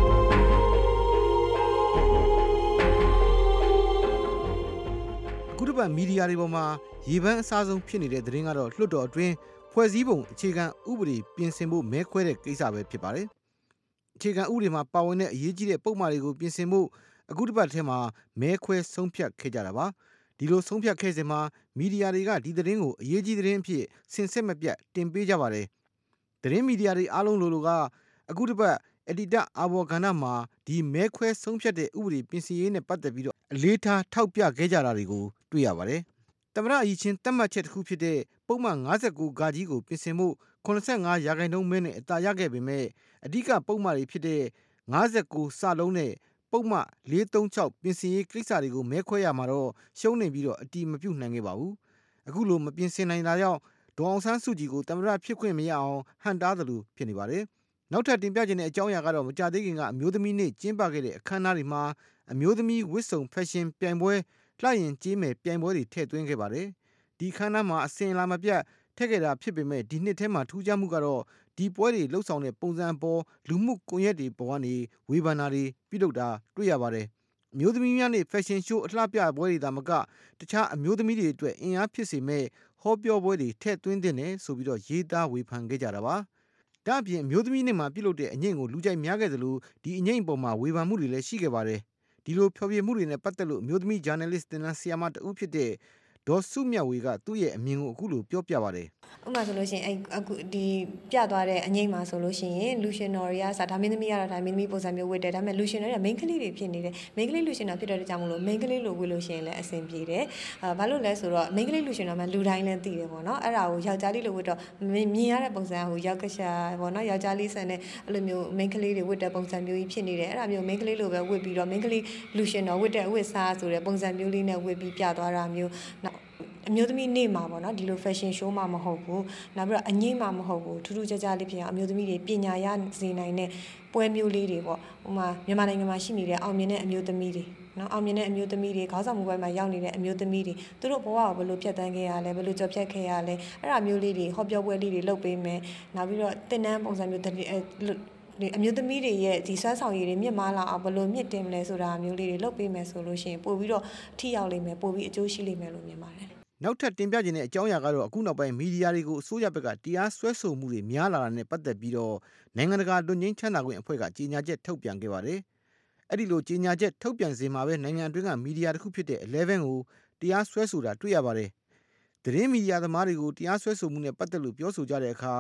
အခုတစ်ပတ်မီဒီယာတွေပေါ်မှာရေပန်းအစားဆုံးဖြစ်နေတဲ့သတင်းကတော့လွှတ်တော်အတွင်းဖွဲ့စည်းပုံအခြေခံဥပဒေပြင်ဆင်ဖို့မဲခွဲတဲ့ကိစ္စပဲဖြစ်ပါတယ်။အခြေခံဥပဒေမှာပါဝင်တဲ့အရေးကြီးတဲ့ပုံမှန်တွေကိုပြင်ဆင်ဖို့အခုတစ်ပတ်ထဲမှာမဲခွဲဆုံးဖြတ်ခဲ့ကြတာပါ။ဒီလိုဆုံးဖြတ်ခဲ့စဉ်မှာမီဒီယာတွေကဒီသတင်းကိုအရေးကြီးသတင်းအဖြစ်ဆင်ဆက်မပြတ်တင်ပေးကြပါတယ်။သတင်းမီဒီယာတွေအားလုံးလိုလိုကအခုတစ်ပတ်အဒီတာအာဘော်ကဏ္ဍမှာဒီမဲခွဲဆုံးဖြတ်တဲ့ဥပဒေပြင်ဆင်ရေးနဲ့ပတ်သက်ပြီးတော့အလေးထားထောက်ပြခဲ့ကြတာတွေကိုတွေ့ရပါတယ်။သမ္မတအကြီးချင်းတတ်မှတ်ချက်တစ်ခုဖြစ်တဲ့ပုံမှန်၅၉ဂါကြီးကိုပြင်ဆင်မှု၇၅ရာခိုင်နှုန်းမဲနဲ့အသာရခဲ့ပေမဲ့အဓိကပုံမှန်တွေဖြစ်တဲ့၅၉စလုံးနဲ့ပုံမှန်၄၃၆ပြင်ဆင်ရေးကိစ္စတွေကိုမဲခွဲရမှာတော့ရှုံးနေပြီးတော့အတီမပြုတ်နိုင်ခဲ့ပါဘူး။အခုလိုမပြင်ဆင်နိုင်တာကြောင့်ဒေါ်အောင်ဆန်းစုကြည်ကိုသမ္မတဖြစ်ခွင့်မရအောင်ဟန်တားသလိုဖြစ်နေပါတယ်။နောက်ထပ်တင်ပြခြင်းတဲ့အကြောင်းအရာကတော့မကြသေးခင်ကအမျိုးသမီးနေ့ကျင်းပခဲ့တဲ့အခမ်းအနားတွေမှာအမျိုးသမီးဝတ်စုံဖက်ရှင်ပြိုင်ပွဲလှရင်ကြေးမယ်ပြိုင်ပွဲတွေထည့်သွင်းခဲ့ပါတယ်။ဒီခမ်းနားမှာအစဉ်အလာမပြတ်ထည့်ခဲ့တာဖြစ်ပေမဲ့ဒီနှစ်ထဲမှာထူးခြားမှုကတော့ဒီပွဲတွေလှုပ်ဆောင်တဲ့ပုံစံပေါ်လူမှုကွန်ရက်တွေပေါ်ကနေဝေဖန်တာတွေပြုလုပ်တာတွေ့ရပါတယ်။အမျိုးသမီးများနဲ့ဖက်ရှင်ရှိုးအလှပြပွဲတွေဒါမကတခြားအမျိုးသမီးတွေအတွက်အင်အားဖြစ်စေမဲ့ဟောပြောပွဲတွေထည့်သွင်းတဲ့နဲ့ဆိုပြီးတော့ရေးသားဝေဖန်ခဲ့ကြတာပါ။ဒါအပြင်အမျိုးသမီးနဲ့မှပြုလုပ်တဲ့အငိမ့်ကိုလူကြိုက်များခဲ့သလိုဒီအငိမ့်ပေါ်မှာဝေဖန်မှုတွေလည်းရှိခဲ့ပါတယ်။ဒီလိုဖျော်ဖြေမှုတွေနဲ့ပတ်သက်လို့အမျိုးသမီးဂျာနယ်လစ်တင်နန်းဆီယာမတဦးဖြစ်တဲ့ဒေါ်စုမြတ်ဝေကသူ့ရဲ့အမြင်ကိုအခုလိုပြောပြပါတယ်ဥပမာဆိုလို့ရှိရင်အဲ့အခုဒီပြသွားတဲ့အငိမ့်မှာဆိုလို့ရှိရင်လူရှင်တော်တွေကစာဒါမင်းသမီးကတော့ဒါမင်းသမီးပုံစံမျိုးဝတ်တယ်ဒါပေမဲ့လူရှင်တွေကမိန်းကလေးတွေဖြစ်နေတယ်မိန်းကလေးလူရှင်တော်ဖြစ်တဲ့ကြောင့်မလို့မိန်းကလေးလိုဝတ်လို့ရှိရင်လည်းအဆင်ပြေတယ်အာဘာလို့လဲဆိုတော့မိန်းကလေးလူရှင်တော်မှလူတိုင်းလည်းသိတယ်ပေါ့နော်အဲ့ဒါကိုယောက်ျားလေးလိုဝတ်တော့မြင်ရတဲ့ပုံစံကိုယောက်ကရှာပေါ့နော်ယောက်ျားလေးဆန်တဲ့အဲ့လိုမျိုးမိန်းကလေးတွေဝတ်တဲ့ပုံစံမျိုးကြီးဖြစ်နေတယ်အဲ့ဒါမျိုးမိန်းကလေးလိုပဲဝတ်ပြီးတော့မိန်းကလေးလူရှင်တော်ဝတ်တဲ့အဝတ်စားဆိုတဲ့ပုံစံမျိုးလေးနဲ့ဝတ်ပြီးပြသွားတာမျိုးနောက်အမျိုးသမီးနေ့မှာပေါ့နော်ဒီလို fashion show မှာမဟုတ်ဘူးနောက်ပြီးတော့အငိမ့်မှာမဟုတ်ဘူးထူးထူးခြားခြားလေးဖြစ်အောင်အမျိုးသမီးတွေပညာရစေနိုင်တဲ့ပွဲမျိုးလေးတွေပေါ့ဟိုမှာမြန်မာနိုင်ငံမှာရှိနေတဲ့အောင်မြင်တဲ့အမျိုးသမီးတွေနော်အောင်မြင်တဲ့အမျိုးသမီးတွေခေါင်းဆောင်မှုပိုင်းမှာရောက်နေတဲ့အမျိုးသမီးတွေသူတို့ဘဝကိုဘယ်လိုဖြတ်သန်းခဲ့ရလဲဘယ်လိုကြော်ဖြတ်ခဲ့ရလဲအဲ့ဒါမျိုးလေးတွေဟောပြောပွဲလေးတွေလုပ်ပေးမယ်နောက်ပြီးတော့တင်နန်းပုံစံမျိုးဒီအမျိုးသမီးတွေရဲ့ဒီဆွမ်းဆောင်ရည်တွေမြင့်မားလာအောင်ဘယ်လိုမြင့်တင်မလဲဆိုတာမျိုးလေးတွေလုပ်ပေးမယ်ဆိုလို့ရှိရင်ပို့ပြီးတော့ထိရောက်လိမ့်မယ်ပို့ပြီးအကျိုးရှိလိမ့်မယ်လို့မြင်ပါတယ်နောက်ထပ်တင်ပြခြင်းတဲ့အကြောင်းအရာကတော့အခုနောက်ပိုင်းမီဒီယာတွေကိုအစိုးရဘက်ကတရားစွဲဆိုမှုတွေများလာတာနဲ့ပတ်သက်ပြီးတော့နိုင်ငံတကာလွတ်ငြိမ်းချမ်းသာခွင့်အဖွဲ့ကကြေညာချက်ထုတ်ပြန်ခဲ့ပါတယ်။အဲ့ဒီလိုကြေညာချက်ထုတ်ပြန်စဉ်မှာပဲနိုင်ငံအတွင်းကမီဒီယာတစ်ခုဖြစ်တဲ့elevenကိုတရားစွဲဆိုတာတွေ့ရပါတယ်။သတင်းမီဒီယာသမားတွေကိုတရားစွဲဆိုမှုနဲ့ပတ်သက်လို့ပြောဆိုကြတဲ့အခါ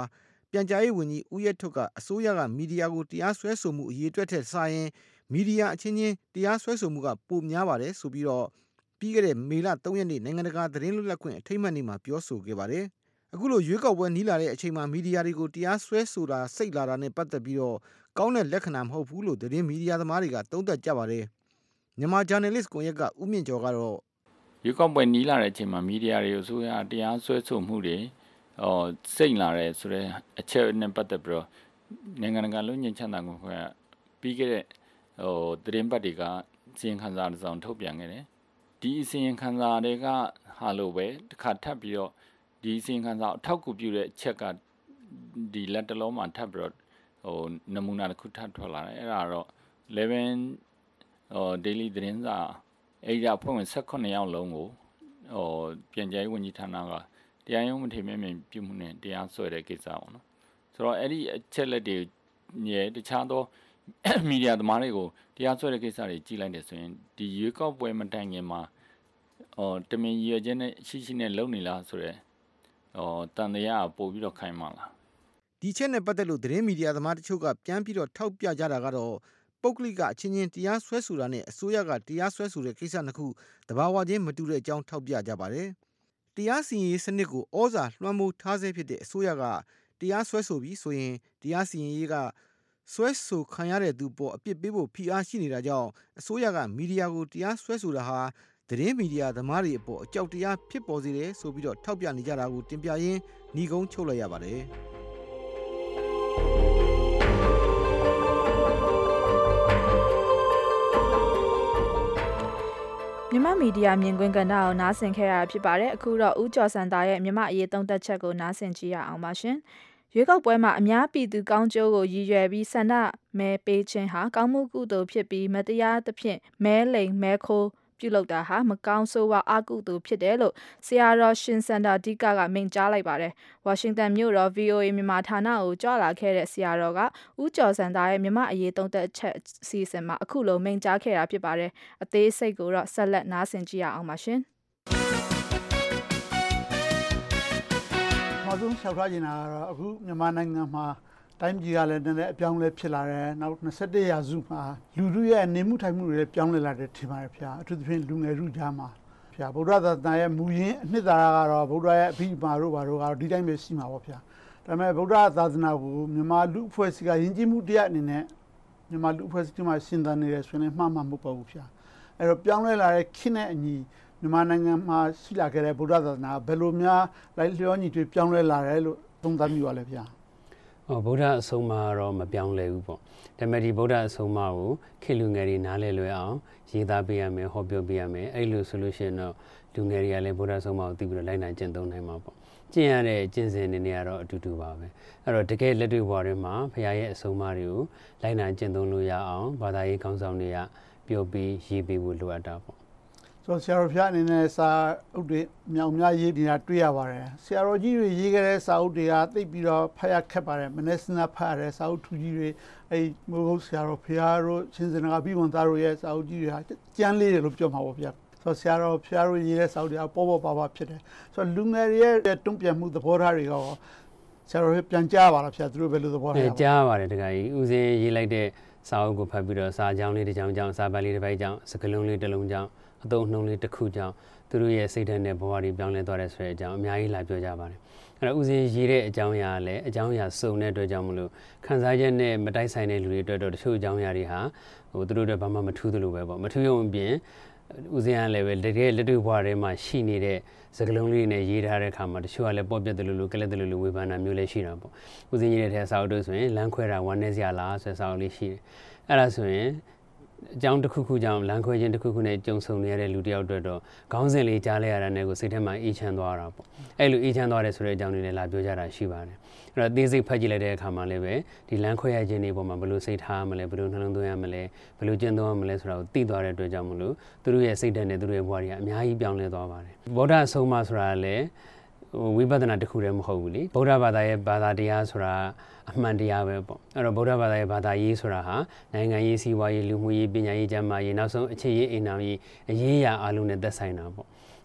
ပြန်ကြားရေးဝန်ကြီးဦးရဲထွတ်ကအစိုးရကမီဒီယာကိုတရားစွဲဆိုမှုအရေးအတွက်ထက်စာရင်မီဒီယာအချင်းချင်းတရားစွဲဆိုမှုကပိုများပါတယ်ဆိုပြီးတော့ပြီးခဲ့တဲ့မေလသုံးရက်နေ့နိုင်ငံတကာသတင်းလွတ်လပ်ခွင့်အထိမ်းအမှတ်နေ့မှာပြောဆိုခဲ့ပါတယ်။အခုလိုရွေးကောက်ပွဲနီးလာတဲ့အချိန်မှာမီဒီယာတွေကိုတရားစွဲဆိုတာစိတ်လာတာနဲ့ပတ်သက်ပြီးတော့ကောင်းတဲ့လက္ခဏာမဟုတ်ဘူးလို့သတင်းမီဒီယာသမားတွေကသုံးသပ်ကြပါတယ်။မြန်မာ journalist ကွန်ရက်ကဦးမြင့်ကျော်ကတော့ရွေးကောက်ပွဲနီးလာတဲ့အချိန်မှာမီဒီယာတွေကိုဆိုရတရားစွဲဆိုမှုတွေဟောစိတ်လာတယ်ဆိုတဲ့အချက်နဲ့ပတ်သက်ပြီးတော့နိုင်ငံတကာလူ့ညင်ချမ်းသာခွင့်ကပြီးခဲ့တဲ့ဟိုသတင်းပတ်တွေကစီရင်ခံစာတစ်စောင်ထုတ်ပြန်ခဲ့တယ်ဒီစီရင်ခံစာတွေကဟာလို့ပဲတစ်ခါထပ်ပြီးတော့ဒီစီရင်ခံစာအထောက်အကူပြုတဲ့အချက်ကဒီလက်တလုံးမှာထပ်ပြီးတော့ဟိုနမူနာတစ်ခုထပ်ထွက်လာတယ်အဲ့ဒါတော့elevenဟို daily သတင်းစာအဲ့ဒီအဖွဲ့ဝင်၁၈ယောက်လုံးကိုဟိုပြန်ကြားရေးဝန်ကြီးဌာနကတရားရုံးမထေမြင့်မြင့်ပြုမှုနဲ့တရားစွဲတဲ့ကိစ္စပေါ့နော်ဆိုတော့အဲ့ဒီအချက်လက်တွေရဲ့တခြားသောမီဒီယာသမားတွေကိုတရားစွဲတဲ့ကိစ္စတွေကြီးလိုက်တယ်ဆိုရင်ဒီရွေးကောက်ပွဲမတိုင်ခင်မှာဟောတမင်ရည်ရွယ်ချက်နဲ့ရှိရှိနဲ့လုပ်နေလားဆိုတော့ဟောတန်တရားပို့ပြီးတော့ခိုင်းမှလားဒီချက်နဲ့ပတ်သက်လို့သတင်းမီဒီယာသမားတချို့ကပြန်ပြီးတော့ထောက်ပြကြတာကတော့ပုဂ္ဂလိကအချင်းချင်းတရားစွဲဆိုတာနဲ့အစိုးရကတရားစွဲဆိုတဲ့ကိစ္စနှစ်ခုတဘာဝချင်းမတူတဲ့အကြောင်းထောက်ပြကြပါတယ်။တရားစီရင်ရေးစနစ်ကိုဩဇာလွှမ်းမိုးထားစေဖြစ်တဲ့အစိုးရကတရားစွဲဆိုပြီးဆိုရင်တရားစီရင်ရေးကစွဲဆိုခံရတဲ့သူပေါ်အပြစ်ပေးဖို့ဖိအားရှိနေတာကြောင့်အစိုးရကမီဒီယာကိုတရားစွဲဆိုတာဟာသတင်းမီဒီယာသမားတွေအပေါ်အကြောက်တရားဖြစ်ပေါ်စေတယ်ဆိုပြီးတော့ထောက်ပြနေကြတာကိုတင်ပြရင်းညီကုန်းချုပ်လိုက်ရပါတယ်။မြန်မာမီဒီယာမြင်ကွင်းကဏ္ဍကိုနားဆင်ခဲ့ရတာဖြစ်ပါတယ်အခုတော့ဦးကျော်စံသားရဲ့မြန်မာအရေးသုံးသပ်ချက်ကိုနားဆင်ကြည့်ရအောင်ပါရှင်ရွေးကောက်ပွဲမှာအများပြည်သူကောင်းကျိုးကိုရည်ရွယ်ပြီးဆန္ဒမဲပေးခြင်းဟာကောင်းမှုကုသိုလ်ဖြစ်ပြီးမတရားသဖြင့်မဲလိမ်မဲခိုးပြုလုပ်တာဟာမကောင်းဆိုးဝါးအကုသိုလ်ဖြစ်တယ်လို့ဆရာတော်ရှင်စန္ဒာဒီကကမိန့်ကြားလိုက်ပါတယ်ဝါရှင်တန်မြို့တော် ဗီအိုအေ မြန်မာဌာနကိုကြွလာခဲ့တဲ့ဆရာတော်ကဦးကျော်စံသားရဲ့မြန်မာအရေးသုံးသက်ချက်အစီအစဉ်မှာအခုလိုမိန့်ကြားခဲ့တာဖြစ်ပါတယ်အသေးစိတ်ကိုတော့ဆက်လက်နားဆင်ကြည့်ရအောင်ပါရှင်နောက်ဆုံးလျှောက်ထားနေတာကတော့အခုမြန်မာနိုင်ငံမှာတိုင်းပြည်ကလည်းနည်းနည်းအပြောင်းလဲဖြစ်လာတယ်နောက်၂၁ရာစုမှာလူထုရဲ့နေမှုထိုင်မှုတွေလည်းပြောင်းလဲလာတယ်ထင်ပါတယ်ဗျာအထူးသဖြင့်လူငယ်ထုကြားမှာဗျာဗုဒ္ဓသာသနာရဲ့မူရင်းအနှစ်သာရကတော့ဗုဒ္ဓရဲ့အဘိဓမ္မာတို့ဘာတို့ကတော့ဒီတိုင်းပဲရှိမှာပေါ့ဗျာဒါပေမဲ့ဗုဒ္ဓသာသနာကိုမြန်မာလူအဖွဲ့အစည်းကယဉ်ကျေးမှုတရားအနေနဲ့မြန်မာလူအဖွဲ့အစည်းမှာရှင်သန်နေတယ်ဆိုရင်မှမှမဟုတ်ပါဘူးဗျာအဲ့တော့ပြောင်းလဲလာတဲ့ခေတ်နဲ့အညီမြန်မာနိုင်ငံမှာရှိလာခဲ့တဲ့ဗုဒ္ဓသာသနာဘယ်လိုများလိုက်လျောညီတွေပြောင်းလဲလာတယ်လို့သုံးသပ်မိပါလဲဗျာဟောဗုဒ္ဓအဆုံးအမတော့မပြောင်းလဲဘူးပေါ့ဒါပေမဲ့ဒီဗုဒ္ဓအဆုံးအမကိုခေတ်လူငယ်တွေနားလည်လွယ်အောင်ရေးသားပေးရမယ်ဟောပြောပေးရမယ်အဲ့လိုဆိုလို့ရှိရင်တော့လူငယ်တွေကလည်းဗုဒ္ဓအဆုံးအမကိုသိပြီးတော့လိုက်နိုင်ကျင့်သုံးနိုင်မှာပေါ့ကျင့်ရတဲ့ကျင့်စဉ်တွေနေရာတော့အတူတူပါပဲအဲ့တော့တကယ်လက်တွေ့ဘဝတွေမှာဘုရားရဲ့အဆုံးအမတွေကိုလိုက်နိုင်ကျင့်သုံးလို့ရအောင်ဘာသာရေးခေါင်းဆောင်တွေကပြောပြီးရေးပေးဖို့လိုအပ်တာပေါ့ဆိုဆရာတော်ဖျားအနေနဲ့စာအုပ်တွေမြောင်များရေးနေတာတွေ့ရပါတယ်ဆရာတော်ကြီးတွေရေးခဲ့တဲ့စာအုပ်တွေကသိပြီးတော့ဖတ်ရခက်ပါတယ်မနေ့စနာဖတ်ရတဲ့စာအုပ်ထူကြီးတွေအဲမိုးဟုတ်ဆရာတော်ဖျားတို့ရှင်စင်ကပြီးဝန်သားတို့ရဲ့စာအုပ်ကြီးတွေကကျမ်းလေးတွေလို့ပြောမှာပေါ့ဗျာဆိုဆရာတော်ဖျားတို့ရေးတဲ့စာအုပ်တွေကပေါ်ပေါ်ပါပါဖြစ်တယ်ဆိုလူငယ်တွေရဲ့တုံ့ပြန်မှုသဘောထားတွေရောဆရာတော်ပြန်ကြားပါလားဖျားသူတို့ဘယ်လိုသဘောထားလဲကြားပါတယ်တခါကြီးဦးစင်းရေးလိုက်တဲ့စာအုပ်ကိုဖတ်ပြီးတော့စာကြောင်းလေးတစ်ကြောင်းကြောင်းစာပတ်လေးတစ်ပိုက်ကြောင်းစကလုံးလေးတစ်လုံးကြောင်းအသုံးနှုန်းလေးတစ်ခုကြောင့်သူတို့ရဲ့စိတ်ဓာတ်နဲ့ဘဝတွေပြောင်းလဲသွားတယ်ဆိုတဲ့အကြောင်းအများကြီးလာပြောကြပါတယ်အဲ့တော့ဦးစင်းရေးတဲ့အကြောင်းအရာလည်းအကြောင်းအရာစုံတဲ့အတွက်ကြောင့်မလို့ခန်းစားချက်နဲ့မတိုက်ဆိုင်တဲ့လူတွေအတွက်တော့တချို့အကြောင်းအရာတွေဟာဟိုသူတို့တွေဘာမှမထူးသလိုပဲပေါ့မထူးရုံအပြင်ဦးစင်းကလည်းပဲတကယ်လက်တွေ့ဘဝတွေမှာရှိနေတဲ့စကလုံးလေးနဲ့ရေးထားတဲ့အခါမှာတချို့ကလည်းပေါ့ပြတ်တယ်လို့လို့ကလက်တယ်လို့လို့ဝေဖန်တာမျိုးလည်းရှိတာပေါ့ဦးစင်းရေးတဲ့ထဲစာအုပ်တို့ဆိုရင်လမ်းခွဲတာဝမ်းနေစရာလားဆိုတဲ့စာအုပ်လေးရှိတယ်အဲ့ဒါဆိုရင်အကြောင်းတစ်ခုခုကြောင့်လမ်းခွဲခြင်းတစ်ခုခုနဲ့ကြုံဆုံနေရတဲ့လူတစ်ယောက်အတွက်တော့ခေါင်းစဉ်လေးကြားလိုက်ရတာနဲ့ကိုစိတ်ထဲမှာအေးချမ်းသွားတာပေါ့အဲ့လိုအေးချမ်းသွားတယ်ဆိုတဲ့အကြောင်းတွေလည်းလာပြောကြတာရှိပါတယ်အဲ့တော့အသေးစိတ်ဖတ်ကြည့်လိုက်တဲ့အခါမှာလည်းပဲဒီလမ်းခွဲရခြင်းတွေပေါ်မှာဘယ်လိုစိတ်ထားရမလဲဘယ်လိုနှလုံးသွင်းရမလဲဘယ်လိုကျင့်သုံးရမလဲဆိုတာကိုသိသွားတဲ့အတွက်ကြောင့်မလို့သူတို့ရဲ့စိတ်ဓာတ်နဲ့သူတို့ရဲ့ဘဝတွေကအများကြီးပြောင်းလဲသွားပါတယ်ဗုဒ္ဓအဆုံးအမဆိုတာလည်းဝိပဿနာတစ်ခုတည်းမဟုတ်ဘူးလေဗုဒ္ဓဘာသာရဲ့ဘာသာတရားဆိုတာအမှန်တရားပဲပေါ့အဲ့တော့ဗုဒ္ဓဘာသာရဲ့ဘာသာရေးဆိုတာဟာနိုင်ငံရေးစီးပွားရေးလူမှုရေးပညာရေးကျန်းမာရေးနောက်ဆုံးအခြေရေးအိမ်နာရေးအရေးအရာအလုံးနဲ့သက်ဆိုင်တာပေါ့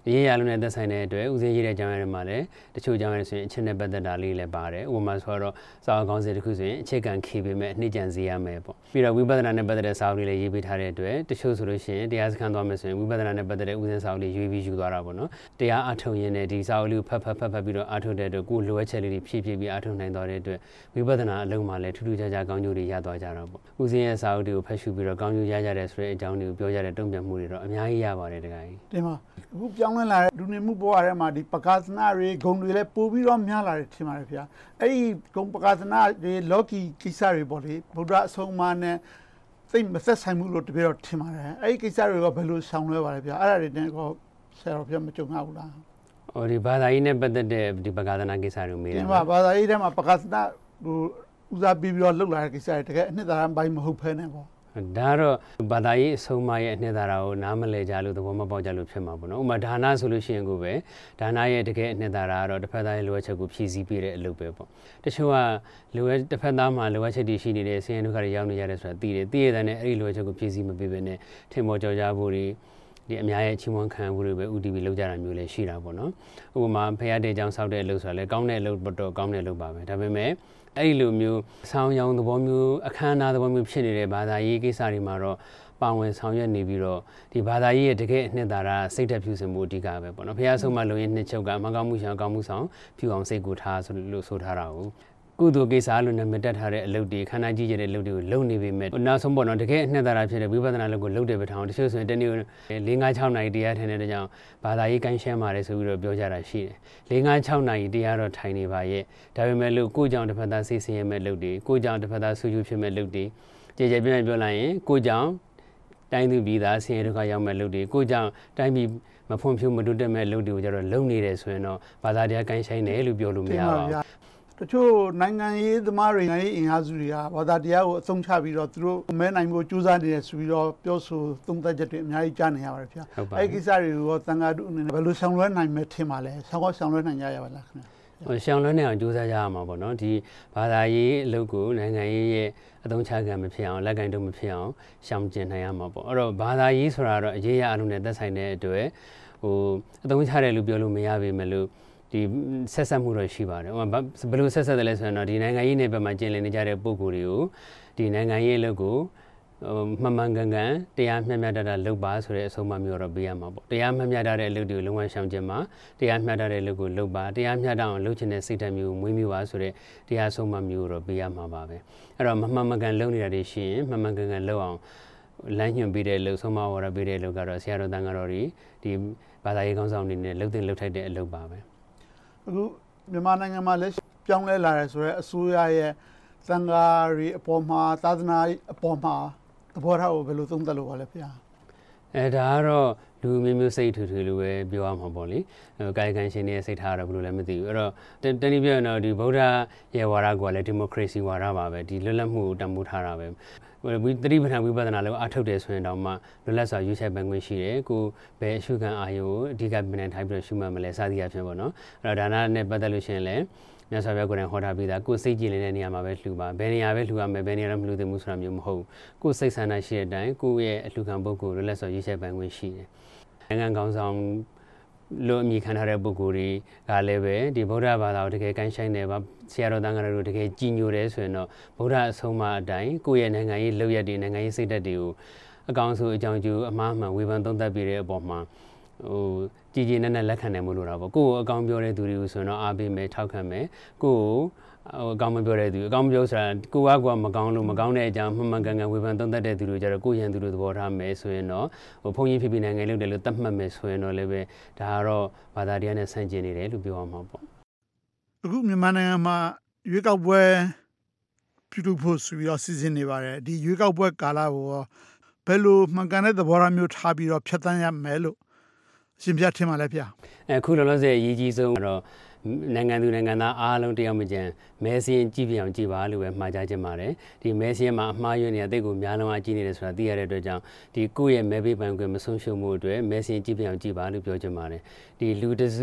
ရေးရလုံးနဲ့သက်ဆိုင်တဲ့အတွက်ဦးစင်းရေးတဲ့အကြောင်းအရာတွေမှာလည်းတချို့အကြောင်းအရာတွေဆိုရင်အချက်နဲ့ပတ်သက်တာလေးလည်းပါတယ်ဥပမာဆိုတော့စာအုပ်ကောင်းစဉ်တစ်ခုဆိုရင်အခြေခံခေပေမဲ့အနှစ်ကျန်စေရမယ်ပေါ့ပြီးတော့ဝိပဿနာနဲ့ပတ်သက်တဲ့စာအုပ်လေးလည်းရေးပေးထားတဲ့အတွက်တချို့ဆိုလို့ရှိရင်တရားစခန်းသွားမယ်ဆိုရင်ဝိပဿနာနဲ့ပတ်သက်တဲ့ဦးစင်းစာအုပ်လေးရွေးပြီးယူသွားတာပေါ့နော်တရားအထုတ်ရင်းနဲ့ဒီစာအုပ်လေးကိုဖတ်ဖတ်ဖတ်ဖတ်ပြီးတော့အထုတ်တဲ့အတွက်ကိုယ်လိုအပ်ချက်လေးတွေဖြည့်ဖြည့်ပြီးအထုတ်နိုင်သွားတဲ့အတွက်ဝိပဿနာအလုံးမှာလည်းထူးထူးခြားခြားကောင်းကျိုးတွေရသွားကြတာပေါ့ဦးစင်းရဲ့စာအုပ်တွေကိုဖတ်ရှုပြီးတော့ကောင်းကျိုးရကြတယ်ဆိုတဲ့အကြောင်းတွေကိုပြောကြတဲ့တုံ့ပြန်မှုတွေတော့အများကြီးရပါတယ်တခါကြီးတင်ပါအခုပြောင်းလဲလာတဲ့လူနေမှုဘဝထဲမှာဒီပကာသနာတွေဂုံတွေလည်းပို့ပြီးတော့များလာတယ်ထင်ပါတယ်ဗျာအဲ့ဒီဂုံပကာသနာတွေလောကီကိစ္စတွေပေါ့လေဗုဒ္ဓအဆုံးအမနဲ့သိမသက်ဆိုင်မှုလို့တပည့်တော်ထင်ပါတယ်အဲ့ဒီကိစ္စတွေကဘယ်လိုဆောင်လွဲပါလဲဗျာအဲ့ဒါတွေနဲ့ကောဆရာတော်ပြမကြုံရဘူးလားဟိုဒီဘာသာရေးနဲ့ပတ်သက်တဲ့ဒီပကာသနာကိစ္စတွေမေးတယ်ဒီမှာဘာသာရေးထဲမှာပကာသနာဟိုဦးစားပြီးပြီးတော့လှုပ်လာတဲ့ကိစ္စတွေတကယ်အနှစ်သာရပိုင်းမဟုတ်ဖ ೇನೆ ပေါ့ဒါတော့ဘာသာရေးအဆုံးအမရဲ့အနှစ်သာရကိုနားမလည်ကြလို့သဘောမပေါက်ကြလို့ဖြစ်မှာပေါ့နော်ဥပမာဒါနဆိုလို့ရှိရင်ကိုပဲဒါနရဲ့တကယ်အနှစ်သာရကတော့တစ်ဖက်သားရဲ့လိုအပ်ချက်ကိုဖြည့်ဆည်းပေးတဲ့အလုပ်ပဲပေါ့တချို့ကလိုအပ်တစ်ဖက်သားမှာလိုအပ်ချက်တွေရှိနေတဲ့ဆင်းရဲဒုက္ခတွေရောက်နေကြတယ်ဆိုတာသိတယ်သိရတဲ့နဲ့အဲ့ဒီလိုအပ်ချက်ကိုဖြည့်ဆည်းမပေးဘဲနဲ့ထင်ပေါ်ကြော်ကြားဖို့တွေဒီအများရဲ့ချီးမွမ်းခံမှုတွေပဲ U T V လောက်ကြတာမျိုးလည်းရှိတာပေါ့နော်ဥပမာဖရာတဲ့အကြောင်းဆောက်တဲ့အလုပ်ဆိုတာလည်းကောင်းတဲ့အလုပ်တော့ကောင်းတဲ့အလုပ်ပါပဲဒါပေမဲ့အဲ့ဒီလိုမျိုးဆောင်းရောင်သဘောမျိုးအခမ်းအနားသဘောမျိုးဖြစ်နေတဲ့ဘာသာရေးကိစ္စတွေမှာတော့ပါဝင်ဆောင်ရွက်နေပြီးတော့ဒီဘာသာရေးရဲ့တကယ်အနှစ်သာရစိတ်သက်ဖြူစင်မှုအဓိကပဲပေါ့နော်ဖရာဆုံးမလို့ရင်နှစ်ချုပ်ကအမှန်ကောင်းမှုဆောင်ကောင်းမှုဆောင်ဖြူအောင်စိတ်ကိုထားဆိုလို့ဆိုထားတာကိုကုသိုလ်ကိစ္စလို့နာမည်တက်ထားတဲ့အလုပ်တွေခန္ဓာကြီးကျတဲ့အလုပ်တွေကိုလုပ်နေပေမဲ့နောက်ဆုံးပေါ့နော်တကယ်အနှစ်သာရဖြစ်တဲ့ဝိပဿနာလုပ်ကိုလုပ်တယ်ပဲထောင်တချို့ဆိုရင်တနေ့၄၅၆နာရီတရားထိုင်တဲ့ကြောင့်ဘာသာရေးကိုင်းရှမ်းပါတယ်ဆိုပြီးတော့ပြောကြတာရှိတယ်၄၅၆နာရီတရားတော့ထိုင်နေပါရဲ့ဒါပေမဲ့လို့ကိုကြောင့်တစ်ဖက်သားစိတ်ဆင်းရဲမဲ့လုပ်တွေကိုကြောင့်တစ်ဖက်သားဆူဆူဖြစ်မဲ့လုပ်တွေကြေကြေပြည့်ပြည့်ပြောလိုက်ရင်ကိုကြောင့်တိုင်းသူပြည်သားဆင်းရဲဒုက္ခရောက်မဲ့လုပ်တွေကိုကြောင့်တိုင်းပြည်မဖွံ့ဖြိုးမတိုးတက်မဲ့လုပ်တွေကိုကြတော့လုံနေတယ်ဆိုရင်တော့ဘာသာတရားကိုင်းဆိုင်တယ်လို့ပြောလို့မရပါဘူးတချို့နိုင်ငံရေးသမားတွေနိုင်ငံရေးအင်အားစုတွေကဘာသာတရားကိုအသုံးချပြီးတော့သူတို့မဲနိုင်ဖို့ကြိုးစားနေတယ်ဆိုပြီးတော့ပြောဆိုသုံးသပ်ချက်တွေအများကြီးကြားနေရပါတယ်ဗျာအဲ့ဒီကိစ္စတွေကိုသံဃာတို့အနေနဲ့ဘယ်လိုဆောင်ရွက်နိုင်မယ်ထင်ပါလဲဆောင်းဆောင်ရွက်နိုင်ကြရပါလားခင်ဗျာဟိုရှောင်းလွှဲနေအောင်ကြိုးစားကြရမှာပေါ့နော်ဒီဘာသာရေးအလုပ်ကိုနိုင်ငံရေးရဲ့အသုံးချခံမဖြစ်အောင်လက်ကင်တော့မဖြစ်အောင်ရှောင်ကျဉ်နိုင်ရမှာပေါ့အဲ့တော့ဘာသာရေးဆိုတာတော့အရေးရအလုံးနဲ့သက်ဆိုင်တဲ့အတွက်ဟိုအသုံးချတယ်လို့ပြောလို့မရပေမဲ့လို့ဒီဆက်ဆက်မှုတော့ရှိပါတယ်ဟိုဘယ်လိုဆက်ဆက်တယ်လဲဆိုရင်တော့ဒီနိုင်ငံရေးနယ်ပယ်မှာကျင်လည်နေကြတဲ့ပုံကိုယ်တွေကိုဒီနိုင်ငံရေးအလုပ်ကိုမှန်မှန်ကန်ကန်တရားမျှမျှတတလုပ်ပါဆိုတဲ့အဆုံးအမမျိုးတော့ပေးရမှာပေါ့တရားမျှမျှတတဲ့အလုပ်တွေကိုလုံးဝရှောင်ကျဉ်မှာတရားမျှတတဲ့အလုပ်ကိုလုပ်ပါတရားမျှတအောင်လုပ်ချင်တဲ့စိတ်ဓာတ်မျိုးမွေးမြူပါဆိုတဲ့တရားဆုံးအမမျိုးတော့ပေးရမှာပါပဲအဲ့တော့မမှန်မှန်ကန်လုပ်နေတာတွေရှိရင်မှန်မှန်ကန်ကန်လုပ်အောင်လမ်းညွှန်ပေးတဲ့အလုပ်ဆုံးမဝါဒပေးတဲ့အလုပ်ကတော့ဆရာတော်တန်ဃာတော်တွေဒီဘာသာရေးကောင်းဆောင်တွေနဲ့လုပ်တင်လုပ်ထိုက်တဲ့အလုပ်ပါပဲအခုမြန်မာနိုင်ငံမှာလည်းပြောင်းလဲလာတယ်ဆိုတော့အစိုးရရဲ့သံဃာတွေအပေါ်မှာသာသနာအပေါ်မှာသဘောထားကိုဘယ်လိုသုံးသပ်လို့ပါလဲဗျာအဲဒါကတော့လူမျိုးမျိုးစိတ်ထူထူလိုပဲပြောရမှာပေါ့လေကာယကံရှင်တွေစိတ်ထားရတော့ဘယ်လိုလဲမသိဘူးအဲ့တော့တနည်းပြောရင်တော့ဒီဗုဒ္ဓရဲ့ဝါဒကလည်းဒီမိုကရေစီဝါဒပါပဲဒီလွတ်လပ်မှုကိုတန်ဖိုးထားတာပဲဝိသတိပဋ္ဌာန်ဝိပဿနာလည်းအထုတ်တယ်ဆိုရင်တော့မှလွတ်လပ်စွာရွေးချယ်ပိုင်ခွင့်ရှိတယ်ကိုဘယ်အရှုခံအာရုံကိုအဓိကပြန်ထိုင်ပြီးတော့ရှုမှတ်မလဲစသည်အဖြစ်ပေါ့နော်အဲ့တော့ဒါနနဲ့ပတ်သက်လို့ရှိရင်လည်းမြတ်စွာဘုရားကိုယ်တိုင်ဟောထားပြီးသားကိုယ်စိတ်ကြည်နေတဲ့နေရာမှာပဲလှူပါဘယ်နေရာပဲလှူရမယ်ဘယ်နေရာတော့မလှူသင့်ဘူးဆိုတာမျိုးမဟုတ်ကိုယ်စိတ်ဆန္ဒရှိတဲ့အတိုင်းကိုယ့်ရဲ့အလှူခံပုဂ္ဂိုလ်လွတ်လပ်စွာရွေးချယ်ပိုင်ခွင့်ရှိတယ်နိုင်ငံကောင်းဆောင်လို့အမည်ခံထားတဲ့ပုဂ္ဂိုလ်တွေကလည်းပဲဒီဗုဒ္ဓဘာသာကိုတကယ်ကိုင်းဆိုင်တယ်ဗာဆရာတော်တန်ခါးတို့တကယ်ကြည်ညိုတယ်ဆိုရင်တော့ဗုဒ္ဓအဆုံးအမအတိုင်းကိုယ့်ရဲ့နိုင်ငံရေးလုပ်ရက်တွေနိုင်ငံရေးစိတ်ဓာတ်တွေကိုအကောင်ဆုံးအကြောင်းကျိုးအမှားမှန်ဝေဖန်သုံးသပ်ပြီးတဲ့အပေါ်မှာဟိုကြည်ကြည်နက်နက်လက်ခံနိုင်မှုလို့တာပေါ့ကိုယ့်ကိုအကောင်ပြောတဲ့သူတွေကိုဆိုရင်တော့အားပေးမယ်ထောက်ခံမယ်ကိုယ့်ကိုဟိုအကောင်မပြောတဲ့သူအကောင်မပြောဆိုတာကိုကကွာမကောင်းလို့မကောင်းတဲ့အကြောင်းမှန်မှန်ကန်ကန်ဝေဖန်သုံးသပ်တဲ့သူတွေကြတော့ကိုယ့်ရန်သူတို့သဘောထားမယ်ဆိုရင်တော့ဟိုဘုန်းကြီးဖြစ်ပြီးနိုင်ငံလုပ်တယ်လို့သတ်မှတ်မယ်ဆိုရင်တော့လည်းပဲဒါကတော့ဘာသာတရားနဲ့ဆန့်ကျင်နေတယ်လို့ပြောရမှာပေါ့အခုမြန်မာနိုင်ငံမှာရွေးကောက်ပွဲပြုလုပ်ဖို့ဆိုပြီးတော့စီစဉ်နေပါတယ်ဒီရွေးကောက်ပွဲကာလကိုဘယ်လိုမှန်ကန်တဲ့သဘောထားမျိုးထားပြီးတော့ဖြတ်သန်းရမယ်လို့ရှင်ပြထင်ပါလဲဗျာအခုလောလောဆယ်အရေးကြီးဆုံးကတော့နိုင်ငံသူနိုင်ငံသားအားလုံးတယောက်မကျန်မဲစင်းကြည့်ပြအောင်ကြည့်ပါလို့ပဲမှာကြားချင်ပါတယ်ဒီမဲစင်းမှာအမှားယွင်းနေတဲ့အသိကိုများလုံးအကြည့်နေတယ်ဆိုတာသိရတဲ့အတွက်ကြောင့်ဒီကိုယ့်ရဲ့မဲပေးပိုင်ခွင့်မဆုံးရှုံးမှုအတွက်မဲစင်းကြည့်ပြအောင်ကြည့်ပါလို့ပြောချင်ပါတယ်ဒီလူတစု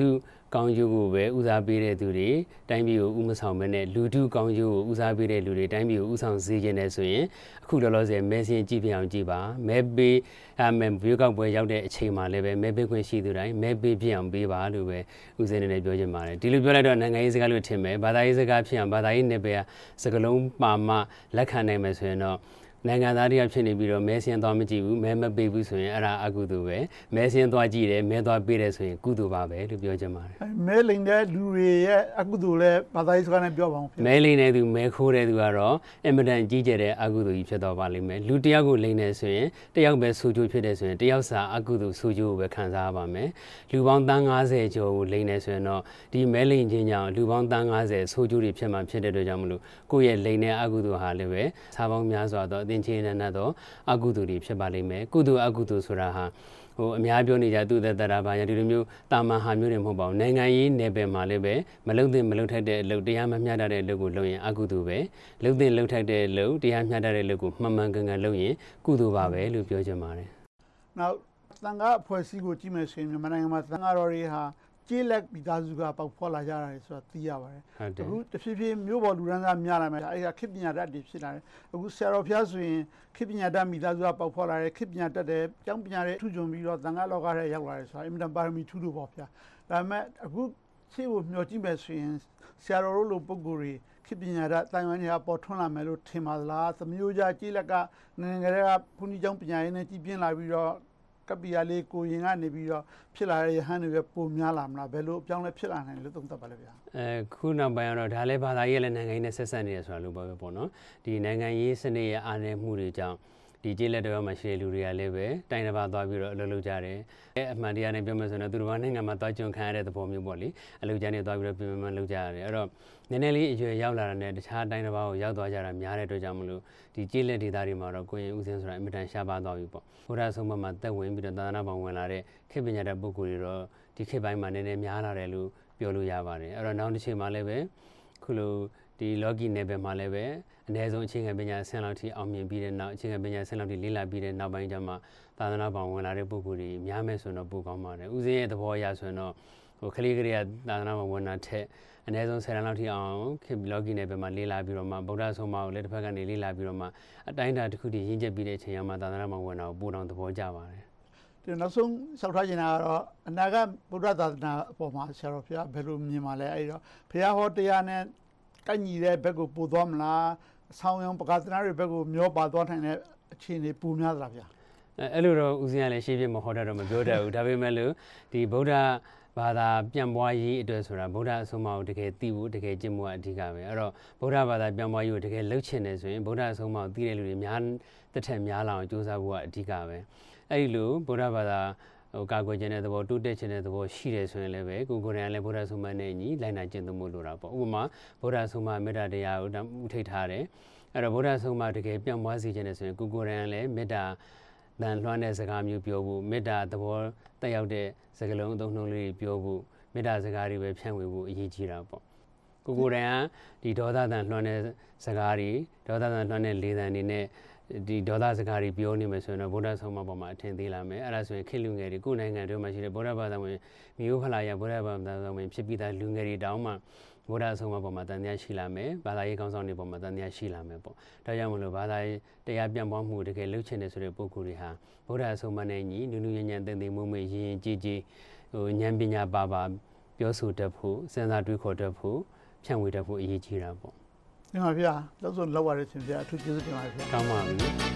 ကောင်းကျိုးကိုပဲဦးစားပေးတဲ့သူတွေတိုင်းပြည်ကိုဥမဆောင်မဲနဲ့လူထုကောင်းကျိုးကိုဦးစားပေးတဲ့လူတွေတိုင်းပြည်ကိုဥဆောင်စေခြင်းနဲ့ဆိုရင်အခုလောလောဆယ်မဲစင်းကြည့်ပြအောင်ကြည့်ပါမဲပေးအမဲရွေးကောက်ပွဲရောက်တဲ့အချိန်မှာလည်းပဲမဲပေးခွင့်ရှိသူတိုင်းမဲပေးပြအောင်ပေးပါလို့ပဲဦးစင်းနေနဲ့ပြောချင်ပါတယ်ဒီလိုပြောလိုက်တော့နိုင်ငံရေးစကားလို့ထင်မယ်ဘာသာရေးစကားဖြစ်အောင်ဘာသာရေးနယ်ပယ်စကလုံးပါမလက်ခံနိုင်မယ်ဆိုရင်တော့နိုင်ငံသားတွေကဖြစ်နေပြီးတော့မဲစင်းသွားမကြည့်ဘူးမဲမပေးဘူးဆိုရင်အဲ့ဒါအကုသိုလ်ပဲမဲစင်းသွားကြည့်တယ်မဲသွားပေးတယ်ဆိုရင်ကုသိုလ်ပါပဲလို့ပြောချင်ပါတယ်မဲလိန်တဲ့လူတွေရဲ့အကုသိုလ်လဲဘာသာရေးစကားနဲ့ပြောပါအောင်မဲလိန်တဲ့သူမဲခိုးတဲ့သူကတော့အင်မတန်ကြီးကျယ်တဲ့အကုသိုလ်ကြီးဖြစ်တော့ပါလိမ့်မယ်လူတယောက်ကိုလိန်နေဆိုရင်တယောက်ပဲဆူချိုးဖြစ်တယ်ဆိုရင်တယောက်စာအကုသိုလ်ဆူချိုးကိုပဲခံစားရပါမယ်လူပေါင်းတန်း၅၀ကျော်ကိုလိန်နေဆိုရင်တော့ဒီမဲလိန်ခြင်းကြောင့်လူပေါင်းတန်း၅၀ဆူချိုးတွေဖြစ်မှဖြစ်တဲ့အတွက်ကြောင့်မလို့ကိုယ့်ရဲ့လိန်တဲ့အကုသိုလ်ဟာလည်းပဲစားပေါင်းများစွာတော့အသင်္ချေနန္ဒတော့အကုသိုလ်တွေဖြစ်ပါလိမ့်မယ်ကုသိုလ်အကုသိုလ်ဆိုတာဟာဟိုအများပြောနေကြသူသက်တာပါညာဒီလိုမျိုးတာမန်ဟာမျိုးတွေမဟုတ်ပါဘူးနိုင်ငံရေးနယ်ပယ်မှာလည်းပဲမလုံသင့်မလုံထိုက်တဲ့အလုပ်တရားမမျှတတဲ့အလုပ်ကိုလုပ်ရင်အကုသိုလ်ပဲလုံသင့်လုံထိုက်တဲ့အလုပ်တရားမျှတတဲ့အလုပ်ကိုမှန်မှန်ကန်ကန်လုပ်ရင်ကုသိုလ်ပါပဲလို့ပြောချင်ပါတယ်နောက်သံဃာအဖွဲ့အစည်းကိုကြည့်မယ်ဆိုရင်မြန်မာနိုင်ငံမှာသံဃာတော်တွေဟာကျေးလက်မိသားစုကပေါက်ဖွာလာကြတယ်ဆိုတာသိရပါတယ်အခုတဖြည်းဖြည်းမျိုးပေါ်လူရန်သားများလာမယ်အဲ့ဒါခေတ်ပညာတတ်တွေဖြစ်လာတယ်အခုဆရာတော်ဖျားဆိုရင်ခေတ်ပညာတတ်မိသားစုကပေါက်ဖွာလာတယ်ခေတ်ပညာတတ်တယ်ကျောင်းပညာတွေထူးချွန်ပြီးတော့သံဃာလောကထဲရောက်လာတယ်ဆိုတာအင်မတန်ပါရမီထူးလို့ပေါ့ဗျာဒါပေမဲ့အခုရှေ့ကိုမျှော်ကြည့်မယ်ဆိုရင်ဆရာတော်တို့လိုပုဂ္ဂိုလ်တွေခေတ်ပညာတတ်တိုင်ဝမ်တွေကပေါ်ထွန်းလာမယ်လို့ထင်ပါသလားသမျိုးကြကျေးလက်ကနိုင်ငံတွေကဘုန်းကြီးကျောင်းပညာရေးနဲ့ကြီးပြင်းလာပြီးတော့ကပီယာလေးကိုရင်ကနေပြီးတော့ဖြစ်လာတဲ့ရဟန်းတွေပဲပုံများလာမလားဘယ်လိုအပြောင်းလဲဖြစ်လာနိုင်လို့သုံးသပ်ပါလဲဗျာအဲခုနောက်ပိုင်းတော့ဒါလည်းဘာသာရေးလည်းနိုင်ငံရေးနဲ့ဆက်ဆက်နေရဆိုတာလို့ပြောပဲပေါ့နော်ဒီနိုင်ငံရေးစနစ်ရဲ့အားနည်းမှုတွေကြောင့်ဒီကျေးလက်တော်မှာရှိတဲ့လူတွေကလည်းပဲတိုင်းတစ်ပါးသွားပြီးတော့အလုပ်လုပ်ကြတယ်အဲအမှန်တရားနဲ့ပြောမယ်ဆိုရင်သူတို့ဘာနိုင်ငံမှာသွားကြုံခံရတဲ့သဘောမျိုးပေါ့လေအလုပ်ကြမ်းတွေသွားပြီးတော့ပြင်ပမှာလုပ်ကြရတယ်အဲ့တော့နည်းနည်းလေးအရွယ်ရောက်လာတဲ့တခြားတိုင်းတစ်ပါးကိုရောက်သွားကြတာများတဲ့အတွက်ကြောင့်မလို့ဒီကျေးလက်ဒေသတွေမှာတော့ကိုရင်ဦးစင်းဆိုတာအင်မတန်ရှားပါသွားပြီပေါ့ဘုရားဆုံးမမှာတက်ဝင်ပြီးတော့သာသနာ့ဘောင်ဝင်လာတဲ့ခေတ်ပညာတတ်ပုဂ္ဂိုလ်တွေတော့ဒီခေတ်ပိုင်းမှာနည်းနည်းများလာတယ်လို့ပြောလို့ရပါတယ်အဲ့တော့နောက်တစ်ချိန်မှာလည်းပဲခုလိုဒီ logi နယ်ပယ်မှာလည်းပဲအနည်းဆုံးအခြေခံပညာဆင်းလောက်ထိအောင်မြင်ပြီးတဲ့နောက်အခြေခံပညာဆင်းလောက်ထိလေ့လာပြီးတဲ့နောက်ပိုင်းကျမှသာသနာ့ဘောင်ဝင်လာတဲ့ပုဂ္ဂိုလ်တွေများမယ်ဆိုတော့ပိုကောင်းပါတယ်ဦးစင်းရဲ့သဘောအရဆိုရင်တော့ဟိုကလေးကလေးကသာသနာ့ဘောင်ဝင်လာတဲ့အနည်းဆုံးဆယ်တန်းလောက်ထိအောင်ခေတ် logi နယ်ပယ်မှာလေ့လာပြီးတော့မှဗုဒ္ဓဆုံးမကိုလည်းတစ်ဖက်ကနေလေ့လာပြီးတော့မှအတိုင်းအတာတစ်ခုတည်းရင်းချက်ပြီးတဲ့အချိန်ရောက်မှသာသနာ့ဘောင်ဝင်လာကိုပိုတောင်သဘောကျပါတယ်ဒီနောက်ဆုံးဆောက်ထားခြင်းကတော့အနာဂတ်ဗုဒ္ဓသာသနာအပေါ်မှာဆရာတော်ဘုရားဘယ်လိုမြင်ပါလဲအဲ့တော့ဘုရားဟောတရားနဲ့ကန့်ညီတဲ့ဘက်ကိုပို့သွားမလားအဆောင်ရောင်ပကာသနာတွေဘက်ကိုမျောပါသွားနိုင်တဲ့အခြေအနေပူများသလားဗျာအဲ့လိုတော့ဦးဇင်းကလည်းရှင်းပြမဟောတတ်တော့မပြောတတ်ဘူးဒါပေမဲ့လို့ဒီဗုဒ္ဓဘာသာပြန်ပွားရေးအတွက်ဆိုတာဗုဒ္ဓအဆုံးအမကိုတကယ်သိဖို့တကယ်ကျင့်ဖို့အဓိကပဲအဲ့တော့ဗုဒ္ဓဘာသာပြန်ပွားရေးကိုတကယ်လှုပ်ချင်တယ်ဆိုရင်ဗုဒ္ဓအဆုံးအမကိုသိတဲ့လူတွေများတစ်ထက်များလာအောင်ကြိုးစားဖို့ကအဓိကပဲအဲ့ဒီလိုဗုဒ္ဓဘာသာဟိုကာကွယ်ခြင်းတဲ့သဘောတိုးတက်ခြင်းတဲ့သဘောရှိတယ်ဆိုရင်လည်းပဲကိုကိုယ်တိုင်လည်းဗုဒ္ဓဆုံးမနဲ့ညီလိုက်နာကျင့်သုံးမှုလိုတာပေါ့ဥပမာဗုဒ္ဓဆုံးမမေတ္တာတရားကိုဥထိတ်ထားတယ်အဲ့တော့ဗုဒ္ဓဆုံးမတကယ်ပြန်ပွားစေခြင်းနဲ့ဆိုရင်ကိုကိုယ်တိုင်လည်းမေတ္တာတန်လွှမ်းတဲ့စကားမျိုးပြောဖို့မေတ္တာသဘောတက်ရောက်တဲ့စကားလုံးအသုံးနှုန်းလေးပြောဖို့မေတ္တာစကားတွေပဲဖြန့်ဝေဖို့အရေးကြီးတာပေါ့ကိုကိုယ်တိုင်ကဒီဒေါသတန်လွှမ်းတဲ့စကားတွေဒေါသတန်လွှမ်းတဲ့လေသံတွေနဲ့ဒီဒေါသစကားတွေပြောနေမယ်ဆိုရင်တော့ဗုဒ္ဓဆုံးမပေါ်မှာအထင်သေးလာမယ်အဲ့ဒါဆိုရင်ခေတ်လူငယ်တွေကိုယ်နိုင်ငံတွေမှာရှိတဲ့ဗုဒ္ဓဘာသာဝင်မျိုးဖလာရဗုဒ္ဓဘာသာဝင်ဖြစ်ပြီးသားလူငယ်တွေတောင်းမှဗုဒ္ဓဆုံးမပေါ်မှာတန်တရားရှိလာမယ်ဘာသာရေးကောင်းဆောင်တွေပေါ်မှာတန်တရားရှိလာမယ်ပေါ့ဒါကြောင့်မလို့ဘာသာရေးတရားပြန်ပွားမှုတကယ်လှုပ်ချင်တဲ့ဆိုတဲ့ပုဂ္ဂိုလ်တွေဟာဗုဒ္ဓဆုံးမနဲ့ညီနုနုညံ့ညံ့တည်တည်မွေ့မွေ့ရင်ရင်ကြည်ကြည်ဟိုဉာဏ်ပညာပါပါပြောဆိုတတ်ဖို့စဉ်းစားတွေးခေါ်တတ်ဖို့ဖြန့်ဝေတတ်ဖို့အရေးကြီးတာပေါ့တင်ပါဗျာလောက်စုံလောက်ရတဲ့ရှင်ဗျာအထူးကျေးဇူးတင်ပါတယ်ဗျာကောင်းပါပြီ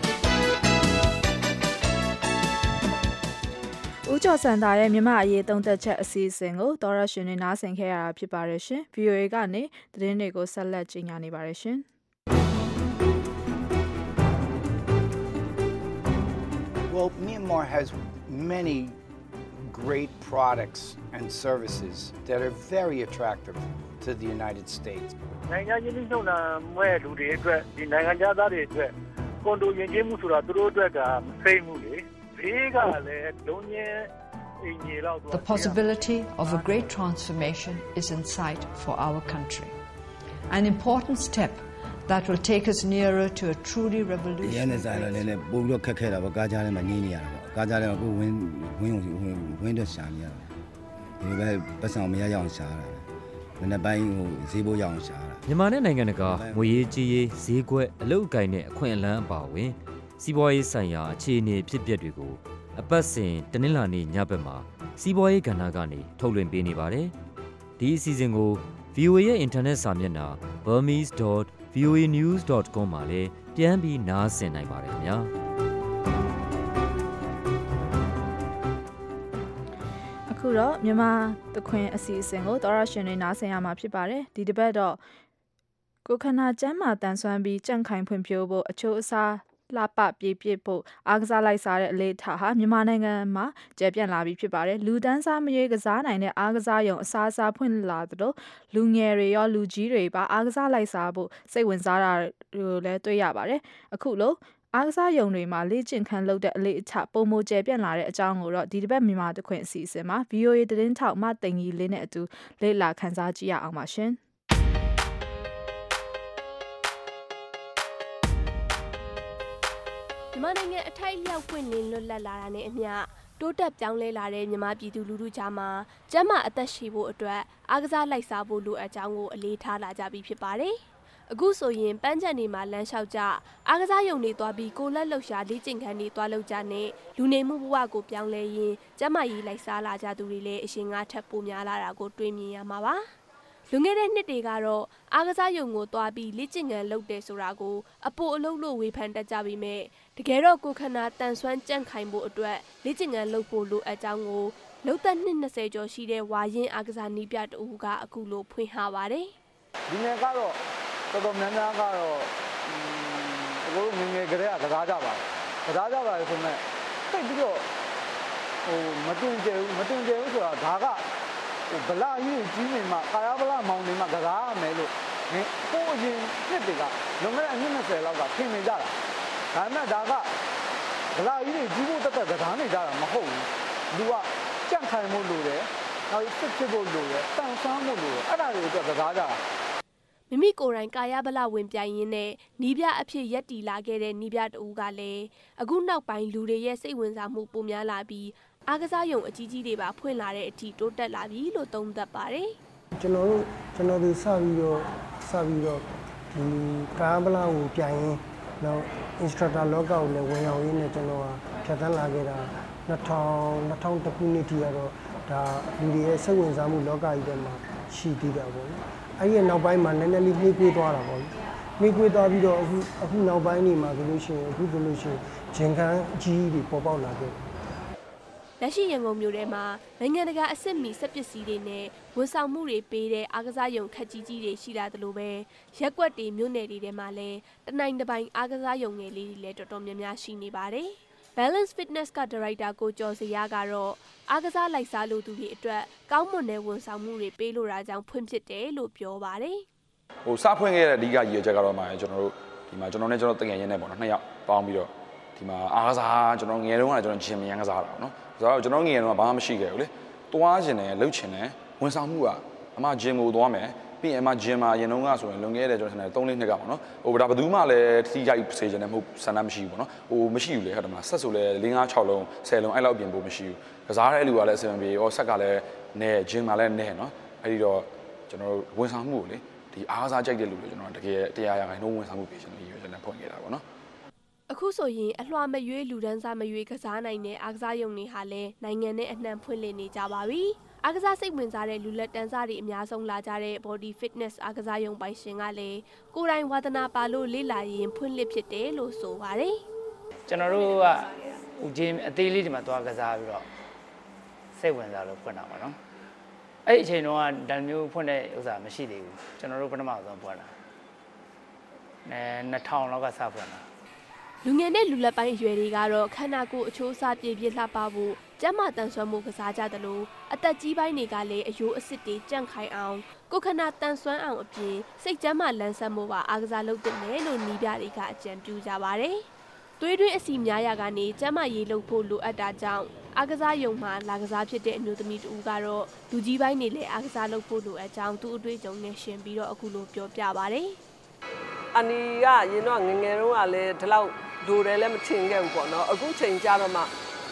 ဦးကျော်စံသားရဲ့မြန်မာအရေးသုံးသက်ချက်အစီအစဉ်ကိုသောရရှင်တွေနားဆင်ခဲ့ရတာဖြစ်ပါတယ်ရှင် ဗွီအိုအေ ကနေသတင်းတွေကိုဆက်လက်ကြီးညာနေပါတယ်ရှင် Well, Myanmar has many great products and services that are very attractive to the United States. နိုင်ငံချင်းချင်းဆုံးတာမဲ့လူတွေအတွက်ဒီနိုင်ငံသားတွေအတွက်ကွန်ဒိုယဉ်ကျေးမှုဆိုတာသူတို့အတွက်ကမသိမှုလေဘေးကလည်းလုံးချင်းအင်ကြီးလောက် The possibility of a great transformation is in sight for our country. An important step that will take us nearer to a truly revolutionary. ရန်ဆိုင်လည်းလည်းပို့ပြီးတော့ခက်ခဲတာပေါ့ကားကြားထဲမှာညင်းနေရတာပေါ့ကားကြားထဲမှာကိုဝင်းဝင်းဝင်းဝင်းတော့ရှာနေရတာဒီလိုပဲပတ်စံမရရအောင်ရှာတာမနေ့ပိုင်းဟိုဈေးဘိုးရအောင်ရှာတာမြန်မာနဲ့နိုင်ငံတကာငွေရေးကြေးရေးဈေးကွက်အလုပ်အကိုင်နဲ့အခွင့်အလမ်းအပါအဝင်စီးပွားရေးဆိုင်ရာအခြေအနေဖြစ်ပျက်တွေကိုအပတ်စဉ်တနင်္လာနေ့ညဘက်မှာစီးပွားရေးကဏ္ဍကနေထုတ်လွှင့်ပေးနေပါတယ်။ဒီအစီအစဉ်ကို ဗွီအိုအေ ရဲ့အင်တာနက်စာမျက်နှာ burmese dot v o a news dot com မှာလည်းပြန်ပြီးနားဆင်နိုင်ပါတယ်ခင်ဗျာ။အခုတော့မြန်မာသခွင်အစီအစဉ်ကိုသောရရှင်တွေနားဆင်ရမှာဖြစ်ပါတယ်။ဒီတစ်ပတ်တော့ကိုခနာကျမ်းမာတန်ဆွမ်းပြီးကြန့်ခိုင်ဖွံ့ဖြိုးဖို့အချိုးအစားလှပပြေပြစ်ဖို့အားကစားလိုက်စားတဲ့အလေးထားဟာမြန်မာနိုင်ငံမှာကျယ်ပြန့်လာပြီးဖြစ်ပါတယ်လူတန်းစားမရွေးကစားနိုင်တဲ့အားကစားရုံအစားအစာဖွင့်လာသလိုလူငယ်တွေရောလူကြီးတွေပါအားကစားလိုက်စားဖို့စိတ်ဝင်စားတာတွေလည်းတွေ့ရပါတယ်အခုလို့အားကစားရုံတွေမှာလေ့ကျင့်ခန်းလုပ်တဲ့အလေးအချပုံမကျယ်ပြန့်လာတဲ့အကြောင်းကိုတော့ဒီတစ်ပတ်မြန်မာတခွင်အစီအစဉ်မှာ ဗွီအိုအေ သတင်းထောက်မသိင်ကြီးလေးနဲ့အတူလေ့လာခန်းစားကြည့်ရအောင်ပါရှင်မြန်မာနိုင်ငံအထိုက်လျောက်ပွင့်လင်းလွတ်လပ်လာတာနဲ့အမျှတိုးတက်ပြောင်းလဲလာတဲ့မြန်မာပြည်သူလူထုကြားမှာကျန်းမာအသက်ရှည်ဖို့အတွက်အားကစားလိုက်စားဖို့လိုအပ်ကြောင်းကိုအလေးထားလာကြပြီးဖြစ်ပါတယ်။အခုဆိုရင်ပန်းချံတွေမှာလမ်းလျှောက်ကြအားကစားရုံတွေသွားပြီးကိုလက်လှုပ်ရှားလေ့ကျင့်ခန်းတွေသွားလုပ်ကြနဲ့လူနေမှုဘဝကိုပြောင်းလဲရင်းကျန်းမာရေးလိုက်စားလာကြသူတွေလည်းအရှင်ငါထပ်ပိုများလာတာကိုတွေ့မြင်ရမှာပါ။လူငယ်တဲ့နှစ်တွေကတော့အားကစားရုံကိုသွားပြီးလေ့ကျင့်ခန်းလုပ်တယ်ဆိုတာကိုအပိုအလုပ်လို့ဝေဖန်တတ်ကြပြီးမြဲတကယ်တော့ကိုခနာတန်ဆွမ်းကြန့်ခိုင်ဖို့အတွက်လေ့ကျင့်ခန်းလုပ်ဖို့လိုအပ်ကြောင်းကိုလုံသက်နှစ်၂၀ကျော်ရှိတဲ့ဝါရင်အားကစားနည်းပြတအူကအခုလိုဖွင့်ဟပါတယ်။ဒီနေ့ကတော့တော်တော်များများကတော့အခုငငယ်ကလေးကကစားကြပါကစားကြပါဆိုမဲ့တိတ်ပြီးတော့ဟိုမတင်ကြဘူးမတင်ကြဘူးဆိုတာဒါကဗလာကြီးကြီးနေမှာကာယဗလာမောင်နေမှာကစားရမယ်လို့ကိုအရင်နှစ်တွေကလွန်ခဲ့တဲ့အနှစ်၂၀လောက်ကထင်နေကြတာဒါပေမဲ့ဒါကဗလာကြီးကြီးဖို့တက်တက်ကစားနေကြတာမဟုတ်ဘူးလူကကြန့်ခိုင်မှုလိုတယ်နောက်စစ်ချစ်ဖို့လိုတယ်တန်ဆန်းမှုလိုတယ်အဲ့ဒါတွေအတွက်ကစားကြတာမိမိကိုယ်တိုင်ကာယဗလာဝင်ပြိုင်ရင်းနဲ့နီးပြအဖြစ်ရက်တီလာခဲ့တဲ့နီးပြတဦးကလည်းအခုနောက်ပိုင်းလူတွေရဲ့စိတ်ဝင်စားမှုပိုများလာပြီးအားကစားရုံအကြီးကြီးတွေပါဖွင့်လာတဲ့အထိတိုးတက်လာပြီလို့သုံးသပ်ပါတယ်ကျွန်တော်တို့ကျွန်တော်တို့စပြီးတော့စပြီးတော့ဒီကာယဗလာကိုပြိုင်ရင်းနောက် instructor လောကကိုလည်းဝင်ရောက်ရင်းနဲ့ကျွန်တော်ကဖြတ်သန်းလာခဲ့တာ၂၀၀၀ ၂၀၀၁ခုနှစ်ထိကတော့ဒါလူတွေရဲ့စိတ်ဝင်စားမှုလောကကြီးထဲမှာရှိသေးတာပေါ့နော်အဲ့ဒီနောက်ပိုင်းမှာနည်းနည်းလေးနှိမ့်ကွေးသွားတာပေါ့နှိမ့်ကွေးသွားပြီးတော့အခုအခုနောက်ပိုင်းနေမှာဆိုလို့ရှိရင်အခုဆိုလို့ရှိရင်ဂျင်ကန်ကြီးတွေပေါ်ပေါက်လာခဲ့လက်ရှိရန်ကုန်မြို့ထဲမှာနိုင်ငံတကာအဆင့်မီစက်ပစ္စည်းတွေနဲ့ဝန်ဆောင်မှုတွေပေးတဲ့အားကစားရုံခက်ကြီးကြီးတွေရှိလာသလိုပဲရက်ကွက်တွေမြို့နယ်တွေထဲမှာလည်းတနိုင်တစ်ပိုင်းအားကစားရုံငယ်လေးတွေလည်းတော်တော်များများရှိနေပါတယ်။ Balance Fitness ကဒါရိုက်တာကိုကျော်စရာကတော့အားကစားလိုက်စားလို့သူတွေအတွက်ကောင်းမွန်တဲ့ဝန်ဆောင်မှုတွေပေးလို့တာကြောင့်ဖွင့်ဖြစ်တယ်လို့ပြောပါတယ်။ဟိုစဖွင့်ခဲ့တဲ့အဓိကရည်ရွယ်ချက်ကတော့မှကျွန်တော်တို့ဒီမှာကျွန်တော်နဲ့ကျွန်တော်တကယ်ရင်းနေပေါ့နော်နှစ်ယောက်ပေါင်းပြီးတော့ဒီမှာအားကစားကျွန်တော်ငယ်တုန်းကကျွန်တော်ဂျင်မရန်ကစားတာပေါ့နော်။ဆိုတော့ကျွန်တော်ငယ်တုန်းကဘာမှမရှိခဲ့ဘူးလေ။တွားခြင်းနဲ့လှုပ်ခြင်းနဲ့ဝန်ဆောင်မှုကအမဂျင်ကိုသွားမယ်ပြီးရင်အမဂျင်မှာရင်တုန်းကဆိုရင်လွန်ခဲ့တဲ့ကျွန်တော်ထင်တယ်၃-၄နှစ်ကပေါ့နော်ဟိုဒါဘယ်သူမှလည်းထိခိုက်စေချင်တယ်မဟုတ်ဆန္ဒမရှိဘူးပေါ့နော်ဟိုမရှိဘူးလေဟုတ်တယ်မလားဆက်ဆိုလဲ၄-၅-၆လုံး၁၀လုံးအဲ့လောက်ပြင်ဖို့မရှိဘူးကစားတဲ့လူကလည်းအဆင်မပြေရောဆက်ကလည်းနဲဂျင်မှာလည်းနဲနော်အဲ့ဒီတော့ကျွန်တော်တို့ဝန်ဆောင်မှုကိုလေဒီအားစားကြိုက်တဲ့လူတွေကျွန်တော်တကယ်တရားရခိုင်နှုန်းဝန်ဆောင်မှုပေးရှင်လို့ရည်ရွယ်ချက်နဲ့ဖွင့်ခဲ့တာပေါ့နော်အခုဆိုရင်အလွှာမရွေးလူဒန်းစားမရွေးကစားနိုင်တဲ့အားကစားရုံတွေဟာလည်းနိုင်ငံနဲ့အနှံ့ဖွင့်လှစ်နေကြပါပြီ။အားကစားစိတ်ဝင်စားတဲ့လူလက်တန်းစားတွေအများဆုံးလာကြတဲ့ Body Fitness အားကစားရုံပိုင်ရှင်ကလည်းကိုယ်တိုင်ဝါသနာပါလို့လေ့လာရင်ဖွင့်လှစ်ဖြစ်တယ်လို့ဆိုပါတယ်။ကျွန်တော်တို့ကဦးချင်းအသေးလေးဒီမှာသွားကစားပြီးတော့စိတ်ဝင်စားလို့ဖွင့်တာပါနော်။အဲ့ဒီအချိန်တုန်းကဒါမျိုးဖွင့်တဲ့ဥစ္စာမရှိသေးဘူး။ကျွန်တော်တို့ပထမဆုံးဖွင့်တာ။အဲ၂၀၀၀လောက်ကစဖွင့်တာ။လူငယ်နဲ့လူလက်ပိုင်းအရွယ်တွေကတော့ခန္ဓာကိုယ်အချိုးအစားပြည့်ပြည့်လှပဖို့ကျန်းမာတန်ဆွမ်းမှုကစားကြသလိုအသက်ကြီးပိုင်းတွေကလည်းအယိုးအစစ်တွေကြန့်ခိုင်အောင်ကိုခန္ဓာတန်ဆွမ်းအောင်အပြင်စိတ်ကျန်းမာလန်းဆန်းမှုပါအားကစားလုပ်တဲ့နယ်လို့နီးပြတွေကအကြံပြုကြပါတယ်။သွေးတွင်းအဆီများရာကနေကျန်းမာရေးလုပ်ဖို့လိုအပ်တာကြောင့်အားကစားရုံမှာလာကစားဖြစ်တဲ့အမျိုးသမီးတူကတော့လူကြီးပိုင်းတွေလည်းအားကစားလုပ်ဖို့လိုအပ်ကြောင်းသူ့အတွေ့အကြုံနဲ့ရှင်ပြီးတော့အခုလိုပြောပြပါတယ်။အနီကရင်တော့ငငယ်တုန်းကလည်းဒီလောက်ဒိုတယ်လည်းမထင်ခဲ့ဘူးပေါ့နော်အခုချိန်ကြတော့မှ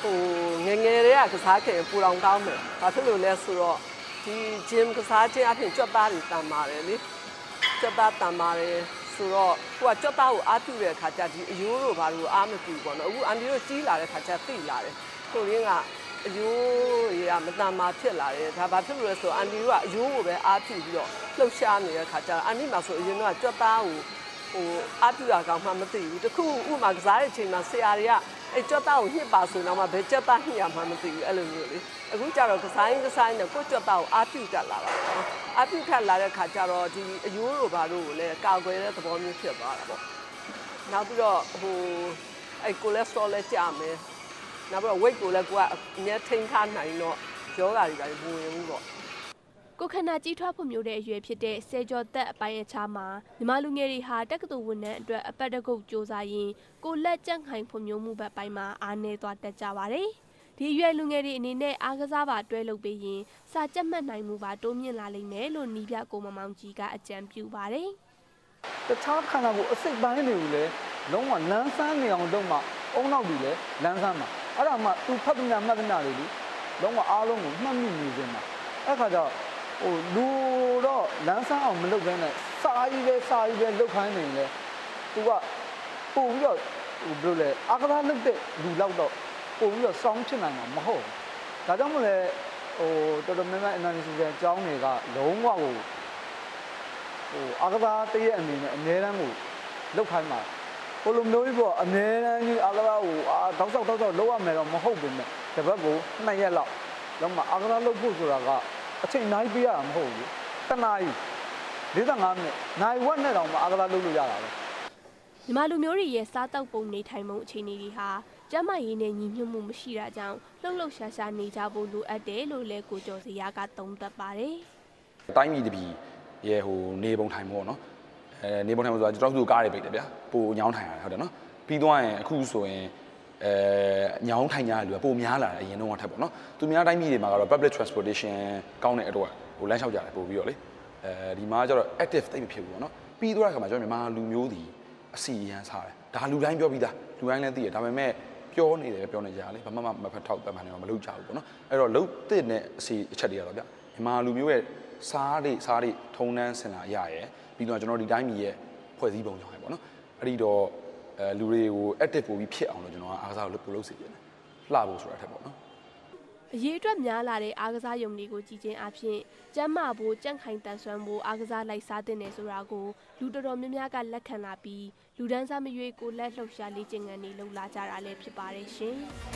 ဟိုငငယ်တွေကကစားခင်ပူလောင်ကောင်းမယ်ဘာဖြစ်လို့လဲဆိုတော့ဒီဂျင်ကစားခြင်းအပြင်ကြွက်သားတွေတန်ပါတယ်လေကြွက်သားတန်ပါတယ်ဆိုတော့ကိုကကြွက်သားကိုအားပြုတဲ့အခါကျဒီအယိုးတို့ဘာလို့အားမပြုပေါ့နော်အခုအန်ဒီတို့ကြီးလာတဲ့အခါကျသိလာတယ်ကိုရင်းကအယိုးတွေကမတန်မာဖြစ်လာတယ်ဒါဘာဖြစ်လို့လဲဆိုတော့အန်ဒီတို့ကအယိုးကိုပဲအားပြုပြီးတော့လှုပ်ရှားနေတဲ့အခါကျတော့အန်ဒီမှာဆိုအရင်တော့ကြွက်သားကိုဟိုအားပြုတာကောင်းမှမသိဘူးတခုဥမာကစားတဲ့အချိန်မှာဆရာတွေကအဲ့ကြွက်သားကိုညှစ်ပါဆိုတော့မှဘယ်ကြွက်သားညှစ်ရမှမသိဘူးအဲ့လိုမျိုးလေအခုကျတော့ကစားရင်ကစားရင်ကိုကြွက်သားကိုအားပြုတတ်လာတာပေါ့အားပြုထက်လာတဲ့ခါကျတော့ဒီအယိုးတို့ဘာလို့ကိုလည်းကာကွယ်တဲ့သဘောမျိုးဖြစ်သွားတာပေါ့နောက်ပြီးတော့ဟိုအဲ့ကိုလက်စထရောလည်းကျမယ်နောက်ပြီးတော့ weight ကိုလည်းကိုကအများထိန်းထားနိုင်တော့ယောဂါတွေပဲဝင်ဝင်ဘူးပေါ့ကိုခန္ဓာကြီးထွားဖွံ့ဖြိုးတဲ့အရွယ်ဖြစ်တဲ့ဆယ်ကျော်သက်အပိုင်းအခြားမှာမြန်မာလူငယ်တွေဟာတက္ကသိုလ်ဝန်ထမ်းအတွက်အပတ်တကုတ်စူးစမ်းရင်းကိုလက်ကြန့်ခိုင်ဖွံ့ဖြိုးမှုဘက်ပိုင်းမှာအားနည်းသွားတတ်ကြပါတယ်။ဒီအရွယ်လူငယ်တွေအနေနဲ့အားကစားပါတွဲလုပ်ပေးရင်စာကြက်မှတ်နိုင်မှုပါတိုးမြင့်လာလိမ့်မယ်လို့နီးပြကိုမမောင်ကြီးကအကြံပြုပါတယ်။တခြားခန္ဓာကိုယ်အစိတ်ပိုင်းတွေကိုလည်းလုံးဝလန်းဆန်းနေအောင်လုပ်မှအုံနောက်တွေလည်းလန်းဆန်းမှာအဲ့ဒါမှသူဖတ်ပညာမှတ်ပညာတွေလုံးဝအားလုံးကိုမှတ်မိနေစင်းမှာအဲ့ခါကျဟိုလူတော့လန်းဆန်းအောင်မလုပ်ဘဲနဲ့စာကြီးပဲစာကြီးပဲလုပ်ခိုင်းနေလေသူကပို့ပြီးတော့ဟိုဘယ်လိုလဲအာကစားလုပ်တဲ့လူလောက်တော့ပို့ပြီးတော့စောင်းဖြစ်နိုင်မှာမဟုတ်ဘူးဒါကြောင့်မလဲဟိုတော်တော်များများ analysis အကြောင်းတွေကလုံးဝကိုဟိုအာကစားတရဲ့အနေနဲ့အများတန်းကိုလောက်ခိုင်းမှာဟိုလိုမျိုးကြီးပေါ့အများတန်းကြီးအာကစားကိုအာတောက်တောက်တောက်တောက်လောက်ရမယ်တော့မဟုတ်ဘူးနဲ့တပတ်ကိုနှစ်ရက်လောက်တော့မှအာကစားလုပ်ဖို့ဆိုတာကအချိန်နိုင်ပြရမှာမဟုတ်ဘူးတနားကြီး၄၅မိနစ်နိုင်ဝက်နဲ့တောင်မှအာကစားလုပ်လို့ရတာပဲမြန်မာလူမျိုးတွေရဲ့စားတောက်ပုံနေထိုင်ပုံအခြေအနေတွေဟာကျန်းမာရေးနဲ့ညီညွတ်မှုမရှိတာကြောင့်လှုပ်လှုပ်ရှားရှားနေကြဖို့လိုအပ်တယ်လို့လည်းကိုကျော်စရာကသုံးသပ်ပါတယ်။တိုင်းပြည်တပြည်ရဲ့ဟိုနေပုံထိုင်ပေါ့နော်။အဲနေပုံထိုင်ပုံဆိုတာကျွန်တော်တို့ကားတွေပိတ်တယ်ဗျာ။ပိုညောင်းထိုင်ရတယ်ဟုတ်တယ်နော်။ပြီးသွားရင်အခုဆိုရင်အဲညောင်းထိုင်ကြတဲ့လူကပိုများလာတယ်အရင်တော့ထက်ပေါ့နော်။သူများတိုင်းပြည်တွေမှာကတော့ public transportation ကောင်းတဲ့အတွက်ဟိုလမ်းလျှောက်ကြတယ်ပို့ပြီးတော့လေ။အဲဒီမှာကျတော့ active တိတ်မဖြစ်ဘူးပေါ့နော်။ပြီးသွားတဲ့အခါမှာကျွန်တော်မြန်မာလူမျိုးတွေအစီအရန်စားတယ်။ဒါလူတိုင်းပြောပြီးသားလူတိုင်းလည်းသိတယ်ဒါပေမဲ့ပြောနေတယ်ပြောနေကြလေဘာမှမဖတ်ထောက်ပတ်မှန်နေတော့မလုပ်ကြဘူးပေါ့နော်အဲ့တော့လုံးတစ်နဲ့အစီအချက်တွေရတော့ဗျမြန်မာလူမျိုးရဲ့စားတွေစားတွေထုံနှန်းစင်လာရရဲပြီးတော့ကျွန်တော်ဒီတိုင်းပြည်ရဲ့ဖွဲ့စည်းပုံကြောင့်ပဲပေါ့နော်အဲ့ဒီတော့အဲလူတွေကို active ပို့ပြီးဖြစ်အောင်လို့ကျွန်တော်ကအားကစားကိုပို့လို့စီပြန်တယ်လှဖို့ဆိုတာထက်ပေါ့နော်အရေးအတွက်များလာတဲ့အားကစားယုံတွေကိုကြည်ချင်းအဖြစ်ကျန်းမာဖို့ကြန့်ခိုင်တန်ဆွမ်းဖို့အားကစားလိုက်စားတဲ့နယ်ဆိုတာကိုလူတော်တော်များများကလက်ခံလာပြီးလူဒန်းစားမရွေးကိုလက်လှုပ်ရှားလေ့ကျင့်ခန်းတွေလုပ်လာကြတာလည်းဖြစ်ပါတယ်ရှင်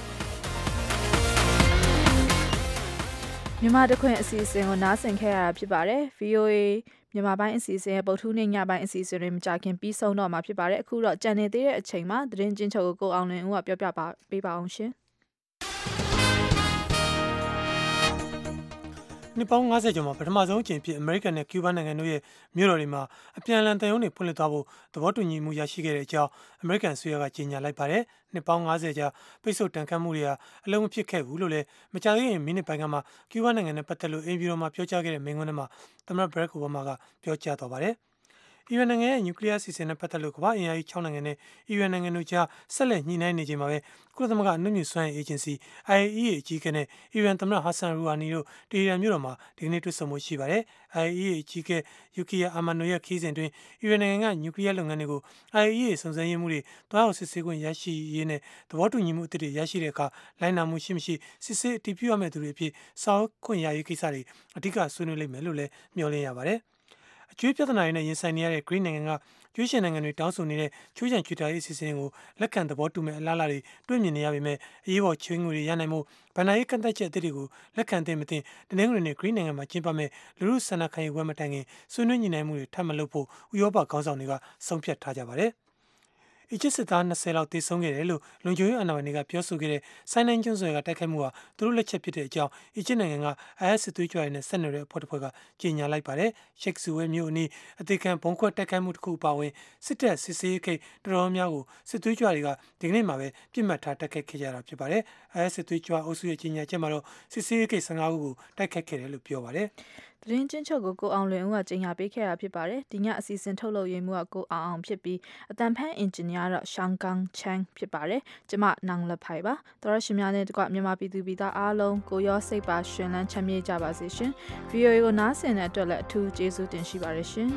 မြန်မာတခွင်အစီအစဉ်ကိုနားဆင်ခဲ့ရတာဖြစ်ပါတယ် ဗီအိုအေ မြန်မာပိုင်းအစီအစဉ်ရဲ့ပုတ်ထူးနေ့ညပိုင်းအစီအစဉ်တွေမကြခင်ပြီးဆုံးတော့မှာဖြစ်ပါတယ်အခုတော့ကြံနေသေးတဲ့အချိန်မှာသတင်းချင်းချုပ်ကိုကိုအောင်လွင်ဦးကပြောပြပါပေးပါအောင်ရှင်နှစ်ပေါင်း၅၀ကျော်မှာပထမဆုံးအကြိမ်ဖြစ်အမေရိကန်နဲ့ကျူးဘားနိုင်ငံတို့ရဲ့မြို့တော်တွေမှာအပြန်အလှန်တန်ရုံးတွေဖွင့်လှစ်သွားဖို့သဘောတူညီမှုရရှိခဲ့တဲ့အကြောင်းအမေရိကန်ဆွေရကကြေညာလိုက်ပါတယ်။နှစ်ပေါင်း၅၀ကြာပိတ်ဆို့တန်ခတ်မှုတွေဟာအလုံးမဖြစ်ခဲ့ဘူးလို့လည်းမကြာသေးခင်မိနစ်ပိုင်းကမှကျူးဘားနိုင်ငံနဲ့ပတ်သက်လို့အင်ပြည်တော်မှာပြောကြားခဲ့တဲ့မိန့်ခွန်းထဲမှာသမ္မတဘရက်အိုဘားမားကပြောကြားသွားပါတယ်။အီရန်နိုင်ငံရဲ့နျူကလ িয়ার စီစဉ်နဲ့ပတ်သက်လို့ကမ္ဘာအင်အားကြီး၆နိုင်ငံနဲ့အီရန်နိုင်ငံတို့ကြားဆက်လက်ညှိနှိုင်းနေချိန်မှာပဲကုလသမဂ္ဂအနုမြူစွမ်းအင်အေဂျင်စီ အိုင်အေအီအေ အကြီးအကဲနဲ့အီရန်သမ္မတဟာဆန်ရူဟာနီတို့တီဟီရန်မြို့တော်မှာဒီကနေ့တွေ့ဆုံမှုရှိပါတယ်။ အိုင်အေအီအေ အကြီးအကဲယူကီယာအာမန်နိုရဲ့ခီးစဉ်တွင်အီရန်နိုင်ငံကနျူကလ িয়ার လုပ်ငန်းတွေကို အိုင်အေအီအေစုံစမ်းရေးမှုတွေတွားရောက်စစ်ဆေးခွင့်ရရှိရေးနဲ့သဘောတူညီမှုအသစ်တွေရရှိတဲ့အခါလိုင်းနာမှုရှိမရှိစစ်ဆေးအတည်ပြုရမယ့်သူတွေအဖြစ်စာအုပ်ခွင့်ရရေးကိစ္စတွေအဓိကဆွေးနွေးလိမ့်မယ်လို့လည်းမျှော်လင့်ရပါတယ်။အကျွေးပြဿနာတွေနဲ့ရင်ဆိုင်နေရတဲ့ Green နိုင်ငံကကျွေးရှင်နိုင်ငံတွေတောင်းဆိုနေတဲ့ချိုးချံချွေတာရေးအစီအစဉ်ကိုလက်ခံသဘောတူမဲ့အလားအလာတွေတွေ့မြင်နေရပေမဲ့အရေးပေါ်ချွေးငွေတွေရနိုင်မှုဗန်နာရေးကန့်သတ်ချက်အသစ်တွေကိုလက်ခံတဲ့မတင်တနင်္ဂနွေနေ့ Green နိုင်ငံမှာကျင်းပမဲ့လူမှုဆန္ဒခံယူပွဲမတိုင်ခင်ဆွေးနွေးညှိနှိုင်းမှုတွေထပ်မလုပ်ဖို့ဥရောပခေါင်းဆောင်တွေကဆုံးဖြတ်ထားကြပါတယ်။အီဂျစ်စစ်သား၂၀လောက်တေဆုံးခဲ့တယ်လို့လုံခြုံရေးအာဏာပိုင်တွေကပြောဆိုခဲ့တဲ့ဆိုင်းနိုင်ကျွန်းဆွယ်ကတိုက်ခိုက်မှုဟာသူတို့လက်ချက်ဖြစ်တဲ့အကြောင်းအီဂျစ်နိုင်ငံက အိုင်အက်စ် စစ်သွေးကြွတွေနဲ့ဆက်နွယ်တဲ့အဖွဲ့တစ်ဖွဲ့ကကြေညာလိုက်ပါတယ်။ရှိတ်ဆူဝဲမြို့အနီးအသေးခံဘုံခွဲတိုက်ခိုက်မှုတစ်ခုအပါအဝင်စစ်တပ်စစ်ဆေးခိတ်တော်တော်များကိုစစ်သွေးကြွတွေကဒီကနေ့မှာပဲပြစ်မှတ်ထားတိုက်ခိုက်ခဲ့ကြတာဖြစ်ပါတယ်။ အိုင်အက်စ် စစ်သွေးကြွအုပ်စုရဲ့ကြေညာချက်မှာတော့စစ်ဆေးခိတ်၁၅ခုကိုတိုက်ခိုက်ခဲ့တယ်လို့ပြောပါတယ်။သတင်းချင်းချုပ်ကိုကိုအောင်လွင်ဦးကကြီးညာပေးခဲ့တာဖြစ်ပါတယ်ဒီညအစီအစဉ်ထုတ်လုပ်ရေးမှုကကိုအောင်အောင်ဖြစ်ပြီးအတန်ဖန်အင်ဂျင်နီယာတော့ရှောင်းကန်ချန်ဖြစ်ပါတယ်ကျမနောင်လက်ဖိုင်ပါတော်ရရှင်များနဲ့တကွမြန်မာပြည်သူပြည်သားအားလုံးကိုရောစိတ်ပါရှင်လန်းချမ်းမြေ့ကြပါစေရှင် ဗီအိုအေ ကိုနားဆင်တဲ့အတွက်လည်းအထူးကျေးဇူးတင်ရှိပါတယ်ရှင်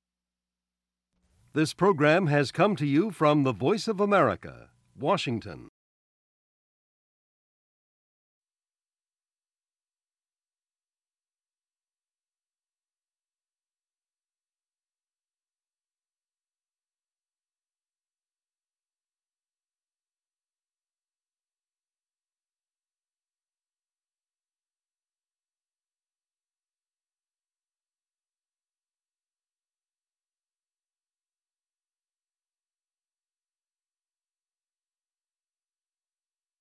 This program has come to you from the Voice of America, Washington.